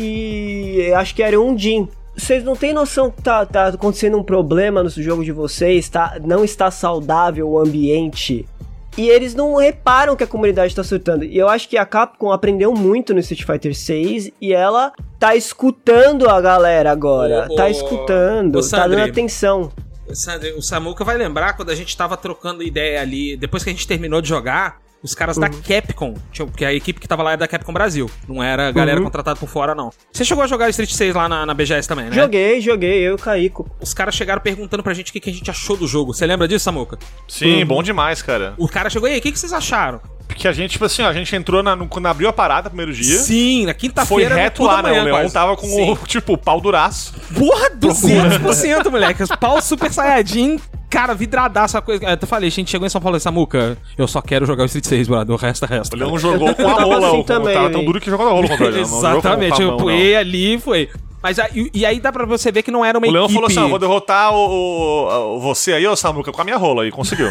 Speaker 5: e, e acho que era um Jin. Vocês não têm noção que tá, tá acontecendo um problema no jogo de vocês, tá, não está saudável o ambiente. E eles não reparam que a comunidade tá surtando. E eu acho que a Capcom aprendeu muito no Street Fighter seis e ela tá escutando a galera agora. Ô, tá ô, escutando, ô, Sandri, tá dando atenção.
Speaker 3: Sandri, o Samuka vai lembrar quando a gente tava trocando ideia ali, depois que a gente terminou de jogar, os caras uhum. da Capcom, porque a equipe que tava lá era da Capcom Brasil, não era a galera uhum. contratada por fora, não. Você chegou a jogar Street seis lá na, na B G S também, né?
Speaker 5: Joguei, joguei, eu e o Caíco.
Speaker 3: Os caras chegaram perguntando pra gente o que, que a gente achou do jogo. Você lembra disso, Samuka?
Speaker 4: Sim, uhum. bom demais, cara.
Speaker 3: O cara chegou, e aí, o que, que vocês acharam?
Speaker 4: Porque a gente, tipo assim, ó, a gente entrou na, no, quando abriu a parada no primeiro dia.
Speaker 3: Sim, na quinta-feira.
Speaker 4: Foi reto lá, né? O Leon quase. Tava com Sim. o, tipo, pau duraço.
Speaker 3: Porra, duzentos por cento, moleque. Pau super saiyajin, cara, vidradaço. A coisa. Eu falei, a gente chegou em São Paulo e Samuka, eu só quero jogar o Street seis, brother. O resto é resto.
Speaker 4: O Leon jogou com a rola.
Speaker 5: Assim também,
Speaker 4: tava tão duro que jogou na rola contra ele.
Speaker 3: Exatamente, eu pulei ali e foi. Mas e, e aí dá pra você ver que não era uma
Speaker 4: o Leon
Speaker 3: equipe...
Speaker 4: falou assim, ah, vou derrotar o, o, o, você aí, ô Samuka, com a minha rola, e conseguiu.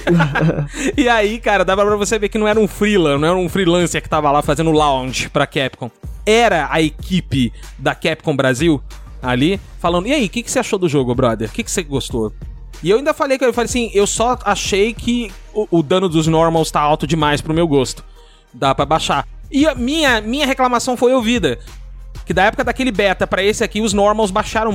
Speaker 3: E aí, cara, dava pra você ver que não era um freelancer, não era um freelancer que tava lá fazendo lounge pra Capcom. Era a equipe da Capcom Brasil ali, falando, e aí, o que, que você achou do jogo, brother? O que, que você gostou? E eu ainda falei, eu falei assim, eu só achei que o, o dano dos normals tá alto demais pro meu gosto. Dá pra baixar. E a minha, minha reclamação foi ouvida. Que da época daquele beta pra esse aqui, os normals baixaram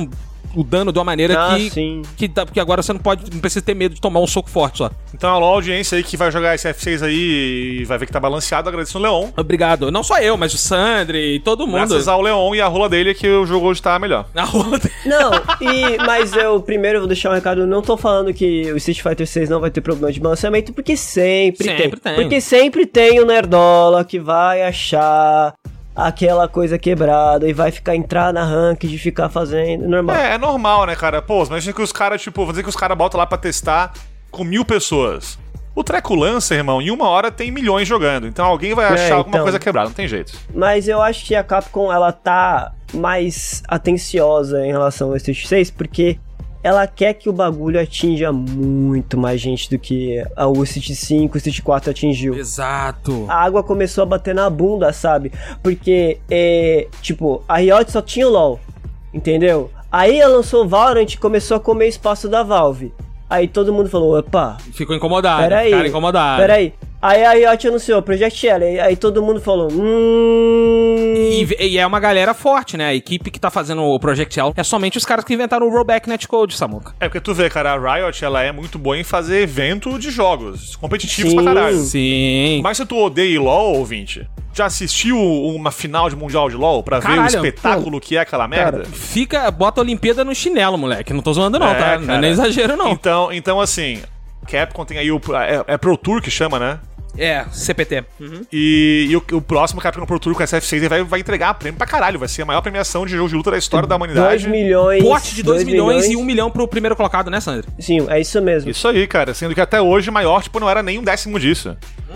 Speaker 3: o dano de uma maneira
Speaker 5: Ah,
Speaker 3: que,
Speaker 5: sim.
Speaker 3: que, dá- porque agora você não pode, não precisa ter medo de tomar um soco forte só.
Speaker 4: Então, alô, audiência aí que vai jogar esse F seis aí e vai ver que tá balanceado, agradeço o Leon.
Speaker 3: Obrigado. Não só eu, mas o Sandri e todo mundo.
Speaker 4: Graças ao Leon e a rola dele que o jogo hoje tá melhor.
Speaker 3: Na rola dele.
Speaker 5: Não, e, mas eu primeiro vou deixar um recado, não tô falando que o Street Fighter seis não vai ter problema de balanceamento, porque sempre,
Speaker 3: Sempre
Speaker 5: tem.
Speaker 3: tem.
Speaker 5: Porque sempre tem o nerdola que vai achar aquela coisa quebrada e vai ficar entrar na ranked e ficar fazendo, normal.
Speaker 4: É, é normal, né, cara? Pô, imagina que os caras, tipo, vou dizer que os caras botam lá pra testar com mil pessoas. O treco lança, irmão, em uma hora tem milhões jogando. Então alguém vai achar
Speaker 5: É,
Speaker 4: alguma
Speaker 5: então.
Speaker 4: coisa quebrada, não tem jeito.
Speaker 5: Mas eu acho que a Capcom, ela tá mais atenciosa em relação ao Street seis, porque ela quer que o bagulho atinja muito mais gente do que o Street cinco, o Street quatro atingiu.
Speaker 3: Exato.
Speaker 5: A água começou a bater na bunda, sabe? Porque, é, tipo, a Riot só tinha o LoL, entendeu? Aí ela lançou o Valorant e começou a comer espaço da Valve. Aí todo mundo falou, opa,
Speaker 3: Ficou incomodado.
Speaker 5: peraí,
Speaker 3: Ficaram incomodados.
Speaker 5: peraí. Aí a Riot anunciou Project L, aí todo mundo falou, hum...
Speaker 3: E, e é uma galera forte, né? A equipe que tá fazendo o Project L é somente os caras que inventaram o Rollback Netcode, Samuca.
Speaker 4: É porque tu vê, cara, a Riot, ela é muito boa em fazer evento de jogos competitivos
Speaker 5: Sim.
Speaker 4: pra caralho.
Speaker 3: Sim.
Speaker 4: Mas se tu odeia LoL, ouvinte, já assistiu uma final de Mundial de LoL pra ver o
Speaker 3: Caralho,
Speaker 4: espetáculo que é aquela merda?
Speaker 3: Fica, bota a Olimpíada no chinelo, moleque. Não tô zoando não,
Speaker 4: É,
Speaker 3: tá? Não é
Speaker 4: cara.
Speaker 3: nem exagero não.
Speaker 4: Então, então assim, Capcom tem aí o... É, é Pro Tour que chama, né?
Speaker 3: É, C P T. Uhum.
Speaker 4: E, e o, o próximo Capcom Pro Tour com essa F seis ele vai, vai entregar prêmio pra caralho. Vai ser a maior premiação de jogo de luta da história da humanidade.
Speaker 5: dois milhões.
Speaker 3: Pote de dois milhões,
Speaker 5: milhões
Speaker 3: e um milhão pro primeiro colocado, né, Sandro?
Speaker 5: Sim, é isso mesmo.
Speaker 4: Isso aí, cara. Sendo que até hoje o maior, tipo, não era nem um décimo disso.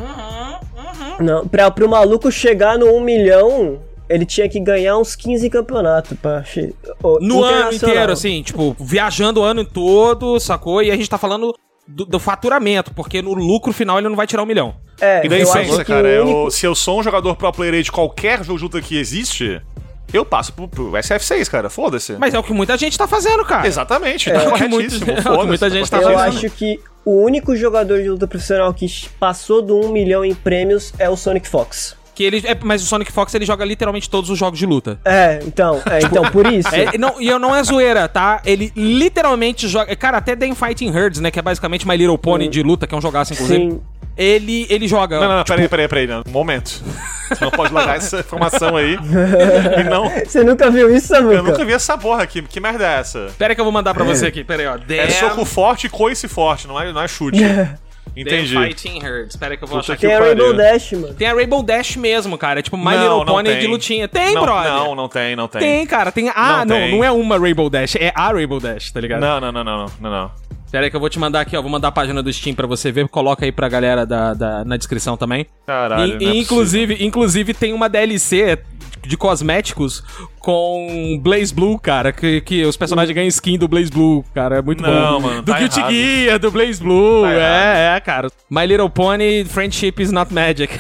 Speaker 5: Não, pra, pro maluco chegar no um milhão, ele tinha que ganhar uns quinze campeonatos pra... che- o-
Speaker 3: No ano
Speaker 5: internacional.
Speaker 3: inteiro, assim, tipo, viajando o ano todo, sacou? E a gente tá falando do, do faturamento, porque no lucro final ele não vai tirar um milhão.
Speaker 5: É,
Speaker 4: E daí,
Speaker 5: eu
Speaker 4: licença,
Speaker 5: acho que
Speaker 4: cara,
Speaker 5: o
Speaker 4: eu-
Speaker 5: único-
Speaker 4: se eu sou um jogador pro player aí de qualquer jogo de luta que existe, eu passo pro, pro S F seis, cara. Foda-se.
Speaker 3: Mas é o que muita gente tá fazendo, cara.
Speaker 4: Exatamente,
Speaker 3: É,
Speaker 4: tá
Speaker 3: o que
Speaker 4: corretíssimo.
Speaker 3: muito- é o que
Speaker 4: Foda-se.
Speaker 3: muita gente tá
Speaker 5: Eu
Speaker 3: fazendo.
Speaker 5: acho que o único jogador de luta profissional que passou do um milhão em prêmios é o Sonic Fox.
Speaker 3: Que ele, é, mas o Sonic Fox, ele joga literalmente todos os jogos de luta.
Speaker 5: É, então, é, então por isso.
Speaker 3: É, não, e eu não é zoeira, tá? Ele literalmente joga... Cara, até The Fighting Herds, né? Que é basicamente My Little Pony de luta, que é um jogaço, inclusive.
Speaker 5: Sim.
Speaker 3: Ele, ele joga...
Speaker 4: Não, não, não,
Speaker 3: tipo,
Speaker 4: peraí, peraí, peraí. Não. Um momento. Você não pode largar essa informação aí. E não...
Speaker 5: Você nunca viu isso, Samuca?
Speaker 4: Eu nunca vi essa porra aqui. Que merda é essa?
Speaker 3: Pera que eu vou mandar pra você aqui, pera aí, ó.
Speaker 4: É soco forte e coice forte, não é, não é chute. Entendi.
Speaker 3: The Fighting Herds. Pera que eu vou
Speaker 4: Puta
Speaker 3: achar
Speaker 4: que
Speaker 3: aqui.
Speaker 5: Tem a
Speaker 4: pariu.
Speaker 5: Rainbow Dash, mano.
Speaker 3: Tem a Rainbow Dash mesmo, cara. É tipo My
Speaker 4: Não,
Speaker 3: Little
Speaker 4: não
Speaker 3: Pony
Speaker 4: tem.
Speaker 3: de lutinha. Tem,
Speaker 4: não,
Speaker 3: brother.
Speaker 4: Não, não tem, não tem.
Speaker 3: Tem, cara. Tem... Ah,
Speaker 4: Não
Speaker 3: não,
Speaker 4: tem.
Speaker 3: não é uma Rainbow Dash. É a Rainbow Dash, tá ligado?
Speaker 4: Não, não, não, não, não, não, não.
Speaker 3: Pera aí que eu vou te mandar aqui, ó. Vou mandar a página do Steam pra você ver. Coloca aí pra galera da, da- na descrição também.
Speaker 4: Caralho,
Speaker 3: E-
Speaker 4: não é
Speaker 3: e inclusive, inclusive tem uma D L C de cosméticos com Blaze Blue, cara, que, que os personagens ganham skin do Blaze Blue, cara, é muito
Speaker 4: Não,
Speaker 3: bom.
Speaker 4: mano,
Speaker 3: do
Speaker 4: tá
Speaker 3: Guilty
Speaker 4: errado.
Speaker 3: Gear, do Blaze Blue,
Speaker 4: Tá
Speaker 3: é, é, cara. My Little Pony, Friendship is not magic.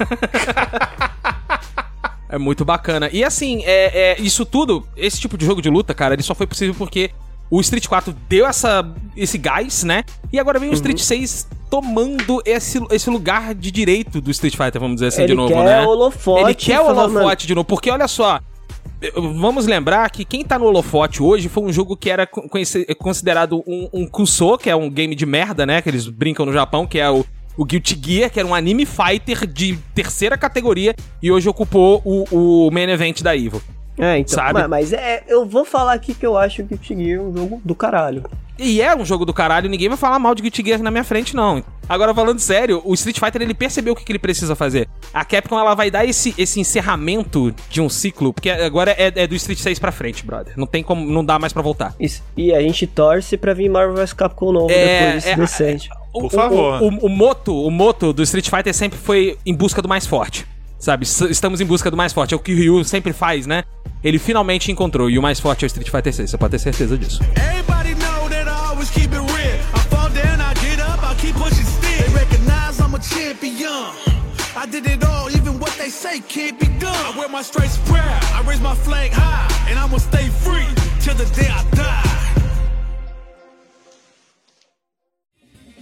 Speaker 3: É muito bacana. E assim, é, é, isso tudo, esse tipo de jogo de luta, cara, ele só foi possível porque o Street quatro deu essa, esse gás, né? E agora vem o Street seis tomando esse, esse lugar de direito do Street Fighter, vamos dizer assim,
Speaker 5: Ele
Speaker 3: de novo,
Speaker 5: quer
Speaker 3: né?
Speaker 5: holofote,
Speaker 3: Ele quer o
Speaker 5: fala,
Speaker 3: holofote
Speaker 5: mano.
Speaker 3: de novo, porque olha só, vamos lembrar que quem tá no holofote hoje foi um jogo que era co- conhece- considerado um, um Kusou, que é um game de merda, né? Que eles brincam no Japão, que é o, o Guilty Gear, que era um anime fighter de terceira categoria, e hoje ocupou o, o main event da Evo.
Speaker 5: É, então.
Speaker 3: Sabe?
Speaker 5: Mas, mas é, eu vou falar aqui que eu acho que o Guilty Gear é um jogo do caralho.
Speaker 3: E é um jogo do caralho, ninguém vai falar mal de Guilty Gear na minha frente, não. Agora, falando sério, o Street Fighter, ele percebeu o que, que ele precisa fazer. A Capcom, ela vai dar esse, esse encerramento de um ciclo, porque agora é, é do Street seis pra frente, brother. Não tem como, não dá mais pra voltar.
Speaker 5: Isso. E a gente torce pra vir Marvel versus. Capcom novo
Speaker 3: É,
Speaker 5: depois desse
Speaker 3: é,
Speaker 5: decente.
Speaker 3: O,
Speaker 4: Por favor.
Speaker 3: O, o, o moto, o moto do Street Fighter sempre foi em busca do mais forte. Sabe? S- Estamos em busca do mais forte. É o que o Ryu sempre faz, né? Ele finalmente encontrou. E o mais forte é o Street Fighter seis. Você pode ter certeza disso.
Speaker 9: Everybody know that I always keep it real. I fall down, I get up, I keep pushing still. They recognize I'm a champion. I did it all, even what they say can't be done. I wear my stripes proud, I raise my flag high, and I'ma stay free till the day I die.
Speaker 3: Estamos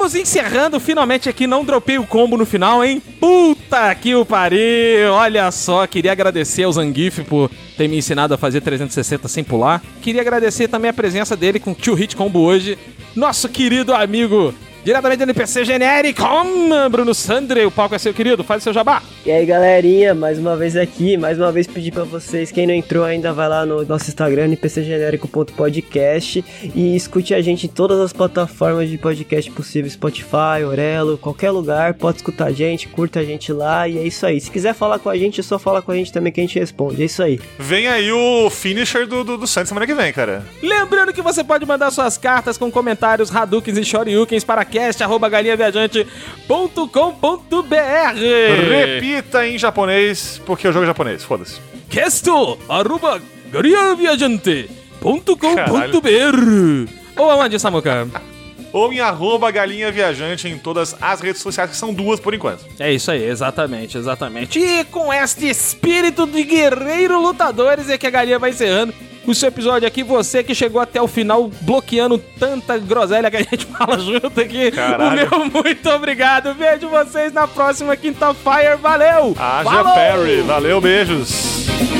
Speaker 3: Vamos encerrando finalmente aqui, não dropei o combo no final, hein? Puta que o pariu! Olha só, queria agradecer ao Zangief por ter me ensinado a fazer trezentos e sessenta sem pular. Queria agradecer também a presença dele com o Two Hit Combo hoje. Nosso querido amigo, diretamente do N P C Genérico, Bruno Sandre, o palco é seu, querido, faz o seu jabá.
Speaker 5: E aí, galerinha, mais uma vez aqui, mais uma vez pedir pra vocês, quem não entrou ainda, vai lá no nosso Instagram, n p c genérico ponto podcast, e escute a gente em todas as plataformas de podcast possível, Spotify, Orelo, qualquer lugar, pode escutar a gente, curta a gente lá, e é isso aí. Se quiser falar com a gente, é só falar com a gente também que a gente responde, é isso aí.
Speaker 4: Vem aí o finisher do, do, do Santos semana que vem, cara.
Speaker 3: Lembrando que você pode mandar suas cartas com comentários, Hadoukens e Shoryukens para cast arroba galinha viajante ponto com ponto b r.
Speaker 4: Repita em japonês, porque o jogo é japonês, foda-se.
Speaker 3: cast arroba galinha viajante ponto com ponto b r. Ou aonde, Samuka?
Speaker 4: Ou em arroba galinha viajante em todas as redes sociais, que são duas por enquanto.
Speaker 3: É isso aí, exatamente, exatamente. E com este espírito de guerreiro lutadores é que a galinha vai encerrando o seu episódio aqui. Você que chegou até o final bloqueando tanta groselha que a gente fala junto aqui.
Speaker 4: Caralho.
Speaker 3: O meu muito obrigado. Vejo vocês na próxima Quinta-Fire. Valeu!
Speaker 4: Haja Perry. Valeu, beijos.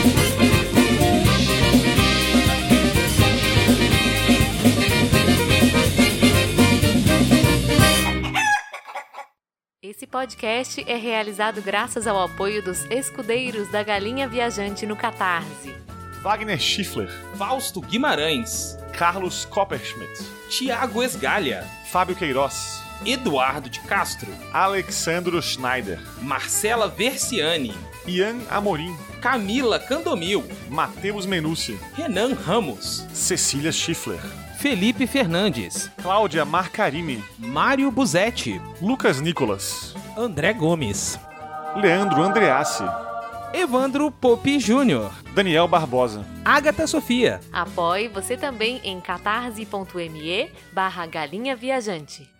Speaker 7: Esse podcast é realizado graças ao apoio dos escudeiros da Galinha Viajante no Catarse.
Speaker 4: Wagner Schiffler,
Speaker 3: Fausto Guimarães,
Speaker 4: Carlos Copperschmidt,
Speaker 3: Tiago Esgalha,
Speaker 4: Fábio Queiroz,
Speaker 3: Eduardo de Castro,
Speaker 4: Alexandro Schneider,
Speaker 3: Marcela Versiani,
Speaker 4: Ian Amorim,
Speaker 3: Camila Candomil,
Speaker 4: Matheus Menucci,
Speaker 3: Renan Ramos,
Speaker 4: Cecília Schiffler,
Speaker 3: Felipe Fernandes,
Speaker 4: Cláudia Marcarini,
Speaker 3: Mário Buzetti,
Speaker 4: Lucas Nicolas,
Speaker 3: André Gomes,
Speaker 4: Leandro Andreassi,
Speaker 3: Evandro Popi Júnior,
Speaker 4: Daniel Barbosa,
Speaker 3: Agatha Sofia.
Speaker 7: Apoie você também em catarse ponto me barra galinha viajante.